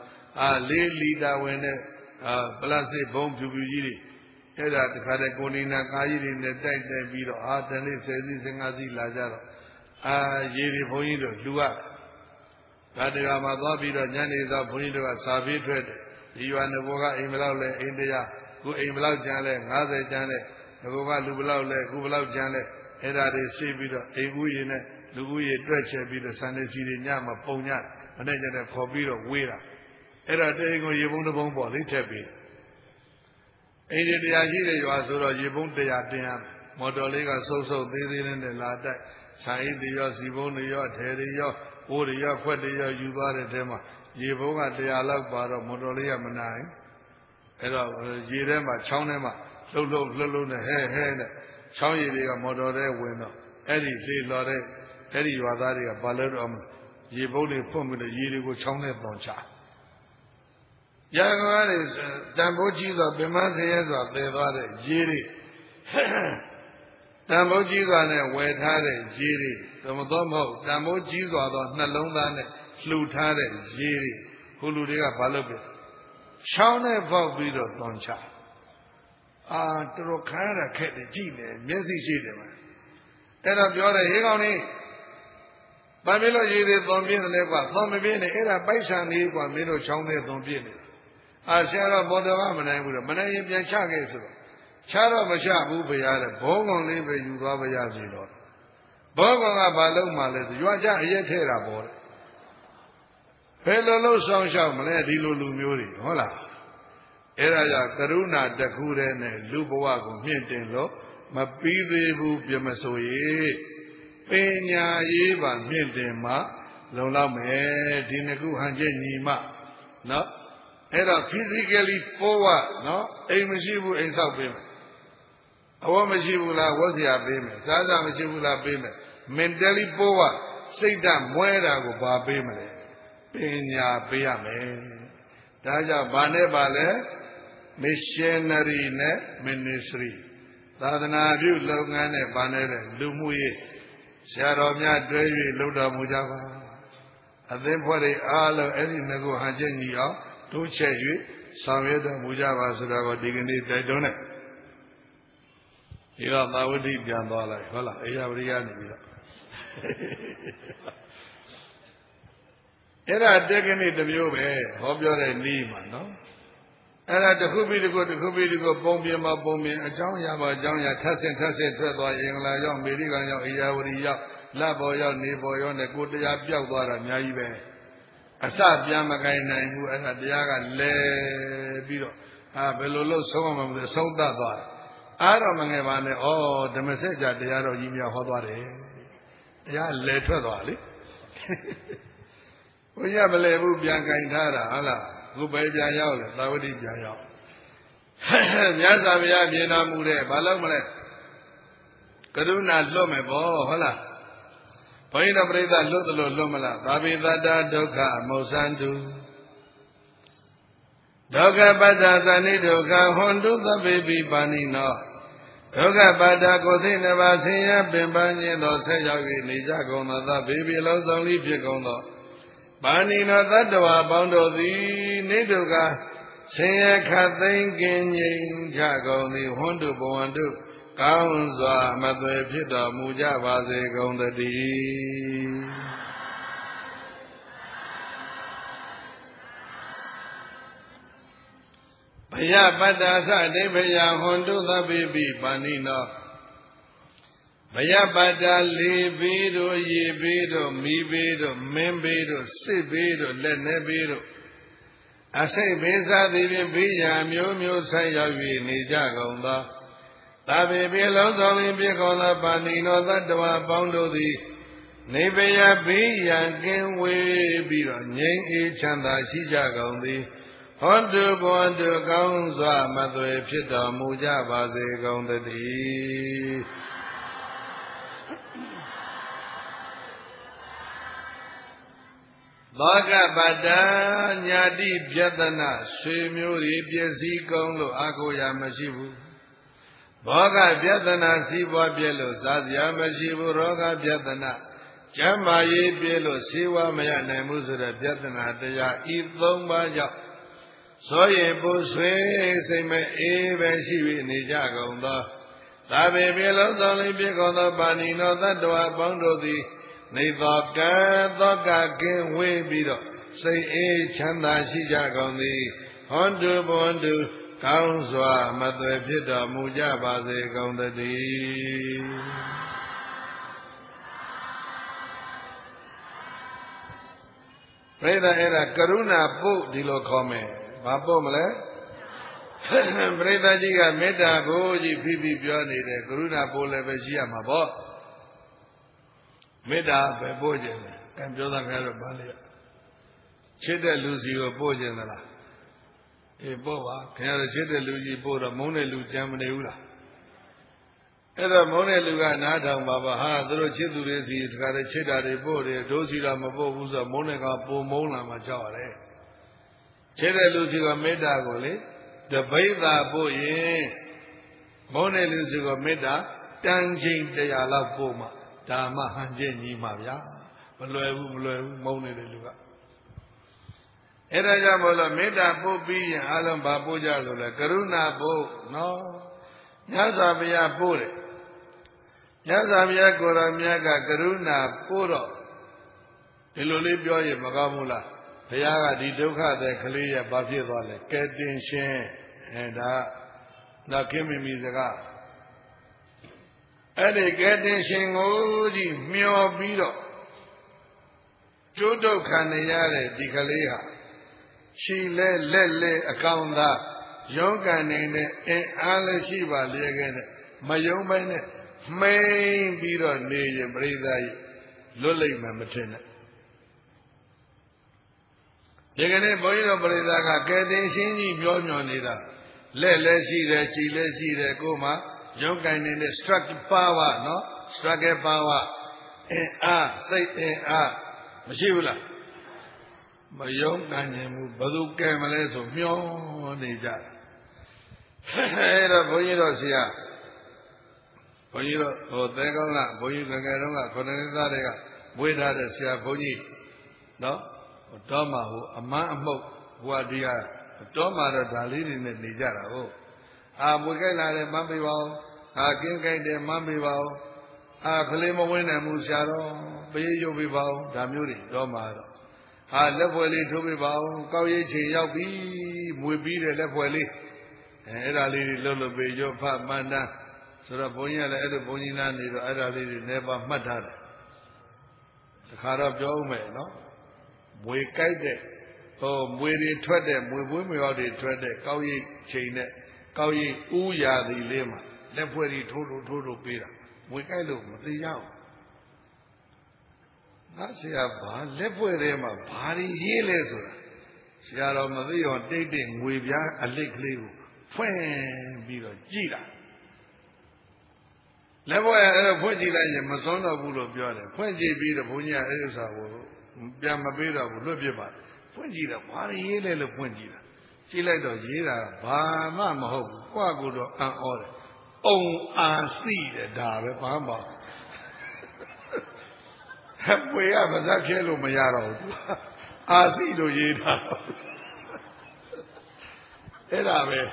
4 လီတာဝင်တဲ့ပလတ်စတစ်ဘုံဖြူဖြူကြီးတွေအဲ့ဒါတခါတည်းကိုနေနာကားကြီးတွေနဲ့တိုက်ပြီးတော့တနေ့10 စီး15 စီးလာကြတော့ရေတွေဘုန်းကြီးတို့လူရဒါတကမှာသွားပြီးတော့ညနေစာဘုန်းကြီးတို့ကစာပေးထွက်တယ်ဒီရွာနဘောကအိမ်ဘလောက်လဲအိမ်တရားခုအိမ်ဘလောက်ကျန်လဲ90ကျန်လဲနဘောကလူဘလောက်လဲခုဘလောက်ကျန်လဲအဲ့ဒါတွေရှင်းပြီးတော့အိမ်ဦးရင်နဲ့လူဦးရေတွက်ချက်ပြီးတော့စံနေစီတွေညမှာပုံညမနေ့ကျတဲ့ခေါ်ပြီးတော့ဝေးတာအဲ့ဒါတိန်ကိုရေပုံးတစ်ပုံးပေါ့လိထက်ပြီးအိမ်တရားရှိတဲ့ရွာဆိုတော့ရေပုံး100တင်ရမော်တော်လေးကစုပ်စုပ်သေးသေးနဲ့လာတိုက်ဆိုင်အိတ်ရောစီပုံးတွေရောအထည်တွေရောအိုးတွေရောခွက်တွေရောယူသွားတဲ့တဲမှာရေပုံးက100လောက်ပါတော့မော်တော်လေးကမနိုင်အဲ့တော့ရေထဲမှာချောင်းထဲမှာလှုပ်နဲ့ဟဲနဲ့ချောင်းရေတွေကမော်တော်ထဲဝင်တော့အဲ့ဒီလေလော်တဲ့အဲ့ဒီရွာသားတွေကဘာလဲတော့ရေပုံးတွေဖွင့်ပြီးတော့ရေတွေကိုချောင်းထဲပေါင်ချရံကားတွေတန်ဖိုးကြီးစွာပင်မဆင်းရဲစွာတည်သွားတဲ့ရေတွေတန်ဖိုးကြီးစွာနဲ့ဝယ်ထားတဲ့ရေတွေသမတော်မဟုတ်တန်ဖိုးကြီးစွာသောနှလုံးသားနဲ့လှူထားတဲ့ရေတွေခုလူတွေကဘာလုပ်ပြချောင်းနဲ့ပေါက်ပြီးတော့သွန်ချတော်တော်ခါရခက်တယ်ကြည့်နေမျက်စိရှိတယ်မှာအဲ့တော့ပြောတယ်ဟေးကောင်လေးဘာဖြစ်လို့ရေတွေသွန်ပြင်းတယ်လဲကွာသွန်မပြင်းနဲ့အဲ့ဒါပိုက်ဆံလေးကွာမင်းတို့ချောင်းနဲ့သွန်ပြင်းနေဆရာတော်ဘောတော်ကမနိုင်ဘူးတော့မနိုင်ရင်ပြန်ချခဲ့ဆိုတော့ချတော့မချဘူးဗျာတဲ့ဘောကွန်လေးပဲယူသွားပါရစေတော့ဘောကွန်ကဘာလုပ်မှလဲဆိုရွာကြအရက်ထဲတာပေါ့တဲ့ဘယ်လိုလုပ်ဆောင်ရှောက်မလဲဒီလိုလူမျိုးတွေဟုတ်လားအဲ့ဒါကြောင့်ကရုဏာတခုတည်းနဲ့လူဘဝကိုမြင့်တင်လို့မပြီးသေးဘူးပြမဆိုရေပညာရေးပါမြင့်တင်မှလုံလောက်မယ်ဒီနှစ်ခုဟန်ချက်ညီမှနော်အဲ့တော့ physically forward နော်အိမ်မရှိဘူးအိမ်ဆောက်ပေးမယ်အဝတ်မရှိဘူးလားဝတ်စရာပေးမယ်စားစားမရှိဘူးလားပေးမယ် mentally forward စိတ်ဓာတ်မွဲတာကိုဘာပေးမလဲပညာပေးရမယ်ဒါကြောင့်ဘာနဲ့ပါလဲ missionary နဲ့ ministry သာသနာပြုလုပ်ငန်းနဲ့ဘာနဲ့လဲလူမှုရေးဆရာတော်များတွဲ၍လုပ်တော်မူကြပါအသင်းဖွဲ့တွေအားလုံးအဲ့ဒီငကိုဟန်ချက်ညီအောင်တိုးချက်၍ဆောင်ရွက်တော်မူကြပါဆိုတော့ဒီကနေ့တိုက်တွန်းတဲ့ဒီတော့သာဝတိပြန်သွားလိုက်ဟုတ်လားအေယဝရိယနေပြီးတော့အဲ့ဒါတက္ကနိတစ်မျိုးပဲဟောပြောတဲ့နီးမှာနော်အဲ့ဒါတစ်ခုပြီးတစ်ခုတစ်ခုပြီးတစ်ခုပုံပြင်မှာပုံပြင်အကြောင်းအရာပါအကြောင်းအရာထပ်ဆင့်ထွက်သွားအင်္ဂလာရောက်အမေရိကန်ရောက်အေယဝရိရောက်လက်ပေါ်ရောက်နေပေါ်ရောက်နဲ့ကိုတရားပြောက်သွားတာအများကြီးပဲအစပြန်မကင်နိုင်ဘူးအဲ့ဒါတရားကလဲပြီးတော့ဘယ်လိုလုပ်ဆုံးမှမသိဆုံးသတ်သွားတယ်အားတော့မငယ်ပါနဲ့ဩဓမ္မစကြာတရားတော်ကြီးများဟောသွားတယ်တရားလဲထွက်သွားလေဘုရားမလဲဘူးပြန်ကင်ထားတာဟုတ်လားခုပဲပြန်ရောက်လေသာဝတိပြန်ရောက်မြတ်စွာဘုရားမြင်တော်မူတဲ့ဘာလို့မလဲကရုဏာလွတ်မယ်ပေါ့ဟုတ်လားဘုန်းကြီးတို့ပြိဿလွတ်သလိုလွတ်မလားသာဝိသတ္တဒုက္ခမုတ်စံတုဒုက္ခပတ္တသဏိဒုက္ခဟွန်တုသဗ္ဗေပိပါဏိနောဒုက္ခပတ္တကိုယ်စိတ်နှပါဆင်းရဲပင်ပန်းခြင်းသောဆက်ရောက်၍နေကြကုန်သောသဗ္ဗေပိလုံးစုံလိဖြစ်ကုန်သောပါဏိနောသတ္တဝါပေါင်းတို့သည်နိဒုက္ခဆင်းရဲခတ်သိမ်းကင်းငြိမ်ကြကုန်သည်ဟွန်တုဘဝန္တုကောင်းစွာမသွေဖြစ်တော်မူကြပါစေကုန်သတည်းဘယပတ္တာသတိဘယဟွန်တုသဗ္ဗေပိပါဏိနောဘယပတ္တာလေဘေးတို့ရေဘေးတို့မီးဘေးတို့မင်းဘေးတို့စစ်ဘေးတို့လက်နေဘေးတို့အစိတ်ဘေးစားသည်ဖြင့်ဘေးရာမျိုးမျိုးဆက်ရောက်၍နေကြကုန်သောသဗ္ဗေပိလုံးစုံသည်ဖြစ်ကုန်သောပါဏိနောသတ္တဝါပေါင်းတို့သည်နေပယဘေးရန်ကင်းဝေးပြီးတော့ငြိမ်းအေးချမ်းသာရှိကြကုန်သည်ဟောတုဘဝတုကောင်းစွာမသွေဖြစ်တော်မူကြပါစေကုန်သတည်းသောကပတ္တညာတိပြတနာဆွေမျိုးတွေပြည့်စည်ကုန်လို့အာကိုရာမရှိဘူးဘောဂပြတနာစီးပွားပြည့်လို့စားစရာမရှိဘူးရောဂပြတနာကျမ်းမာရေးပြည့်လို့ဆေးဝါးမရနိုင်ဘူးဆိုတဲ့ပြတနာတရားဤ၃ပါးကြောင့်ဆိုရင်ပူဆွေးစိတ်မအေးပဲရှိ၍နေကြကုန်သောသာဘေပြေလုံးစုံလေးဖြစ်ကုန်သောပါဏိနောသတ္တဝါပေါင်းတို့သည်နေသောကံသောကကင်းဝေးပြီးတော့စိတ်အေးချမ်းသာရှိကြကုန်သည်ဟွန်တုဘွန်တုကောင်းစွာမသွေဖြစ်တော်မူကြပါစေကုန်သတည်းပြိဿအဲ့ဒါကရုဏာပုတ်ဒီလိုခေါ်မယ်ဘာပို့မလဲပရိသတ်ကြီးကမေတ္တာကိုကြီးဖိဖိပြောနေတယ်ကရုဏာပို့လည်းပဲရှိရမှာပေါ့မေတ္တာပဲပို့ခြင်းတယ်ကံပြောတာခဲတော့ဗာလေချစ်တဲ့လူစီကိုပို့ခြင်းသလားအေးပို့ပါခင်ဗျားတို့ချစ်တဲ့လူကြီးပို့တော့မုန်းတဲ့လူကြံမနေဘူးလားအဲ့တော့မုန်းတဲ့လူကနားထောင်ပါပါဟာသူတို့ချစ်သူတွေစီတခါတည်းချစ်တာတွေပို့တယ်ဒုစီတော့မပို့ဘူးဆိုတော့မုန်းတဲ့ကောင်ပုံမုန်းလာမှကြောက်ရတယ်ချစ်တဲ့လူစီကမေတ္တာကိုလေတပိဿာပို့ရင်မုန်းတဲ့လူစီကမေတ္တာတန်ချိန်100လောက်ပို့မှဒါမှဟန်ချက်ညီမှာဗျာမလွယ်ဘူးမုန်းနေတဲ့လူကအဲ့ဒါကြောင့်မို့လို့မေတ္တာပို့ပြီးရင်အလုံးဘာပို့ကြလို့လဲကရုဏာပို့နော်မြတ်စွာဘုရားပို့တယ်မြတ်စွာဘုရားကိုယ်တော်မြတ်ကကရုဏာပို့တော့ဒီလိုလေးပြောရင်မကောင်းဘူးလားဘုရားကဒီဒုက္ခတဲ့ကလေးရဲ့ဘာဖြစ်သွားလဲကဲတင်ရှင်ဒါနောက်ခင်မိမိစကားအဲ့ဒီကဲတင်ရှင်ကိုကြီးမျောပြီးတော့ကျိုးဒုက္ခနေရတဲ့ဒီကလေးဟာခြေလဲလက်လဲအကောင်သာရုန်းကန်နေတဲ့အင်အားလည်းရှိပါလေခဲ့တဲ့မယုံပိုင်းနဲ့မှိန်ပြီးတော့နေရင်ပရိသတ်ကြီးလွတ်လိမ့်မယ်မထင်နဲ့ဒီကနေ့ဘုန်းကြီးတို့ပရိသတ်ကကဲတင်ရှင်ကြီးပြောညွန်နေတာလက်လည်းရှိတယ်ခြေလည်းရှိတယ်ကိုယ်မှရုန်းကန်နေတဲ့ struggle power နော် struggle power အင်အားစိတ်အင်အားမရှိဘူးလားမယုံကန်ရင်ဘယ်သူကဲမလဲဆိုမျောနေကြအဲ့တော့ဘုန်းကြီးတို့ဆရာဘုန်းကြီးတို့ဟိုသဲကောင်းကဘုန်းကြီးငယ်တုန်းကခொနည်းသားတွေကမွေးထားတဲ့ဆရာဘုန်းကြီးနော်တော့မှဟိုအမန်းအမှုတ်ဟိုဒီကတော့မှတော့ဒါလေးတွေနဲ့နေကြတာဟုတ်မွေးကြိုက်လာတယ်မပေးပါဘူးကင်းကြိုက်တယ်မပေးပါဘူးကလေးမဝင်းနိုင်ဘူးဆရာတော်ပေးရုပ်ပေးပါဦးဒါမျိုးတွေတော့မှတော့လက်ဖွဲ့လေးထိုးပေးပါဦးကောက်ရိတ်ချိန်ရောက်ပြီမွေပြီးတယ်လက်ဖွဲ့လေးအဲ့ဒါလေးတွေလှုပ်လို့ပေးရုပ်ဖတ်မှန်တမ်းဆိုတော့ဘုန်းကြီးကလည်းအဲ့လိုဘုန်းကြီးနားနေတော့အဲ့ဒါလေးတွေနေပါမှတ်ထားတယ်တခါတော့ပြောဦးမယ်နော်မွေကြိုက်တဲ့ဟိုမွေတွေထွက်တဲ့မွေပွေးမြောက်တွေထွက်တဲ့ကောက်ရိတ်ချိန်နဲ့ကောက်ရိတ်ဥရာသီလေးမှာလက်ဖွဲ့တွေထိုးလို့ပေးတာမွေကြိုက်လို့မသိကြဘူးငါဆရာဘာလက်ဖွဲ့ထဲမှာဘာတွေရေးလဲဆိုတာဆရာတော်မသိအောင်တိတ်တိတ်ငွေပြားအလစ်ကလေးကိုဖွင့်ပြီးတော့ကြည့်တာလက်ဖွဲ့အဲ့ဖွင့်ကြည့်လိုက်ရင်မစွန်းတော့ဘူးလို့ပြောတယ်ဖွင့်ကြည့်ပြီးတော့ဘုန်းကြီးကအဲ့ဥစ္စာကိုပြန်မပေးတော့ဘူးလွတ်ပြပါဖွင့်ကြည့်တော့ဘာတွေရေးလဲလို့ဖွင့်ကြည့်တာကြည့်လိုက်တော့ရေးတာဘာမှမဟုတ်ဘူးကိုယ့်ကိုယ်တော့အံ့ဩတယ်အုံအာစီတယ်ဒါပဲဘာမှပွေကပါဇက်ဖြဲလို့မရတော့ဘူးအာစီလို့ရေးတာအဲ့ဒါပဲ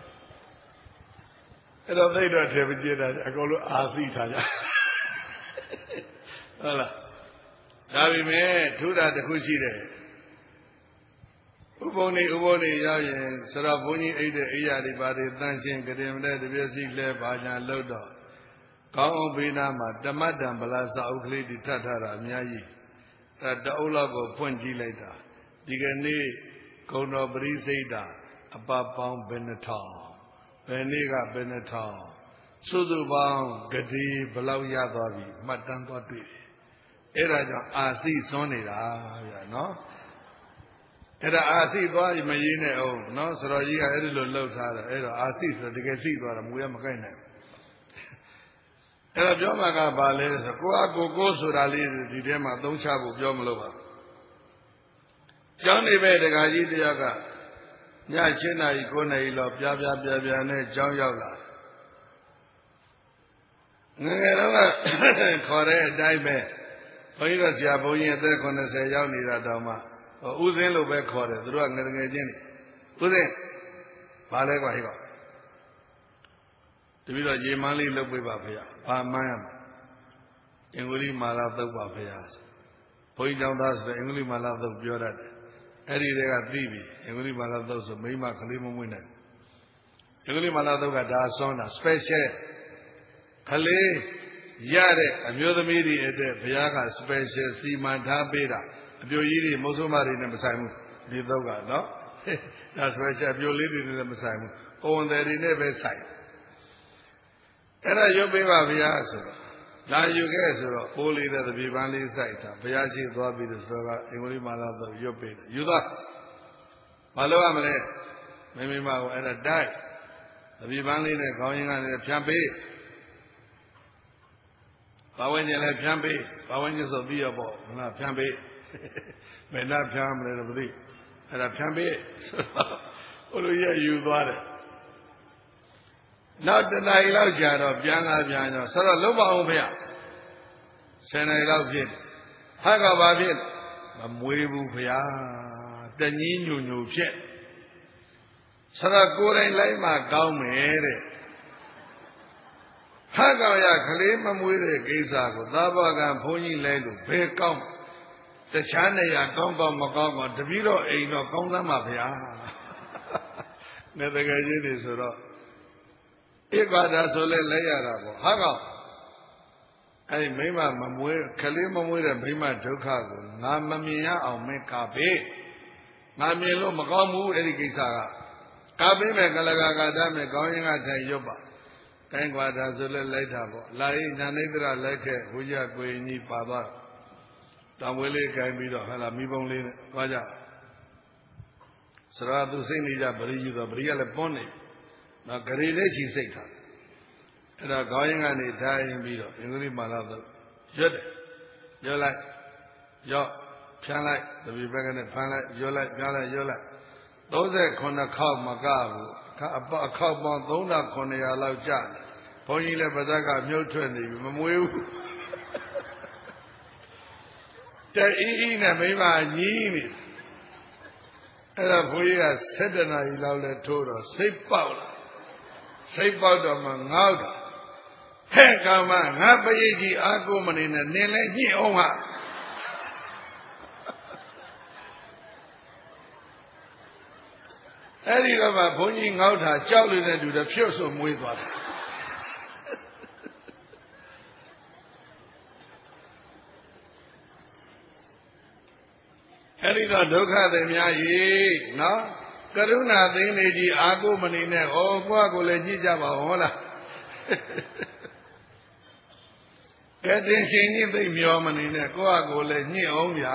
အဲ့တော့သိတော့ထေမကြည့်တာအကုန်လုံးအာစီထားကြဟုတ်လားဒါပေမဲ့ထူတာတစ်ခုရှိတယ်ဥပုံနေရောက်ရင်ဆိုတော့ဘုန်းကြီးအိတ်တဲ့အိယာတွေပါတွေတန်ရှင်းကြင်တဲ့တပြည့်စီလဲပါညာလို့တော့ကောင်းအောင်ဘေးနားမှာဓမ္မတံဗလာစာအုပ်ကလေးတွေထပ်ထားတာအများကြီးတအုပ်လောက်ကိုဖွင့်ကြည့်လိုက်တာဒီကနေ့ဂုဏတော်ပရိစိတ်တာအပပေါင်းဘယ်နှထောင်ဘယ်နေ့ကဘယ်နှထောင်စုစုပေါင်းဂတိဘလောက်ရသွားပြီမှတ်တမ်းသွားတွေ့တယ်အဲ့ဒါကြောင့်အာစီစွန်းနေတာဗျာနော်အဲ့ဒါအာစီသွားမရင်းနဲ့အောင်နော်ဆိုတော့ကြီးကအဲ့ဒီလိုလှုပ်ထားတယ်အဲ့တော့အာစီဆိုတကယ်စီသွားတာမူရမကိုက်နိုင်အဲ့တော့ပြောမှာကဘာလဲဆိုကိုအကိုဆိုတာလေးဒီထဲမှာသုံးချဖို့ပြောမလို့ပါကျောင်းနေပဲတခါကြီးတယောက်ကည7 နာရီ9 နာရီလောက်ပြာနဲ့ကျောင်းရောက်လာငယ်တော့ကခေါ်တဲ့အတိုင်းပဲဘုန်းကြီးတို့ဆရာဘုန်းကြီးအသက်80ရောက်နေတာတောင်မှဥစဉ်လို့ပဲခေါ်တယ်သူတို့ကငယ်ချင်းတွေဥစဉ်ဘာလဲကွာဟိပါတပည့်တော်ရေမန်းလေးလုပ်ပေးပါဖေ။ဘာမှန်းရမှာအင်္ဂလိပ်မာလာသုတ်ပါဖေ။ဘုန်းကြီးကျောင်းသားဆိုအင်္ဂလိပ်မာလာသုတ်ပြောတတ်တယ်။အဲ့ဒီတည်းကသိပြီအင်္ဂလိပ်မာလာသုတ်ဆိုမိမကလေးမမွေးနိုင်။အင်္ဂလိပ်မာလာသုတ်ကဒါဆွမ်းတာ special ကလေးရတဲ့အမျိုးသမီးတွေအတွက်ဘုရားက special စီမံထားပေးတာအပြိုကြီးတွေမုတ်ဆိုးမတွေနဲ့မဆိုင်ဘူးဒီသုတ်ကနော်။ဒါ special အပြိုလေးတွေနဲ့မဆိုင်ဘူး။ကိုဝန်တယ်တွေနဲ့ပဲဆိုင်အဲ့ဒါရုပ်ပေးပါဗျာဆိုတော့ဒါယူခဲ့ဆိုတော့ပိုးလေးတဲ့တပြေပန်းလေးစိုက်တာဘုရားရှိသွားပြီးဆိုတော့အင်္ဂလိပ်မာလာတော့ရုပ်ပေးတယ်ယူသွားမလုပ်ရမလဲမိမကိုအဲ့ဒါတိုက်တပြေပန်းလေးနဲ့ခေါင်းရင်းကလည်းဖြန့်ပေးဘာဝင်ကျင်လဲဖြန့်ပေးဘာဝင်ကျင်ဆိုပြီးရပေါ့ငါဖြန့်ပေးမင်းသားဖြန့်မလဲတော့မသိအဲ့ဒါဖြန့်ပေးဟိုလိုရယူသွားတယ်နောက်တနားရီလောက်ကြာတော့ပြန်လာပြန်တော့ဆိုတော့လုံးပါအောင်ဖေ။10 နာရီလောက်ဖြစ်။ဟာကဘာဖြစ်မမွေးဘူးဖေ။တကြီးညူဖြစ်။ဆိုတော့ကိုယ်တိုင်လိုက်မှကောင်းမယ်တဲ့။ဟာကရကလေးမမွေးတဲ့ကိစ္စကိုသာဘကဘုန်းကြီးလဲလို့ဘယ်ကောင်း။ဟတခြားနေရာကောင်းကောင်းမကောင်းကောင်းတပည့်တော်အိမ်တော့ကောင်းသမ်းပါဗျာနဲ့တကယ်ကြီးနေဆိုတော့ဧကဒါဆိုလဲလဲရတာပေါ့ဟာကောင်အဲ့မိမမမွေးခလေးမမွေးတဲ့မိမဒုက္ခကိုငါမမြင်ရအောင်မင်းကာပေးငါမြင်လို့မကောင်းဘူးအဲ့ဒီကိစ္စကကာပေးမယ်ကလကာကတတ်မယ်ကောင်းရင်ကထိုင်ရွတ်ပါကိုင်းကွာဒါဆိုလဲလိုက်တာပေါ့လာရင်ညာနေသရလိုက်ခဲ့ဟိုကြကိုရင်ကြီးပါသွားတောင်ဝဲလေးကိုင်းပြီးတော့ဟာလာမိဘုံလေးနဲ့သွားကြစရာသူစိတ်နေကြပရိယူတော့ပရိကလည်းပွန်းနေနော်ဂရေလေးချီစိတ်ထားအဲ့တော့ခေါင်းရင်ကနေထိုင်ပြီးတော့အင်္ဂလိပ်မာလာတော့ရွတ်တယ်ရွတ်လိုက်ရော့ဖြန်းလိုက်တပည့်ဘက်ကနဲ့ဖမ်းလိုက်ရွတ်လိုက်ပြားလိုက်ရွတ်လိုက်39ခေါက်မကဘူးအခေါက်ပေါင်း3900လောက်ကြာတယ်ဘုန်းကြီးလည်းပါဇက်ကမြုပ်ထွက်နေပြီမမွေးဘူးတဲ့အီးအီးနဲ့မိမညီးနေအဲ့ဒါဘုန်းကြီးက7 နာရီလောက်လဲထိုးတော့စိတ်ပေါက်လာစိတ်ပေါက်တော့မှငေါ့တော့ဟဲ့ကောင်မငါပရိတ်ကြီးအာကိုမနေနဲ့နင်လည်းညှိအောင်ဟာအဲ့ဒီတော့မှဘုန်းကြီးငေါ့တာကြောက်လို့တဲ့လူတွေဖြုတ်ဆိုမွေးသွားတယ်အဲ့ဒီတော့ဒုက္ခတွေများကြီးနော်ကရုဏာသိနေကြီးအာကိုမနေနဲ့ဩကိုယ့်ကိုလည်းကြည့်ကြပါဟုတ်လားကဲတင်ရှင်ကြီးသိမျောမနေနဲ့ကိုယ့်ကိုလည်းညှိအောင်ဗျာ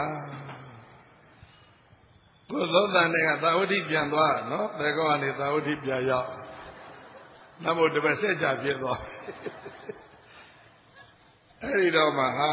ကိုယ်သောတန်တွေကသာဝတိပြန်သွားနော်သေကောကနေသာဝတိပြန်ရောက်နမို့တပတ်ဆက်ကြပြည့်သွားအဲ့ဒီတော့မှဟာ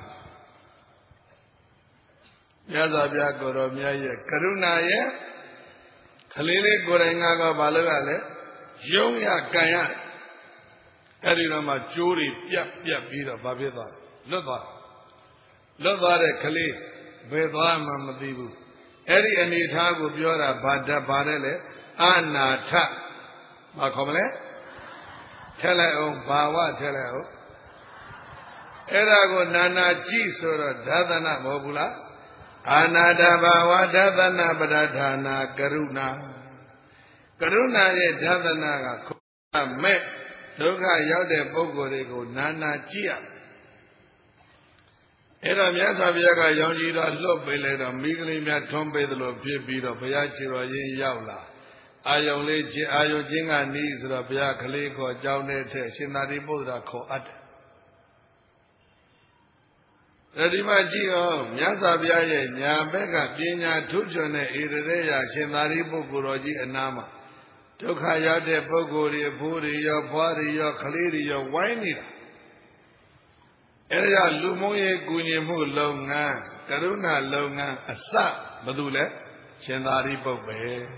မြတ်စွာဘုရားကိုတော်မြတ်ရဲ့ကရုဏာရဲ့ခလေးလေးကိုယ်တိုင်ကဘာလို့ရလဲယုံရကံရအဲ့ဒီတော့မှကြိုးတွေပြတ်ပြီးတော့ဘာဖြစ်သွားလဲလွတ်သွားတဲ့ခလေးဘယ်သွားမှမသိဘူးအဲ့ဒီအနေထားကိုပြောတာဘာတတ်ပါတယ်လေအနာထဘာခေါ်မလဲထက်လိုက်အောင်ဘာဝထက်လိုက်အောင်အဲ့ဒါကိုနာနာကြည့်ဆိုတော့ဒါသနာမဟုတ်ဘူးလားအာနာတဘာဝဒသနာပရဌာနာကရုဏာရဲ့ဒသနာကခုမဲ့ဒုက္ခရောက်တဲ့ပုဂ္ဂိုလ်တွေကိုနာနာကြည့်ရအဲ့တော့မြတ်စွာဘုရားကရောင်ကြီးတော့လွတ်ပေးလိုက်တော့မိကလေးများထွန်းပေးသလိုဖြစ်ပြီးတော့ဘုရားခြေတော်ရင်းရောက်လာအာယုံလေးချင်းအာယုံချင်းကနီးဆိုတော့ဘုရားကလေးခေါ်ကြောင်းတဲ့ထက်ရှင်သာရိပုတ္တရာခေါ်အပ်တယ်ဒီမှာကြည့်အောင်မြတ်စွာဘုရားရဲ့ညာဘက်ကပညာထုချွန်တဲ့ဣရရေယရှင်သာရိပုတ္တရာကြီးအနာမှာဒုက္ခရောက်တဲ့ပုဂ္ဂိုလ်တွေအဖိုးတွေရောဖွားတွေရောကလေးတွေရောဝိုင်းနေတာအဲဒါလူမုံရဲ့ကုညီမှုလုပ်ငန်းကရုဏာလုပ်ငန်းအစဘယ်သူလဲရှင်သာရိပုတ္တပဲ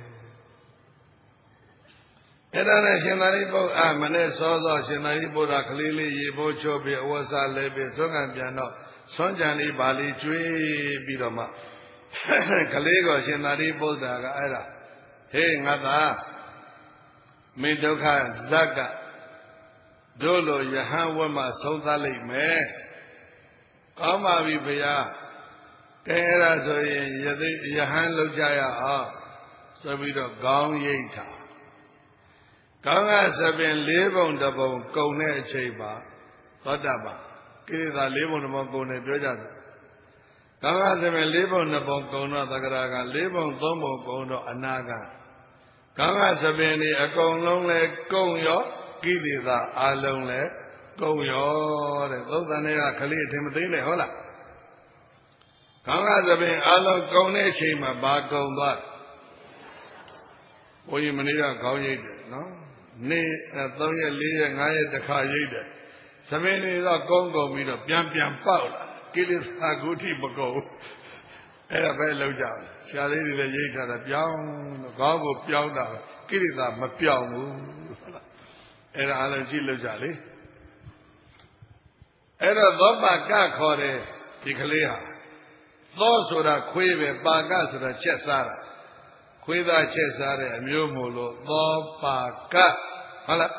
အဲ့ဒါနဲ့ရှင်သာရိပုတ္တမနဲ့စောစောရှင်သာရိပုတ္တကလေးလေးရေဖိုးချုပ်ပြီးအဝတ်စားလဲပြီးသွန်ခံပြန်တော့ဆွမ်းကြံလေးပါလေးကျွေးပြီးတော့မှကလေးကိုရှင်သာရိပုတ္တကအဲ့ဒါဟေးငါသားမင်းဒုက္ခဇက်ကတို့လိုယဟန်ဝတ်မှဆုံးသလိမ့်မယ်ကောင်းပါပြီဗျာကဲအဲ့ဒါဆိုရင်ယဟန်လောက်ကြရအောင်ဆိုပြီးတော့ခေါင်းရိပ်ထားခေါင်းကသပင်၄ပုံတစ်ပုံကုန်တဲ့အချိန်ပါသောတပန်ကိလေသာ၄ပုံတစ်ပုံကုန်တယ်ပြောကြတယ်ခေါင်းကသပင်၄ပုံ2ပုံကုန်တော့သက္ကရာက4ပုံ3ပုံကုန်တော့အနာကခေါင်းကသပင်ဒီအကုန်လုံးလဲကုန်ရောကိလေသာအလုံးလဲကုန်ရောတဲ့သုတ်တန်တွေကခလေးအထင်မသိလေဟုတ်လားခေါင်းကသပင်အလုံးကုန်တဲ့အချိန်မှာဘာကုန်သွားဘုန်းကြီးမနေ့ကခေါင်းရိပ်တယ်နော်နေ့3ရက်4ရက်5ရက်တစ်ခါရိပ်တယ်သမင်းလေးတော့ကုန်းကုန်ပြီးတော့ပြန်ပေါက်လာကိလေသာဂုဋ္ဌိမကုန်အဲ့ဒါပဲလောက်ကြတယ်ဆရာလေးတွေလည်းရိပ်ထားတာပြောင်းတော့ခေါင်းကိုပြောင်းတာကိလေသာမပြောင်းဘူးဟုတ်လားအဲ့ဒါအလုံးကြည့်လောက်ကြလေအဲ့တော့သောပါကခေါ်တယ်ဒီကလေးဟာသောဆိုတာခွေးပဲပါကဆိုတာချက်စားတာခွေးသားချက်စားတဲ့အမျိုးမို့လို့သောပါကဟုတ်လား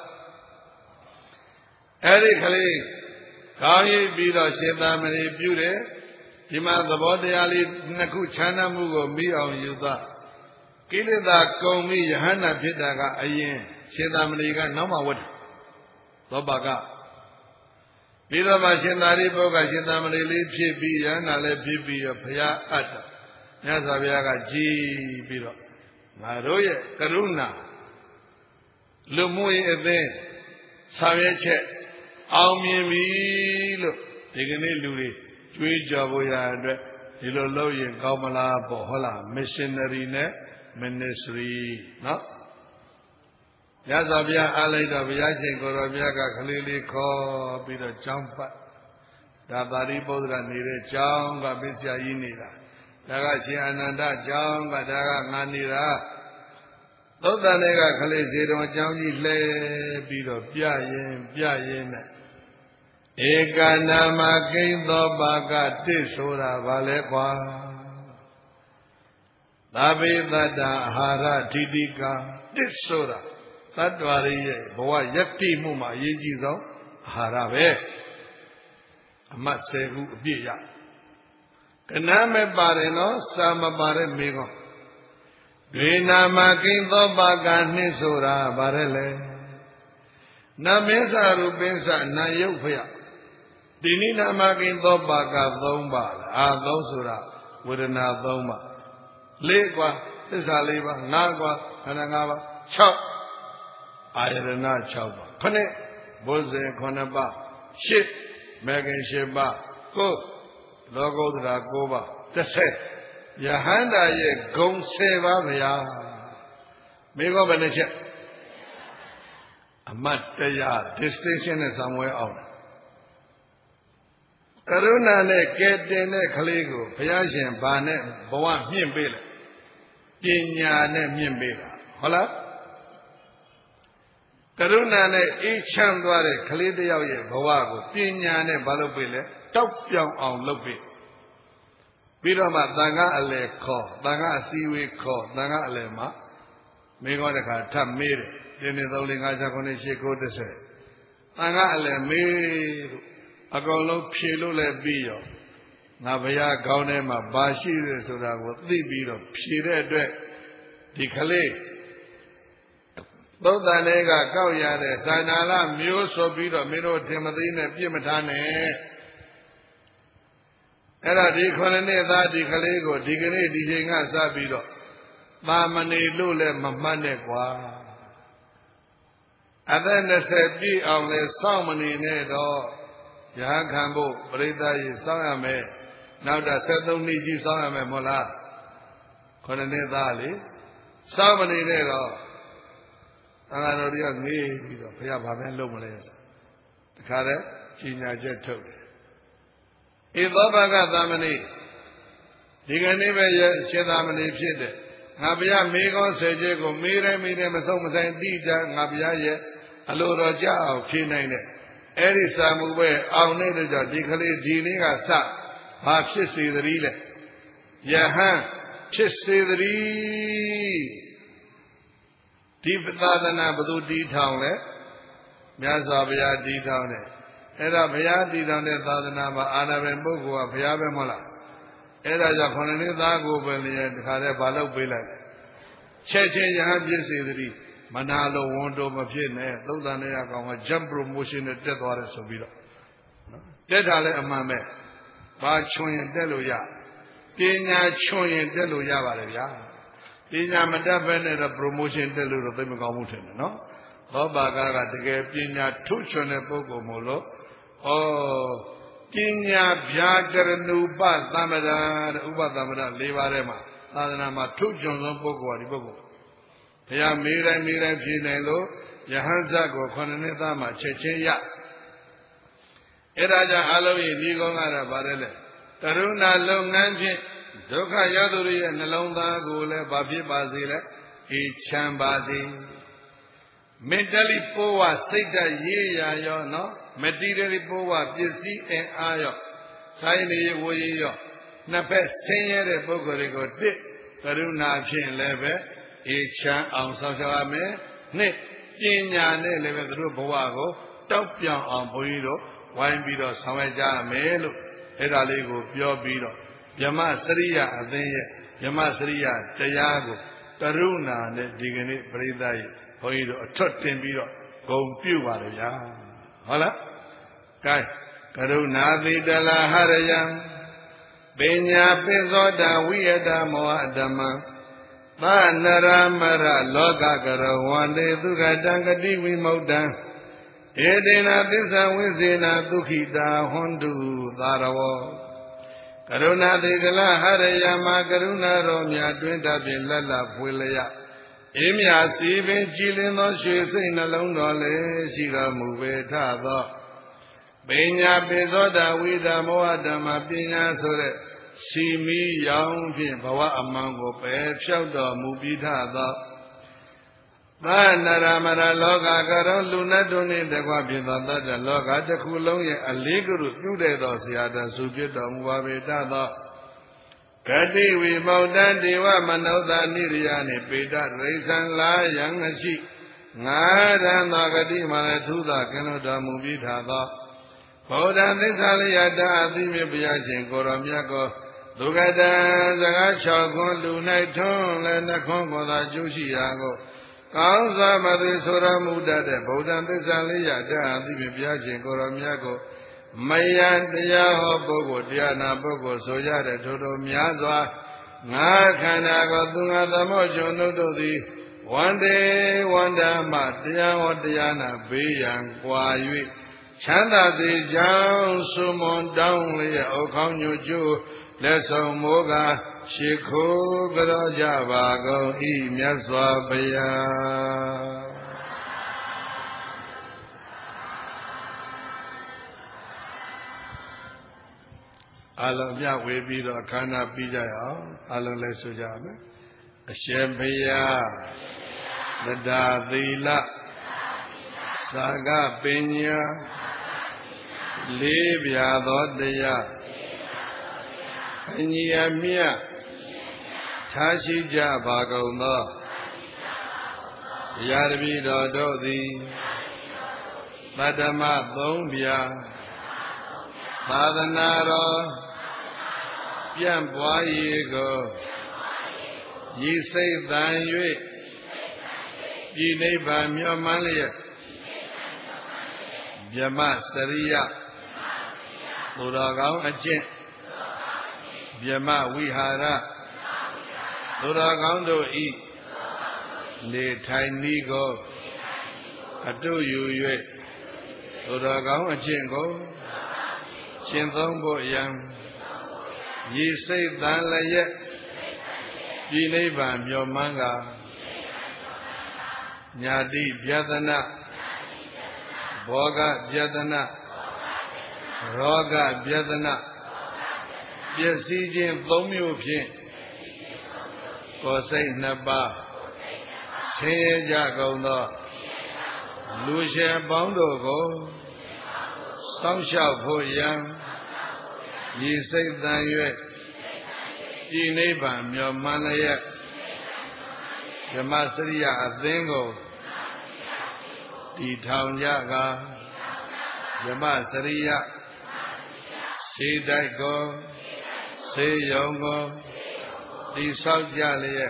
အဲ့ဒီကလေးခေါင်းရိပ်ပြီးတော့ရှင်သာမဏေပြုတယ်ဒီမှာသဘောတရားလေးနှစ်ခုချမ်းသာမှုကိုမိအောင်ယူသွားကိလေသာကုန်ပြီးယဟန္တာဖြစ်တာကအရင်ရှင်သာမဏေကနောက်မှဝတ်သောပါကပြီးတော့မှရှင်သာရိပုတ္တကရှင်သာမဏေလေးဖြစ်ပြီးယဟန္တာလည်းဖြစ်ပြီးတော့ဘုရားအပ်တော်မြတ်စွာဘုရားကကြည်ပြီးတော့ငါတို့ရဲ့ကရုဏာလူမှုရေးအသင်းဆောင်ရွက်ချက်အောင်မြင်ပြီလို့ဒီကနေ့လူတွေကြွေးကြော်ဖို့ရအတွက်ဒီလိုလုပ်ရင်ကောင်းမလားပေါ့ဟုတ်လား missionary နဲ့ ministry နော်ရသော်ဘုရားအားလိုက်တော့ဘုရားရှင်ကိုရောဘုရားကခလေးလေးခေါ်ပြီးတော့ကျောင်းပတ်ဒါပါဠိပုဒ်ဒရာနေတဲ့ကျောင်းကပြည့်စရာကြီးနေတာဒါကရှင်အာနန္ဒကျောင်းကဒါကငါနေတာသုတ္တန်တွေကခလေးစေတော်ကျောင်းကြီးလှဲပြီးတော့ပြရင်နဲ့ဧကနာမကိန်းသောပါကတစ်ဆိုတာဗာလဲကွာသဗ္ဗေတ္တအာဟာရဓိတိကာတစ်ဆိုတာတတ္တဝါရဲ့ဘဝယက်တိမှုမှာအရေးကြီးဆုံးအာဟာရပဲအမတ်10ခုအပြည့်ရကဏမဲ့ပါတယ်နော်စာမပါတဲ့မိကောဒွေနာမကိန်းသောပါကနှစ်ဆိုတာဗာလဲလေနမေသရူပိသနာယုတ်ဖယဒီနိနာမကိန်းသောပါက3ပါလားအာ3ဆိုတာဝေဒနာ3ပါ4กว่าသစ္စာ4ပါ5กว่าခန္ဓာ5ပါ6အာယရဏ6ပါ9ဘုဇေ9ပါ10မေခင်10ပါ9လောကုတ္တရာ9ပါ10ယဟန္တာရဲ့ဂုံ10ပါဗျာမိကောဘယ်နှချက်အမတ်တရား distinction နဲ့ဆောင်ဝဲအောင်ကရုဏာနဲ့ကဲတင်တဲ့ကလေးကိုဘုရားရှင်ဗာနဲ့ဘဝမြင့်ပေးလိုက်ပညာနဲ့မြင့်ပေးတာဟုတ်လားကရုဏာနဲ့အေးချမ်းသွားတဲ့ကလေးတယောက်ရဲ့ဘဝကိုပညာနဲ့ဘာလုပ်ပေးလဲတောက်ပြောင်အောင်လုပ်ပေးပြီးတော့မှသံဃာအလယ်ခေါ်သံဃာအစည်းဝေးခေါ်သံဃာအလယ်မှာမိကောတခါထပ်မေးတယ်တင်းနေ3 4 5 6 9 10 9 10သံဃာအလယ်မေးလို့အကုန်လုံးဖြေလို့လည်းပြီးရောငါဘုရားခေါင်းထဲမှာဘာရှိတယ်ဆိုတာကိုသိပြီးတော့ဖြေတဲ့အတွက်ဒီကလေးသုတ္တန်တွေကကောက်ရတဲ့ဇာနာလမျိုးဆိုပြီးတော့မင်းတို့ထင်မသိနဲ့ပြစ်မထားနဲ့အဲ့ဒါဒီ9နှစ်သားဒီကလေးကိုဒီကနေ့ဒီချိန်ကစပြီးတော့သာမဏေလို့လည်းမမှတ်နဲ့ကွာအသက်20ပြည့်အောင်လဲစောင့်မနေနဲ့တော့ရဟခံဖို့ပရိသတ်ကြီးစောင့်ရမယ်နောက်တာ73နှစ်ကြီးစောင့်ရမယ်မဟုတ်လား9နှစ်သားလေစောင့်မနေနဲ့တော့သံဃာတော်တွေကငေးပြီးတော့ဘုရားဘာပဲလုပ်မလဲဆိုတခါတည်းကြီးညာချက်ထုတ်တယ်ဧသောဘကသမဏေဒီကနေ့ပဲရှင်သာမဏေဖြစ်တယ်ငါဘုရားမေကောဆယ်ချက်ကိုမေးတယ်မဆုံးမဆိုင်သိကြငါဘုရားရဲ့အလိုတော်ကြအောင်ဖြေနိုင်တယ်အဲ့ဒီစာမှုပဲအောင်နေတဲ့ကြောင့်ဒီကလေးဒီနေ့ကစဘာဖြစ်စေသတည်းလဲယဟန်ဖြစ်စေသတည်းဒီသာသနာဘသူတည်ထောင်လဲမြတ်စွာဘုရားတည်ထောင်တယ်အဲ့ဒါဘုရားတည်ထောင်တဲ့သာသနာမှာအာနာဘယ်ပုဂ္ဂိုလ်ကဘုရားပဲမဟုတ်လားအဲ့ဒါကြောင့်9နှစ်သားကိုပဲလေတခါတည်းဘာလုပ်ပေးလိုက်ချက်ချင်းယဟန်ဖြစ်စေသတည်းမနာလို့ဝန်တော်မဖြစ်နဲ့သုတ္တန်ရကောင်က jump promotion နဲ့တက်သွားတယ်ဆိုပြီးတော့တက်တာလည်းအမှန်ပဲဘာချွန်ရင်တက်လို့ရပညာချွန်ရင်တက်လို့ရပါတယ်ဗျာပညာမတက်ဘဲနဲ့တော့ promotion တက်လို့တော့သိမကောင်းဘူးထင်တယ်နော်သောပါကကတကယ်ပညာထုချွန်တဲ့ပုဂ္ဂိုလ်မို့လို့ပညာဗျာကရဏုပသမ္ပဒါတဲ့ဥပသမ္ပဒါ၄ပါးထဲမှာသာသနာမှာထုချွန်ဆုံးပုဂ္ဂိုလ်ကဒီပုဂ္ဂိုလ်ဘုရားမေးတိုင်းဖြေနိုင်လို့ယဟန်ဇတ်ကို9နှစ်သားမှာချက်ချင်းရအဲ့ဒါကြောင့်အလုံးကြီးဒီကောင်းကတော့ဗါတယ်လေကရုဏာလုပ်ငန်းဖြင့်ဒုက္ခရောက်သူရဲ့နှလုံးသားကိုလည်းဘာဖြစ်ပါစေလဲအေးချမ်းပါစေmentally ပိုးဝစိတ်ဓာတ်ရေးရာရောနော် materially ပိုးဝပစ္စည်းအင်အားရောဆိုင်နေဝေးရောနှစ်ဖက်ဆင်းရဲတဲ့ပုဂ္ဂိုလ်တွေကိုတစ်ကရုဏာဖြင့်လည်းပဲအေးချမ်းအောင်ဆောင်ရှောက်ရမယ်နှစ်ပညာနဲ့လည်းပဲသူတို့ဘဝကိုတောက်ပြောင်အောင်ဘုန်းကြီးတို့ဝိုင်းပြီးတော့ဆောင်ရွက်ကြရမယ်လို့အဲ့ဒါလေးကိုပြောပြီးတော့ဗြဟ္မစရိယအသင်းရဲ့ဗြဟ္မစရိယတရားကိုကရုဏာနဲ့ဒီကနေ့ပရိသတ်ရဲ့ဘုန်းကြီးတို့အထွတ်တင်ပြီးတော့ဂုဏ်ပြုပါလေဗျာဟုတ်လားကဲကရုဏာတိတလဟရယံပညာပိသောတာဝိယတမောဟဓမ္မသာနရမရလောကကရဝန္တေဒုက္ခတံဂတိဝိမုတ်တံဧတေနသစ္စာဝိစေနဒုက္ခိတာဟွန်တုသာရဝကရုဏာတိတလဟရယမကရုဏာတော်မြတ်တွင်တဖြင့်လက်လက်ဖွေလျအေးမြစီပင်ကြည်လင်သောရွှေစိတ်နှလုံးတော်လည်းရှိတော်မူပေထသောပညာပိသောတာဝိဓာမောဟဓမ္မပညာဆိုတဲ့စီမီရောင်ဖြင့်ဘဝအမှန်ကိုပယ်ဖြောက်တော်မူပြီးထသောသာနရမရလောကကရောလူနတ်တို့နှင့်တကွဖြစ်သောတတ္တလောကတစ်ခုလုံးရဲ့အလေးကရုပြုတဲ့သောဆရာတော်စုဖြစ်တော်မူပါပေတတ်သောဂတိဝိမု ക്ത ဒေဝမနုဿာနိရိယနှင့်ပေတရိစ္ဆန်လာယံရှိငါရံသောဂတိမှလည်းထူးသောကင်းလို့တော်မူပြီးထသောဗုဒ္ဓသစ္စာလျတအသိမြတ်ဘုရားရှင်ကိုရောမြတ်ကိုဒုက္ကတံစကား6ခွန်းလူ၌ထွန်းလည်းနှခွန်းကိုသာကျိုးရှိရာကိုကောင်းစွာမသွေဆိုတော်မူတတ်တဲ့ဗုဒ္ဓသစ္စာလျတအသိမြတ်ဘုရားရှင်ကိုရောမြတ်ကိုမယံတရားဟောပုဂ္ဂိုလ်တရားနာပုဂ္ဂိုလ်ဆိုရတဲ့ထိုတို့များစွာငါခန္ဓာကိုသူငါသမောကျွန်ုပ်တို့သည်ဝန္တေဝန္ဒမတရားဟောတရားနာဘေးရန်ကွာ၍ချမ်းသာစေကြောင်းဆုမွန်တောင်းလျက်အခေါင်းညွတ်ကျိုးလက်ဆောင်မိုးကရှိခိုးကြောကြပါကုန်ဤမြတ်စွာဘုရားအလုံးပြဝေပြီးတော့ခန္ဓာပြီးကြရအောင်အလုံးလည်းဆိုကြမယ်အရှင်ဘုရားသဒ္ဒါသီလသာဂပညာလေးပြာသောတရားအညီအမျှထားရှိကြပါကုန်သောဘုရားတပည့်တော်တို့သည်ပတ္တမသုံးပြာသာသနာတော်ပြန့်ပွားရေးကိုရည်စိတ်တန်၍ဤနိဗ္ဗာန်မျှော်မှန်းလျက်ဗြဟ္မစရိယသူတော်ကောင်းအကျင့်ဗြဟ္မဝိဟာရသူတော်ကောင်းတို့ဤနေထိုင်နည်းကိုအတုယူ၍သူတော်ကောင်းအကျင့်ကိုရှင်းသုံးဖို့ယံရည်စိတ်တန်လျက်ဤနိဗ္ဗာန်မျှော်မှန်းကညာတိပြဒနာဘောဂပြဒနာရောဂပြဒနာပျက်စီးခြင်း၃မျိုးဖြင့်ကိုယ်စိတ်2ပါးဆင်းရဲကြကုန်သောလူရှင်ပေါင်းတို့ကိုစောင့်ရှောက်ဖို့ယံရည်စိတ်တန်၍ဤနိဗ္ဗာန်မျှော်မှန်းလျက်ဓမ္မစရိယအသင်းကိုတည်ထောင်ကြကဓမ္မစရိယရှိတိုက်ကိုဆေးရုံကိုတည်ဆောက်ကြလျက်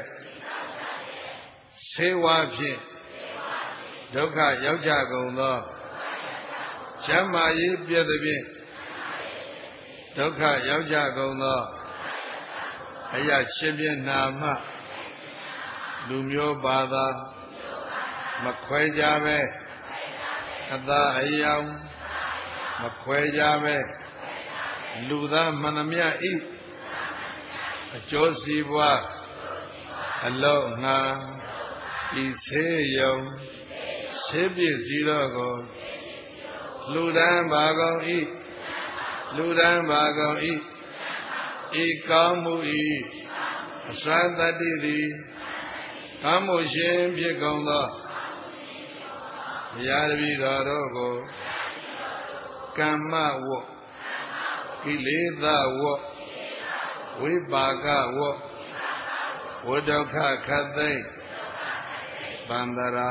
ဆေးဝါးဖြင့်ဒုက္ခရောက်ကြကုန်သောချမ်းသာရေးပြည့်သဖြင့်ဒုက္ခရောက်ကြကုန်သောအရာရှင်ပြနာမှလူမျိုးဘာသာမခွဲကြပဲအသာအယောင်မခွဲကြပဲလူသားမှန်သမျှဤအကျိုးစီးပွားအလုံးငါဤဆေးရုံဆေးပစ္စည်းတော်ကိုလူဒန်းပါကုန်ဤလူဒန်းပါကုန်ဤဤကောင်းမှုဤအစွမ်းတတ္တိသည်ကောင်းမှုရှင်ဖြစ်ကုန်သောဘုရားတပည့်တော်တို့ကိုကမ္မဝတ်ကိလေသာဝတ်ဝိပါကဝတ်ဝဒုက္ခခတ်သိမ့်ဗန္တရာ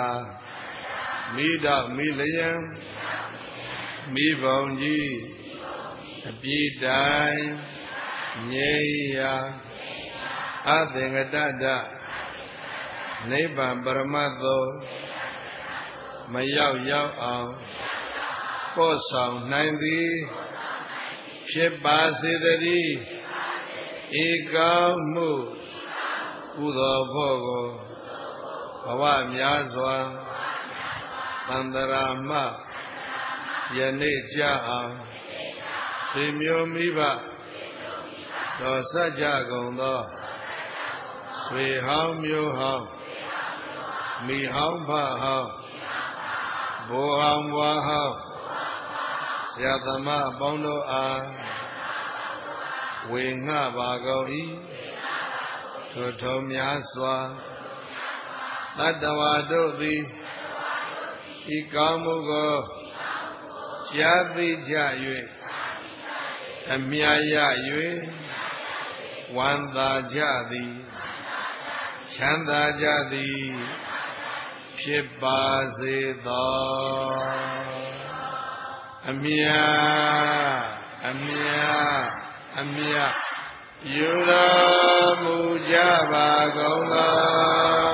မိတော့မိလျံမိဘုံကြီးအပြည့်တိုင်းငြိမ်းရာအသင်္ကတတနိဗ္ဗာန်ပရမတ်သို့မရောက်အောင်ပို့ဆောင်နိုင်သည်ဖြစ်ပါစေတည်းဤကောင်းမှုကုသိုလ်ဖို့ကိုဘဝများစွာသန္တရာမှယနေ့ကြအောင်ဆွေမျိုးမိဘတော်စကြကုန်သောဆွေဟောင်းမျိုးဟောင်းမိဟောင်းဖဟောင်းဘိုးဟောင်းဘွားဟောင်းဆရာသမားပေါင်းတို့အားဝေငှပါကုန်၏ထိုထုံများစွာတတ္တဝါတို့သည်ဤကောင်းမှုကိုကြားသိကြ၍အမြတ်ရ၍ဝမ်းသာကြသည်ချမ်းသာကြသည်ဖြစ်ပါစေသောအမြတ်ယူတော်မူကြပါကုန်သော